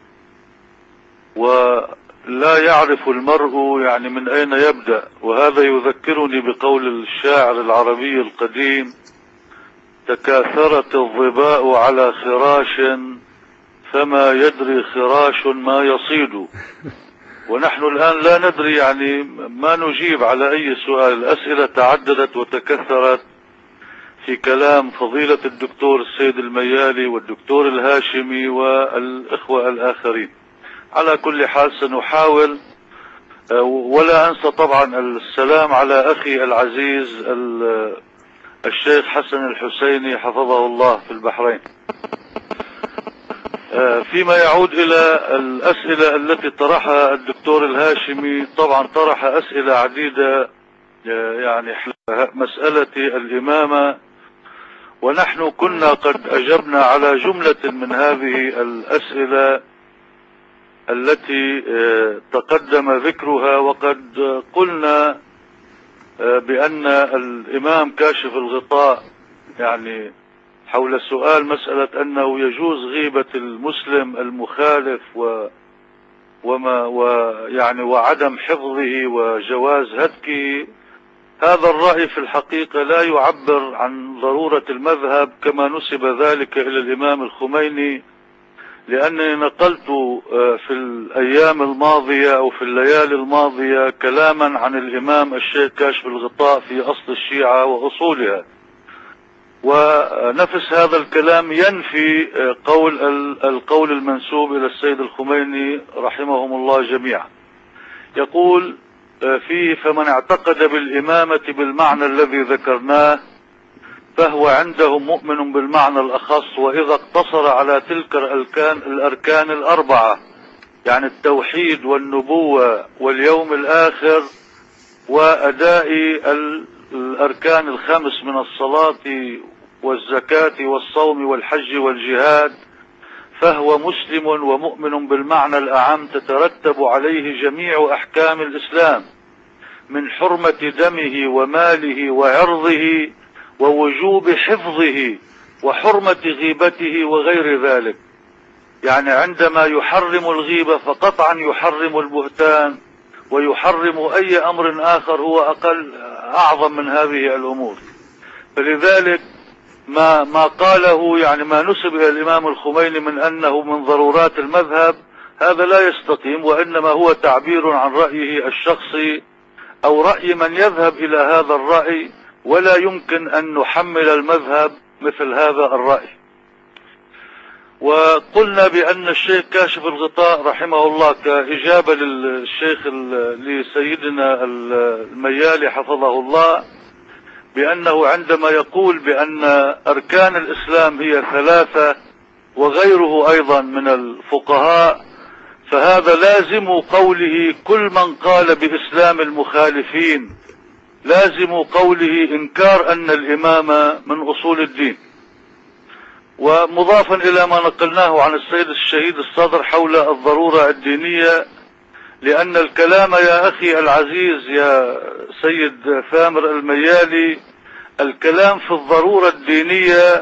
ولا يعرف المرء من أين يبدأ. وهذا يذكرني بقول الشاعر العربي القديم: تكاثرت الظباء على خراش فما يدري خراش ما يصيد. ونحن الآن لا ندري ما نجيب على أي سؤال. الأسئلة تعددت وتكثرت في كلام فضيلة الدكتور السيد الميالي والدكتور الهاشمي والإخوة الآخرين. على كل حال سنحاول، ولا أنسى طبعا السلام على أخي العزيز الشيخ حسن الحسيني حفظه الله في البحرين. فيما يعود إلى الأسئلة التي طرحها الدكتور الهاشمي، طبعا طرح أسئلة عديدة مسألة الإمامة، ونحن كنا قد أجبنا على جملة من هذه الأسئلة التي تقدم ذكرها. وقد قلنا بأن الإمام كاشف الغطاء حول سؤال مسألة أنه يجوز غيبة المسلم المخالف وعدم حفظه وجواز هتكه. هذا الرأي في الحقيقة لا يعبر عن ضرورة المذهب كما نسب ذلك إلى الإمام الخميني لأنني نقلت في الأيام الماضية أو في الليالي الماضية كلاما عن الإمام الشيخ كاشف الغطاء في أصل الشيعة وأصولها، ونفس هذا الكلام ينفي القول المنسوب إلى السيد الخميني رحمهم الله جميعا. يقول فيه: فمن اعتقد بالإمامة بالمعنى الذي ذكرناه فهو عندهم مؤمن بالمعنى الأخص، وإذا اقتصر على تلك الأركان الأربعة، يعني التوحيد والنبوة واليوم الآخر وأداء الأركان الخمس من الصلاة والزكاة والصوم والحج والجهاد، فهو مسلم ومؤمن بالمعنى الأعم تترتب عليه جميع أحكام الإسلام من حرمة دمه وماله وعرضه ووجوب حفظه وحرمة غيبته وغير ذلك. يعني عندما يحرم الغيبة فقطعا يحرم البهتان ويحرم أي أمر آخر هو أعظم من هذه الأمور. فلذلك ما قاله، يعني ما نسب إلى الإمام الخميني من أنه من ضرورات المذهب، هذا لا يستقيم، وإنما هو تعبير عن رأيه الشخصي أو رأي من يذهب إلى هذا الرأي، ولا يمكن أن نحمل المذهب مثل هذا الرأي. وقلنا بأن الشيخ كاشف الغطاء رحمه الله كإجابة للشيخ لسيدنا الميالي حفظه الله، بأنه عندما يقول بأن أركان الإسلام هي ثلاثة وغيره أيضا من الفقهاء، فهذا لازم قوله كل من قال بإسلام المخالفين، لازم قوله إنكار أن الإمامة من أصول الدين. ومضافا إلى ما نقلناه عن السيد الشهيد الصدر حول الضرورة الدينية، لأن الكلام يا أخي العزيز يا سيد ثامر الميالي، الكلام في الضرورة الدينية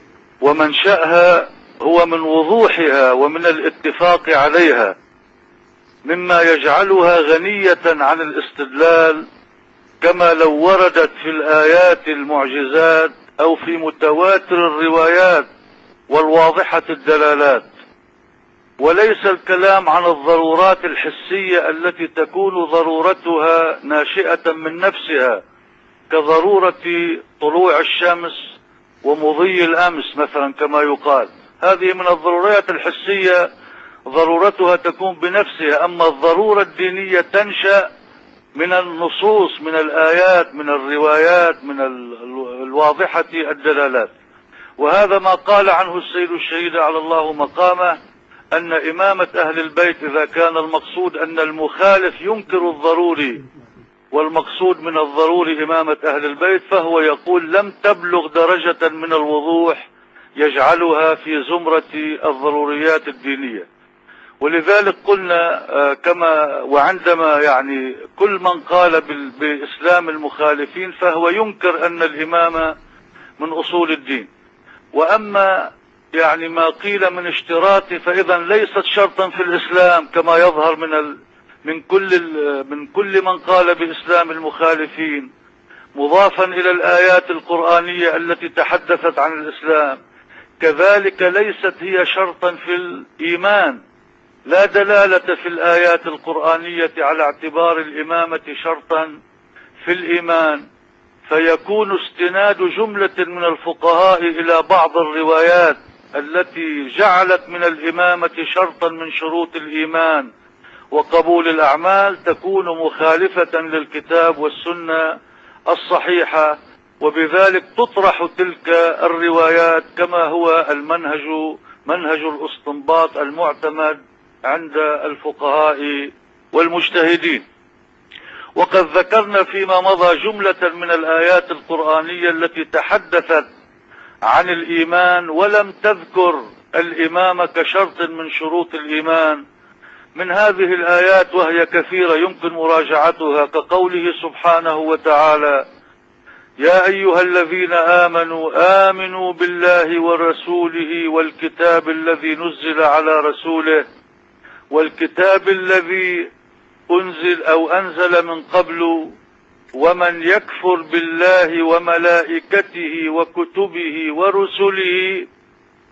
ومنشأها هو من وضوحها ومن الاتفاق عليها، مما يجعلها غنية عن الاستدلال، كما لو وردت في الآيات المعجزات أو في متواتر الروايات والواضحة الدلالات، وليس الكلام عن الضرورات الحسية التي تكون ضرورتها ناشئة من نفسها، كضرورة طلوع الشمس ومضي الأمس مثلا كما يقال. هذه من الضرورات الحسية ضرورتها تكون بنفسها، أما الضرورة الدينية تنشأ من النصوص، من الآيات، من الروايات، من الواضحة الدلالات. وهذا ما قال عنه السيد الشهيد على الله مقامه، أن إمامة أهل البيت إذا كان المقصود أن المخالف ينكر الضروري والمقصود من الضروري إمامة أهل البيت، فهو يقول لم تبلغ درجة من الوضوح يجعلها في زمرة الضروريات الدينية. ولذلك قلنا وعندما يعني كل من قال بإسلام المخالفين فهو ينكر أن الإمامة من أصول الدين. وأما يعني ما قيل من اشتراط فإذا ليست شرطا في الإسلام كما يظهر من كل من قال بإسلام المخالفين، مضافا إلى الآيات القرآنية التي تحدثت عن الإسلام، كذلك ليست هي شرطا في الإيمان. لا دلالة في الآيات القرآنية على اعتبار الإمامة شرطا في الإيمان، فيكون استناد جملة من الفقهاء إلى بعض الروايات التي جعلت من الإمامة شرطا من شروط الإيمان وقبول الأعمال تكون مخالفة للكتاب والسنة الصحيحة، وبذلك تطرح تلك الروايات كما هو منهج الاستنباط المعتمد عند الفقهاء والمجتهدين. وقد ذكرنا فيما مضى جملة من الآيات القرآنية التي تحدثت عن الإيمان ولم تذكر الإمامة كشرط من شروط الإيمان. من هذه الآيات وهي كثيرة يمكن مراجعتها، كقوله سبحانه وتعالى: يا أيها الذين آمنوا بالله ورسوله والكتاب الذي نزل على رسوله والكتاب الذي أنزل من قبل، ومن يكفر بالله وملائكته وكتبه ورسله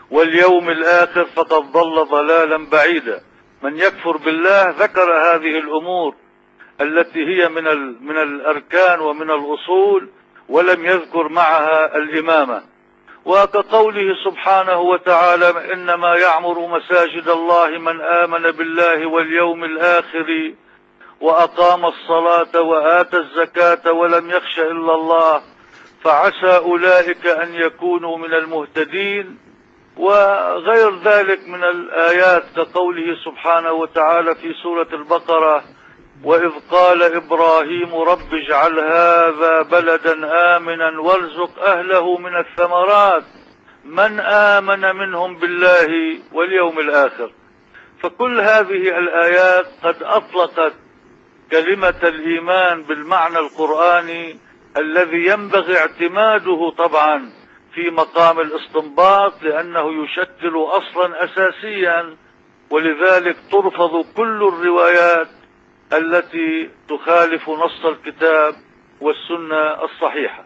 واليوم الآخر فقد ضل ضلالا بعيدا. من يكفر بالله ذكر هذه الأمور التي هي من الأركان ومن الأصول، ولم يذكر معها الإمامة. وكقوله سبحانه وتعالى: إنما يعمر مساجد الله من آمن بالله واليوم الآخر وأقام الصلاة وآتى الزكاة ولم يخش إلا الله فعسى أولئك أن يكونوا من المهتدين. وغير ذلك من الآيات كقوله سبحانه وتعالى في سورة البقرة: وإذ قال إبراهيم رب اجعل هذا بلدا آمنا وارزق أهله من الثمرات من آمن منهم بالله واليوم الآخر. فكل هذه الآيات قد أطلقت كلمة الإيمان بالمعنى القرآني الذي ينبغي اعتماده طبعا في مقام الاستنباط، لأنه يشكل أصلا أساسيا، ولذلك ترفض كل الروايات التي تخالف نص الكتاب والسنة الصحيحة.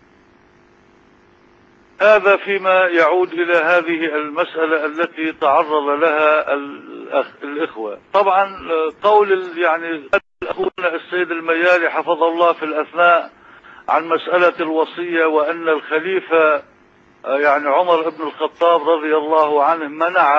هذا فيما يعود إلى هذه المسألة التي تعرض لها الإخوة. طبعا قول يعني أخونا السيد الميالي حفظ الله في الأثناء عن مسألة الوصية، وأن الخليفة يعني عمر بن الخطاب رضي الله عنه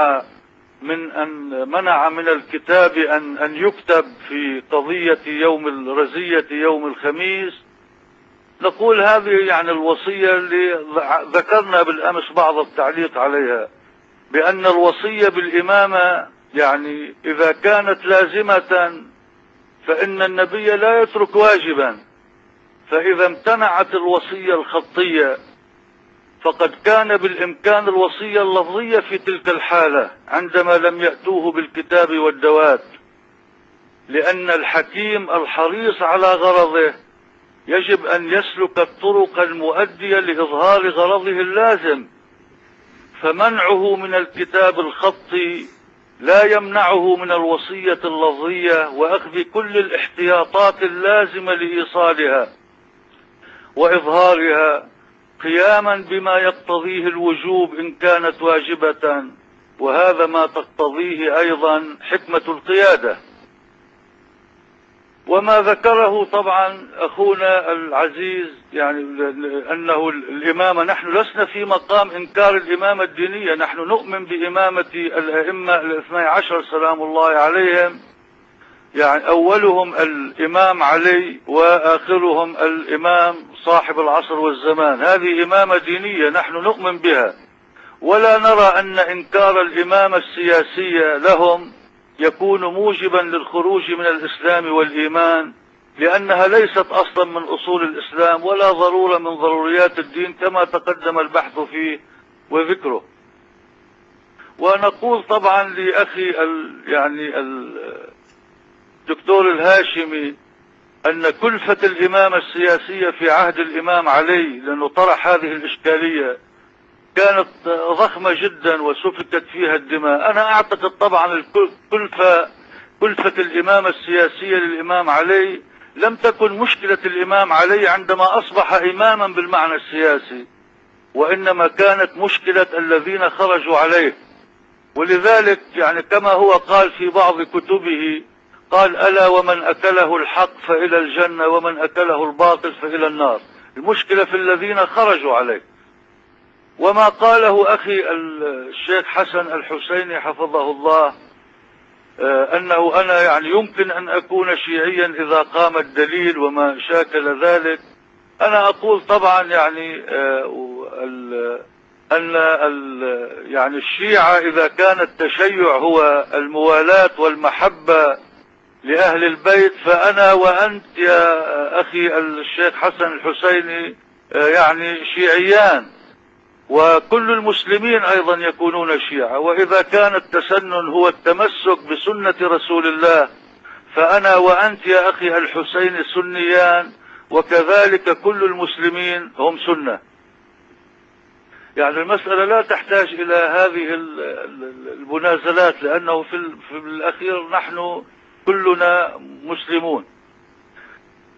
منع من الكتاب أن يكتب في قضية يوم الرزية يوم الخميس. نقول هذه يعني الوصية اللي ذكرنا بالأمس بعض التعليق عليها، بأن الوصية بالإمامة يعني إذا كانت لازمة فإن النبي لا يترك واجبا، فإذا امتنعت الوصية الخطية فقد كان بالإمكان الوصية اللفظية في تلك الحالة عندما لم يأتوه بالكتاب والدوات، لأن الحكيم الحريص على غرضه يجب أن يسلك الطرق المؤدية لإظهار غرضه اللازم، فمنعه من الكتاب الخطي لا يمنعه من الوصية اللفظية وأخذ كل الاحتياطات اللازمة لإيصالها وإظهارها قياما بما يقتضيه الوجوب إن كانت واجبة، وهذا ما تقتضيه أيضا حكمة القيادة. وما ذكره طبعا أخونا العزيز يعني أنه الإمامة، نحن لسنا في مقام إنكار الإمامة الدينية، نحن نؤمن بإمامة الأئمة الاثني عشر سلام الله عليهم، يعني أولهم الإمام علي وآخرهم الإمام صاحب العصر والزمان. هذه إمامة دينية نحن نؤمن بها، ولا نرى أن إنكار الإمامة السياسية لهم يكون موجبا للخروج من الإسلام والإيمان، لأنها ليست أصلا من أصول الإسلام ولا ضرورة من ضروريات الدين كما تقدم البحث فيه وذكره. ونقول طبعا لأخي الدكتور الهاشمي أن كلفة الإمامة السياسية في عهد الإمام علي، لأنه طرح هذه الإشكالية، كانت ضخمة جدا وسفكت فيها الدماء. أنا أعتقد طبعا كلفة الإمامة السياسية للإمام علي لم تكن مشكلة الإمام علي عندما أصبح إماما بالمعنى السياسي، وإنما كانت مشكلة الذين خرجوا عليه. ولذلك يعني كما هو قال في بعض كتبه، قال: ألا ومن أكله الحق فإلى الجنة ومن أكله الباطل فإلى النار. المشكلة في الذين خرجوا عليه. وما قاله أخي الشيخ حسن الحسيني حفظه الله أنه أنا يعني يمكن أن أكون شيعيا إذا قام الدليل وما شاكل ذلك. أنا أقول طبعا يعني أن الشيعة إذا كان التشيع هو الموالاة والمحبة لأهل البيت، فأنا وأنت يا أخي الشيخ حسن الحسيني يعني شيعيان، وكل المسلمين أيضا يكونون شيعة. وإذا كان التسنن هو التمسك بسنة رسول الله، فأنا وأنت يا أخي الحسين سنيان، وكذلك كل المسلمين هم سنة. يعني المسألة لا تحتاج إلى هذه المنازلات، لأنه في الأخير نحن كلنا مسلمون.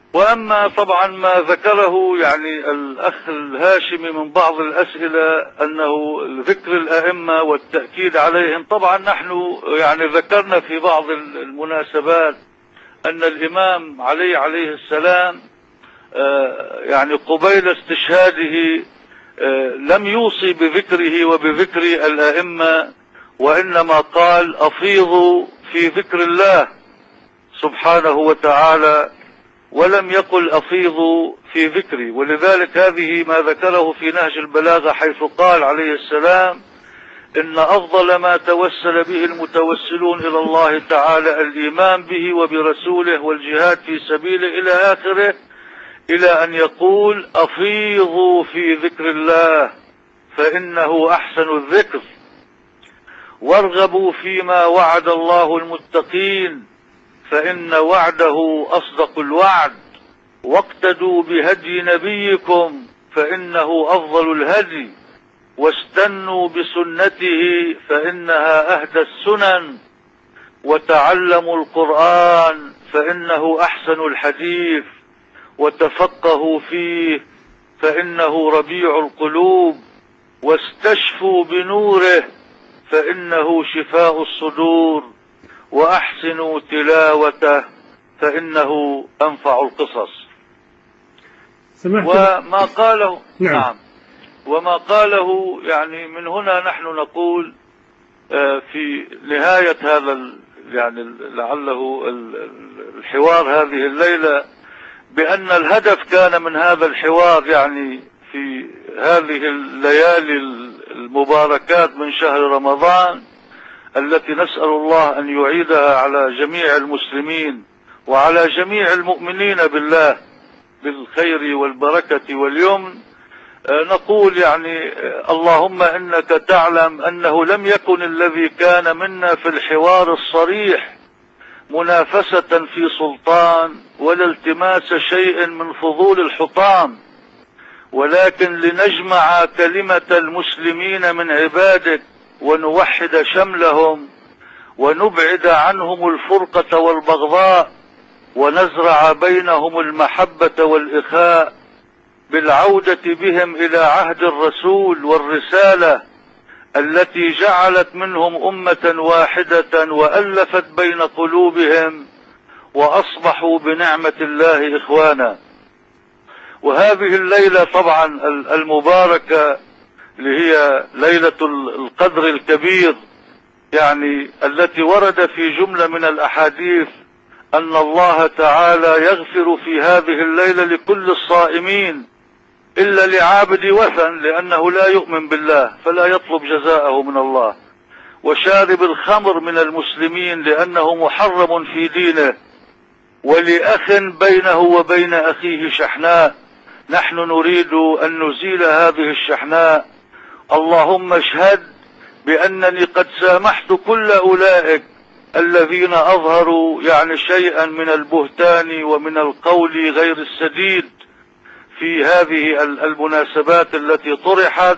وأما طبعا ما ذكره يعني الأخ الهاشمي من بعض الأسئلة أنه ذكر الأئمة والتأكيد عليهم، طبعا نحن يعني ذكرنا في بعض المناسبات أن الإمام علي عليه السلام يعني قبيل استشهاده لم يوصي بذكره وبذكر الأئمة، وإنما قال أفيضوا في ذكر الله سبحانه وتعالى، ولم يقل أفيضوا في ذكري. ولذلك هذه ما ذكره في نهج البلاغة حيث قال عليه السلام إن أفضل ما توسل به المتوسلون إلى الله تعالى الإيمان به وبرسوله والجهاد في سبيله إلى آخره، إلى أن يقول أفيضوا في ذكر الله فإنه أحسن الذكر، وارغبوا فيما وعد الله المتقين فإن وعده أصدق الوعد، واقتدوا بهدي نبيكم فإنه أفضل الهدي، واستنوا بسنته فإنها أهدى السنن، وتعلموا القرآن فإنه أحسن الحديث، وتفقهوا فيه فإنه ربيع القلوب، واستشفوا بنوره فإنه شفاء الصدور، وأحسنوا تلاوته فإنه أنفع القصص. وما قاله نعم وما قاله يعني من هنا نحن نقول في نهاية هذا يعني لعله الحوار هذه الليلة بأن الهدف كان من هذا الحوار يعني في هذه الليالي المباركات من شهر رمضان التي نسأل الله أن يعيدها على جميع المسلمين وعلى جميع المؤمنين بالله بالخير والبركة واليمن، نقول يعني اللهم إنك تعلم أنه لم يكن الذي كان منا في الحوار الصريح منافسة في سلطان ولا التماس شيء من فضول الحطام، ولكن لنجمع كلمة المسلمين من عبادك ونوحد شملهم ونبعد عنهم الفرقة والبغضاء ونزرع بينهم المحبة والإخاء بالعودة بهم إلى عهد الرسول والرسالة التي جعلت منهم أمة واحدة وألفت بين قلوبهم وأصبحوا بنعمة الله إخوانا. وهذه الليلة طبعا المباركة اللي هي ليلة القدر الكبير يعني التي ورد في جملة من الأحاديث أن الله تعالى يغفر في هذه الليلة لكل الصائمين إلا لعابد وثن لأنه لا يؤمن بالله فلا يطلب جزاءه من الله، وشارب الخمر من المسلمين لأنه محرم في دينه، ولأخ بينه وبين أخيه شحناء نحن نريد أن نزيل هذه الشحناء. اللهم اشهد بأنني قد سامحت كل أولئك الذين أظهروا يعني شيئا من البهتان ومن القول غير السديد في هذه المناسبات التي طرحت،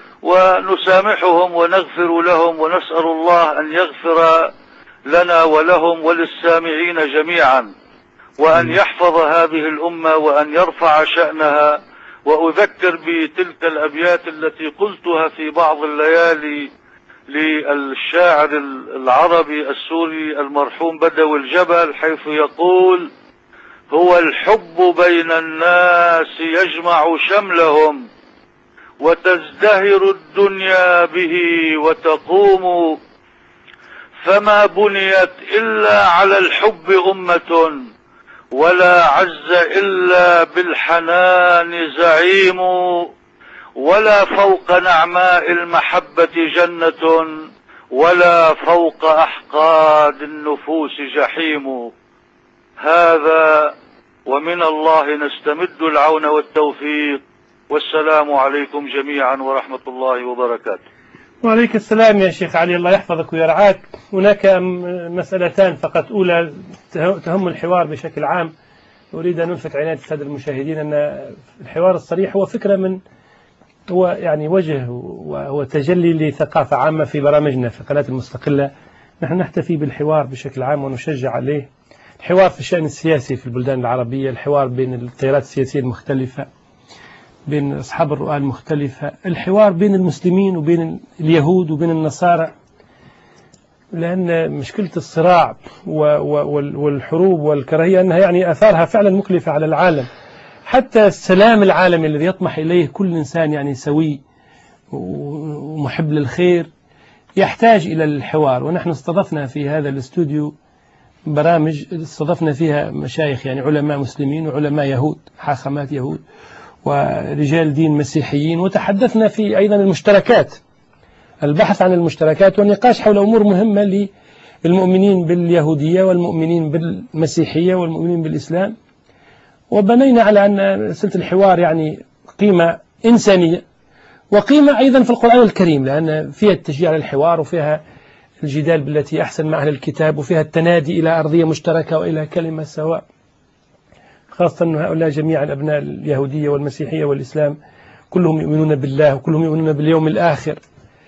ونسامحهم ونغفر لهم ونسأل الله أن يغفر لنا ولهم وللسامعين جميعا، وأن يحفظ هذه الأمة وأن يرفع شأنها. وأذكر بتلك الأبيات التي قلتها في بعض الليالي للشاعر العربي السوري المرحوم بدوي الجبل حيث يقول: هو الحب بين الناس يجمع شملهم وتزدهر الدنيا به وتقوم، فما بنيت إلا على الحب أمة ولا عز إلا بالحنان زعيم، ولا فوق نعماء المحبة جنة ولا فوق أحقاد النفوس جحيم. هذا ومن الله نستمد العون والتوفيق، والسلام عليكم جميعا ورحمة الله وبركاته. وعليك السلام يا شيخ علي، الله يحفظك ويرعاك. هناك مسألتان فقط، أولى تهم الحوار بشكل عام، أريد أن ألفت عناية السادة المشاهدين أن الحوار الصريح هو فكرة من هو يعني وجه وهو تجلي لثقافة عامة في برامجنا في القناة المستقلة. نحن نحتفي بالحوار بشكل عام ونشجع عليه، الحوار في الشأن السياسي في البلدان العربية، الحوار بين التيارات السياسية المختلفة، بين أصحاب الرؤى المختلفة، الحوار بين المسلمين وبين اليهود وبين النصارى. لأن مشكلة الصراع والحروب والكراهية أنها يعني آثارها فعلا مكلفة على العالم. حتى السلام العالمي الذي يطمح إليه كل إنسان يعني سوي ومحب للخير يحتاج إلى الحوار. ونحن استضفنا في هذا الاستوديو برامج استضفنا فيها مشايخ يعني علماء مسلمين وعلماء يهود، حاخامات يهود ورجال دين مسيحيين، وتحدثنا في أيضا المشتركات، البحث عن المشتركات والنقاش حول أمور مهمة للمؤمنين باليهودية والمؤمنين بالمسيحية والمؤمنين بالإسلام. وبنينا على أن سلسلة الحوار يعني قيمة إنسانية وقيمة أيضا في القرآن الكريم، لأن فيها التشجيع للحوار وفيها الجدال بالتي أحسن مع أهل الكتاب وفيها التنادي إلى أرضية مشتركة وإلى كلمة سواء، خاصة أن هؤلاء جميعا أبناء اليهودية والمسيحية والإسلام كلهم يؤمنون بالله وكلهم يؤمنون باليوم الآخر.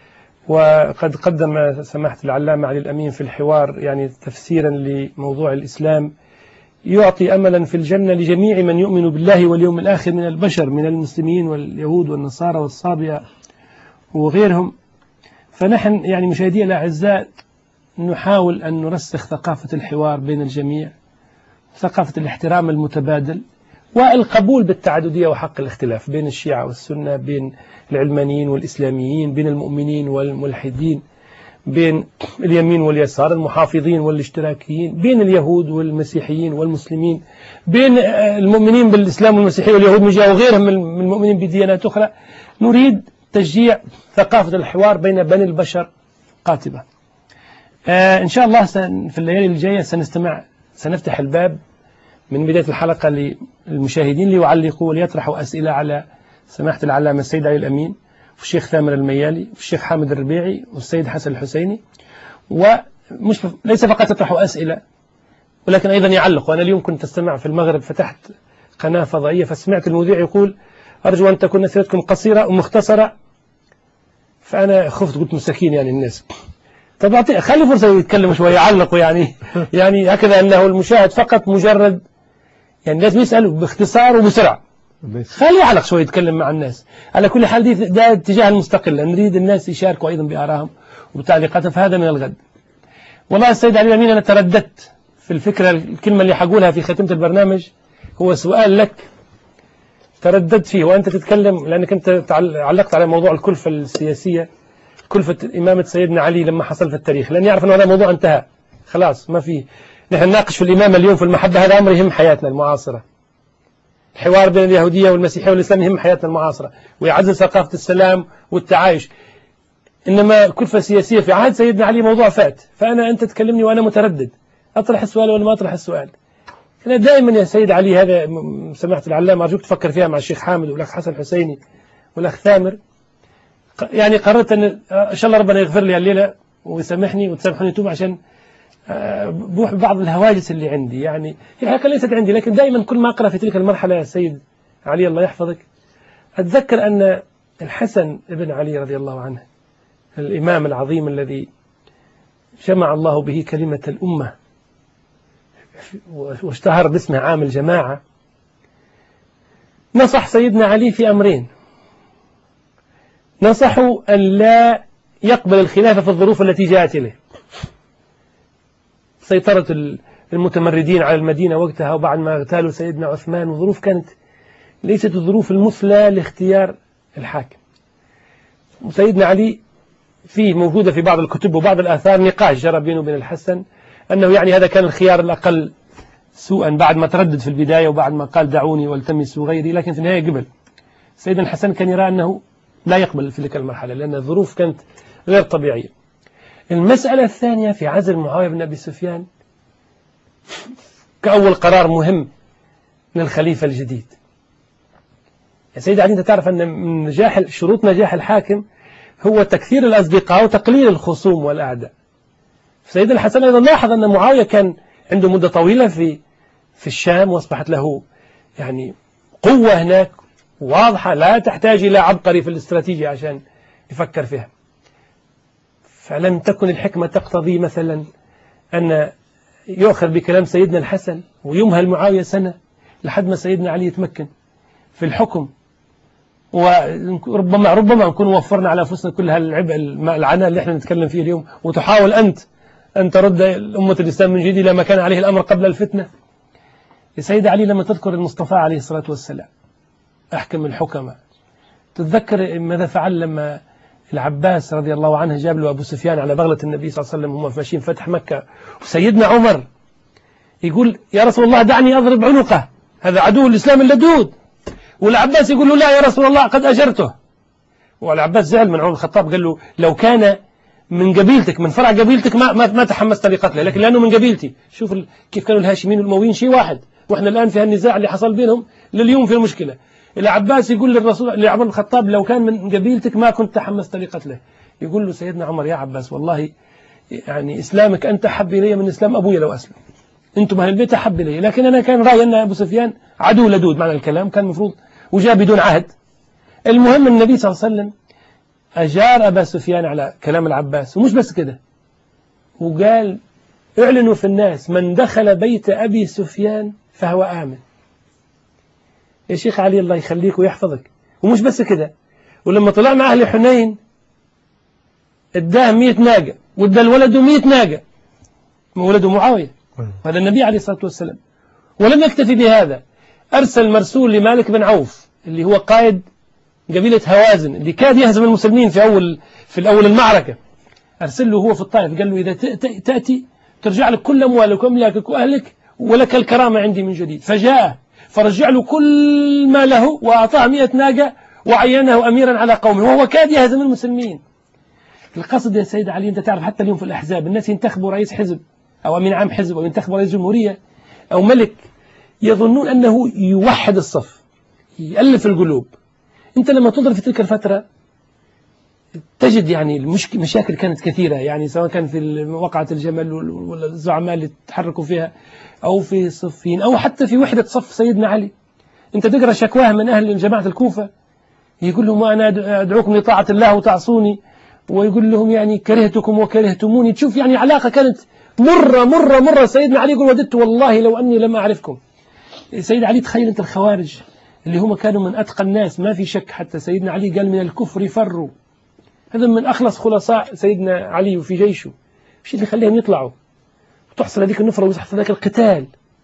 وقد قدم سماحة العلامة علي الأمين في الحوار يعني تفسيرا لموضوع الإسلام يعطي أملا في الجنة لجميع من يؤمن بالله واليوم الآخر من البشر، من المسلمين واليهود والنصارى والصابئة وغيرهم. فنحن يعني مشاهدي الأعزاء نحاول أن نرسخ ثقافة الحوار بين الجميع، ثقافة الاحترام المتبادل والقبول بالتعددية وحق الاختلاف بين الشيعة والسنة، بين العلمانيين والإسلاميين، بين المؤمنين والملحدين، بين اليمين واليسار، المحافظين والاشتراكيين، بين اليهود والمسيحيين والمسلمين، بين المؤمنين بالإسلام والمسيحية واليهود وغيرهم من المؤمنين بديانات أخرى. نريد تشجيع ثقافة الحوار بين بني البشر قاطبة. إن شاء الله في الليالي الجاية سنفتح الباب من بداية الحلقة للمشاهدين ليعلقوا وليطرحوا أسئلة على سماحة العلامة السيد علي الأمين والشيخ ثامر الميالي والشيخ حامد الربيعي والسيد حسن الحسيني. ومش ليس فقط يطرحوا أسئلة ولكن أيضا يعلقوا. أنا اليوم كنت أستمع في المغرب، فتحت قناة فضائية فسمعت المذيع يقول أرجو أن تكون أسئلتكم قصيرة ومختصرة، فأنا خفت قلت مساكين يعني الناس، طب خلي فرصة يتكلموا شوية يعلقوا يعني هكذا أنه المشاهد فقط مجرد يعني لازم يسأل باختصار وبسرعة، خلي يعلق شوية يتكلم مع الناس. على كل حال ده اتجاه المستقل، نريد الناس يشاركوا أيضا بآرائهم وبتعليقاتهم، فهذا من الغد. والله السيد علي الأمين أنا ترددت في الفكرة، الكلمة اللي حقولها في ختمة البرنامج هو سؤال لك ترددت فيه وأنت تتكلم، لأنك أنت علقت على موضوع الكلفة السياسية، كلفة إمامة سيدنا علي لما حصل في التاريخ، لأن يعرف أن هذا الموضوع انتهى خلاص ما في. نحن نناقش في الإمامة اليوم في المحبة، هذا أمر يهم حياتنا المعاصرة. الحوار بين اليهودية والمسيحية والإسلام يهم حياتنا المعاصرة ويعزز ثقافة السلام والتعايش. إنما كلفة سياسية في عهد سيدنا علي موضوع فات، أنت تكلمني وأنا متردد أطرح السؤال ولا ما أطرح السؤال. أنا دائما يا سيد علي، هذا سماحة العلامة أرجوك تفكر فيها مع الشيخ حامد والأخ حسن الحسيني والأخ ثامر. يعني قررت أن إن شاء الله ربنا يغفر لي الليلة ويسامحني وتسامحوني توب عشان بوح بعض الهواجس اللي عندي. يعني الحقيقة ليست عندي، لكن دائما كل ما أقرأ في تلك المرحلة يا سيد علي الله يحفظك أتذكر أن الحسن ابن علي رضي الله عنه الإمام العظيم الذي جمع الله به كلمة الأمة واشتهر باسمه عام الجماعة، نصح سيدنا علي في أمرين. نصحوا أن لا يقبل الخلافة في الظروف التي جاءت إليه، سيطرة المتمردين على المدينة وقتها وبعد ما اغتالوا سيدنا عثمان، وظروف كانت ليست الظروف المثلى لاختيار الحاكم. وسيدنا علي فيه موجودة في بعض الكتب وبعض الآثار نقاش جرى بينه وبين الحسن أنه يعني هذا كان الخيار الأقل سوءا بعد ما تردد في البداية وبعد ما قال دعوني والتمسوا غيري، لكن في النهاية قبل. سيدنا الحسن كان يرى أنه لا يقبل في تلك المرحلة لأن الظروف كانت غير طبيعية. المسألة الثانية في عزل معاوية بن أبي سفيان كأول قرار مهم للخليفة الجديد. يا سيدي علي أنت تعرف أن من شروط نجاح الحاكم هو تكثير الأصدقاء وتقليل الخصوم والأعداء. سيدنا الحسن أيضا لاحظ أن معاوية كان عنده مدة طويلة في الشام وأصبحت له يعني قوة هناك واضحة لا تحتاج إلى عبقري في الاستراتيجية عشان يفكر فيها. فلم تكن الحكمة تقتضي مثلا أن يؤخذ بكلام سيدنا الحسن ويمهل معاوية سنة لحد ما سيدنا علي يتمكن في الحكم، وربما نكون وفرنا على أنفسنا كل هالعبء العناء اللي احنا نتكلم فيه اليوم، وتحاول أنت أن ترد أمة الإسلام من جديد إلى ما كان عليه الأمر قبل الفتنة. يا سيد علي، لما تذكر المصطفى عليه الصلاة والسلام أحكم الحكماء، تتذكر ماذا فعل لما العباس رضي الله عنه جاب له أبو سفيان على بغلة النبي صلى الله عليه وسلم وهم ماشيين فتح مكة، وسيدنا عمر يقول يا رسول الله دعني أضرب عنقه، هذا عدو الإسلام اللدود، والعباس يقول له لا يا رسول الله قد أجرته. والعباس زعل من عمر الخطاب، قال له لو كان من قبيلتك من فرع قبيلتك ما تحمست لقتله، لكن لأنه من قبيلتي. شوف كيف كانوا الهاشميين والأمويين شيء واحد، وإحنا الآن في النزاع اللي حصل بينهم لليوم في المشكلة. العباس يقول للرسول لعمر الخطاب لو كان من قبيلتك ما كنت تحمست لقتله. يقول له سيدنا عمر يا عباس والله يعني إسلامك أنت أحب إلي من إسلام أبويا لو أسلم، أنتم أهل البيت أحب إلي، لكن أنا كان رأيي أن أبو سفيان عدو لدود، معنى الكلام كان مفروض وجاء بدون عهد. المهم النبي صلى الله عليه وسلم أجار أبا سفيان على كلام العباس، ومش بس كده، وقال اعلنوا في الناس من دخل بيت أبي سفيان فهو آمن. يا شيخ علي الله يخليك ويحفظك، ومش بس كده، ولما طلع مع أهل حنين اداه 100 ناقة وادى لولده 100 ناقة، ولده معاوية، هذا النبي عليه الصلاة والسلام. ولم يكتفي بهذا، أرسل مرسول لمالك بن عوف اللي هو قائد قبيلة هوازن اللي كاد يهزم المسلمين في الأول المعركة، أرسل له هو في الطائف، قال له إذا تأتي ترجع لك كل أموالك وأملاكك وأهلك ولك الكرامة عندي من جديد. فجاء فرجع له كل ما له وأعطاه 100 ناقة وعينه أميرا على قومه، وهو كاد يهزم المسلمين. القصد يا سيد علي، أنت تعرف حتى اليوم في الأحزاب الناس ينتخبوا رئيس حزب أو أمين عام حزب أو ينتخبوا رئيس جمهورية أو ملك، يظنون أنه يوحد الصف يألف القلوب. أنت لما تنظر في تلك الفترة تجد يعني المشاكل كانت كثيرة، يعني سواء كان في وقعة الجمل والزعماء اللي تحركوا فيها أو في صفين أو حتى في وحدة صف سيدنا علي. أنت تقرأ شكواه من أهل جماعة الكوفة، يقول لهم أنا أدعوكم لطاعة الله وتعصوني، ويقول لهم يعني كرهتكم وكرهتموني. تشوف يعني علاقة كانت مرة مرة مرة. سيدنا علي يقول وددت والله لو أني لم أعرفكم. سيد علي تخيل أنت الخوارج اللي هم كانوا من أتقى الناس، ما في شك، حتى سيدنا علي قال من الكفر فروا، هذا من أخلص خلصاء سيدنا علي وفي جيشه، مش اللي خليهم يطلعوا وتحصل هذيك النفرة ويحصل ذاك القتال.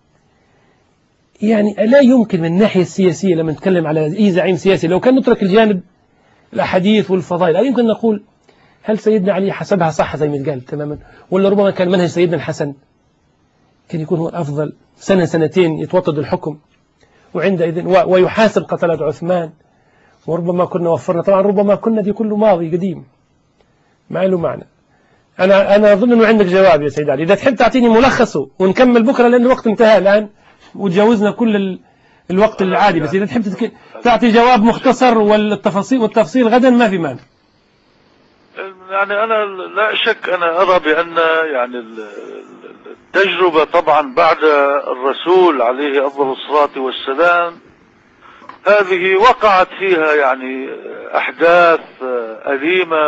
يعني لا يمكن من الناحية السياسية لما نتكلم على أي زعيم سياسي، لو كان نترك الجانب الأحاديث والفضائل، لا يمكن نقول هل سيدنا علي حسبها صح زي ما قال تماما، ولا ربما كان منهج سيدنا الحسن كان يكون هو الأفضل، سنة سنتين يتوطد الحكم وعندئذ ويحاسب قتلة عثمان، وربما كنا وفرنا، طبعا ربما كنا دي كله ماضي قديم ما له معنى. أنا أظن أنه عندك جواب يا سيد علي، إذا تحب تعطيني ملخصه ونكمل بكرة لأن الوقت انتهى الآن وتجاوزنا كل الوقت العادي، بس إذا تحب تعطي جواب مختصر والتفصيل غدا ما في مانع. يعني أنا لا شك، أنا أرى بأن يعني التجربة طبعا بعد الرسول عليه أفضل الصلاة والسلام هذه وقعت فيها يعني أحداث أليمة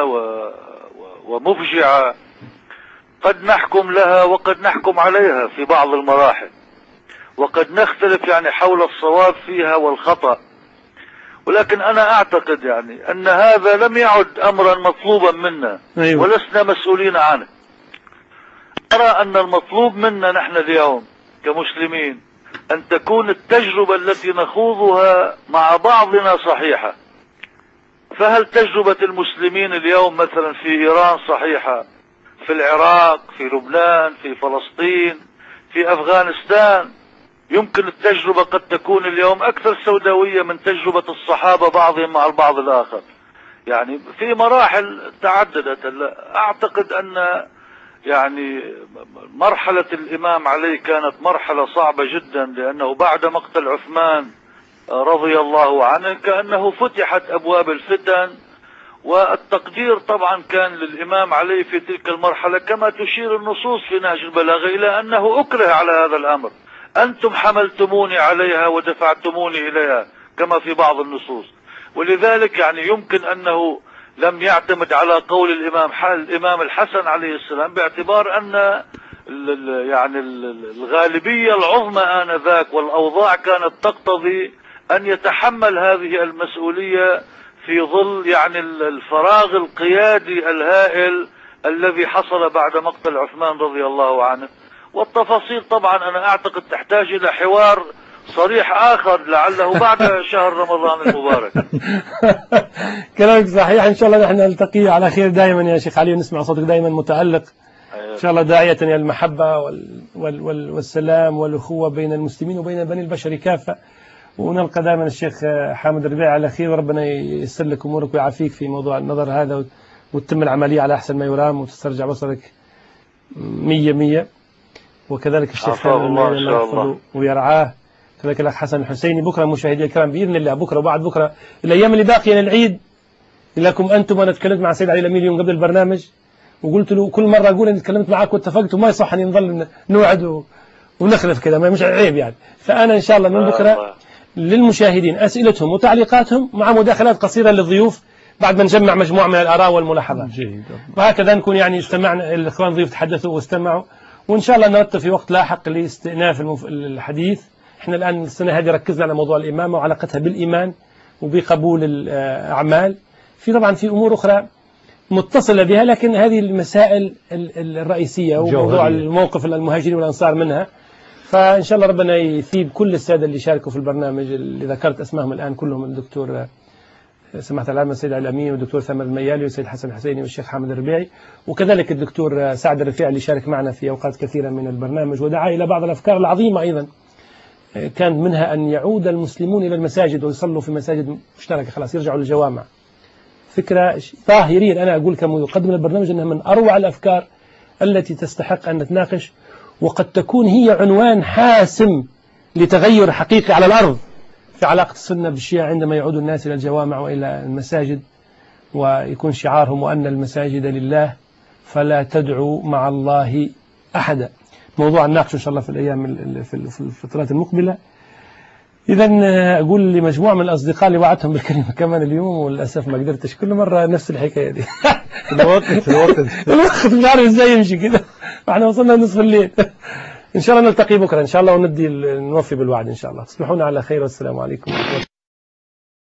ومفجعة، قد نحكم لها وقد نحكم عليها في بعض المراحل، وقد نختلف يعني حول الصواب فيها والخطأ، ولكن أنا أعتقد يعني أن هذا لم يعد أمرا مطلوبا منا ولسنا مسؤولين عنه. أرى أن المطلوب منا نحن اليوم كمسلمين أن تكون التجربة التي نخوضها مع بعضنا صحيحة. فهل تجربة المسلمين اليوم مثلا في إيران صحيحة، في العراق، في لبنان، في فلسطين، في أفغانستان؟ يمكن التجربة قد تكون اليوم أكثر سوداوية من تجربة الصحابة بعضهم مع البعض الآخر، يعني في مراحل تعددت. أعتقد أن يعني مرحلة الإمام علي كانت مرحلة صعبة جدا، لأنه بعد مقتل عثمان رضي الله عنه كأنه فتحت أبواب الفتن، والتقدير طبعا كان للإمام علي في تلك المرحلة كما تشير النصوص في نهج البلاغة إلى أنه أكره على هذا الأمر، أنتم حملتموني عليها ودفعتموني إليها كما في بعض النصوص. ولذلك يعني يمكن أنه لم يعتمد على قول الإمام الحسن عليه السلام، باعتبار أن يعني الغالبية العظمى آنذاك والأوضاع كانت تقتضي أن يتحمل هذه المسؤولية في ظل يعني الفراغ القيادي الهائل الذي حصل بعد مقتل عثمان رضي الله عنه. والتفاصيل طبعا أنا أعتقد تحتاج إلى حوار صريح آخر لعله بعد شهر رمضان المبارك. كلامك صحيح. إن شاء الله نحن نلتقي على خير دائما يا شيخ علي، ونسمع صوتك دائما متألق إن شاء الله، داعية إلى المحبة والسلام والأخوة بين المسلمين وبين بني البشر كافة. ونلقى دائما الشيخ حامد الربيعي على خير، وربنا ييسر لك أمورك ويعافيك في موضوع النظر هذا، وتتم العملية على أحسن ما يرام، وتسترجع بصرك 100. وكذلك الشيخ خالد الله يحفظه ويرعاه، كذلك الأخ حسن الحسيني. بكرة مشاهدي الكرام بإذن الله، بكرة وبعد بكرة الأيام اللي باقية للعيد لكم أنتم. أنا تكلمت مع سيد علي الأمين اليوم قبل البرنامج، وقلت له كل مرة أقول أني تكلمت معك واتفقت، وما يصح أن نظل نوعد ونخلف كذا، مش عيب يعني. فأنا إن شاء الله من بكرة للمشاهدين أسئلتهم وتعليقاتهم مع مداخلات قصيرة للضيوف بعد ما نجمع مجموعة من الآراء والملاحظات. وهكذا نكون يعني استمعنا، الإخوان ضيوف تحدثوا واستمعوا، وإن شاء الله نرتب في وقت لاحق لاستئناف الحديث. احنا الآن السنة هذه ركزنا على موضوع الإمامة وعلاقتها بالإيمان وبقبول الأعمال. في طبعا في أمور أخرى متصلة بها، لكن هذه المسائل الرئيسية وموضوع الموقف المهاجرين والأنصار منها. فإن شاء الله ربنا يثيب كل السادة اللي شاركوا في البرنامج اللي ذكرت أسمائهم الآن كلهم، الدكتور سماحة العامة السيد علي الأمين، والدكتور ثامر الميالي، والسيد حسن الحسيني، والشيخ حامد الربيعي، وكذلك الدكتور سعد الرفيعي اللي شارك معنا في أوقات كثيرة من البرنامج، ودعا إلى بعض الأفكار العظيمة أيضا كان منها أن يعود المسلمون إلى المساجد ويصلوا في مساجد مشتركة، خلاص يرجعوا للجوامع. فكرة ظاهريا أنا أقول كما يقدم البرنامج أنها من أروع الأفكار التي تستحق أن نتناقش، وقد تكون هي عنوان حاسم لتغير حقيقي على الأرض في علاقة السنة بالشيعة عندما يعود الناس إلى الجوامع وإلى المساجد، ويكون شعارهم وأن المساجد لله فلا تدعوا مع الله أحدا. موضوع الناقش إن شاء الله في الأيام في الفترات المقبلة. إذا أقول لمجموعة من الأصدقاء اللي وعدتهم بالكلمة كمان اليوم، وللأسف ما قدرتش، كل مرة نفس الحكاية دي. الوقت مش عارف إزاي يمشي كده، احنا وصلنا نصف الليل. إن شاء الله نلتقي بكرة إن شاء الله، وندي نوفي بالوعد إن شاء الله. تصبحون على خير، والسلام عليكم.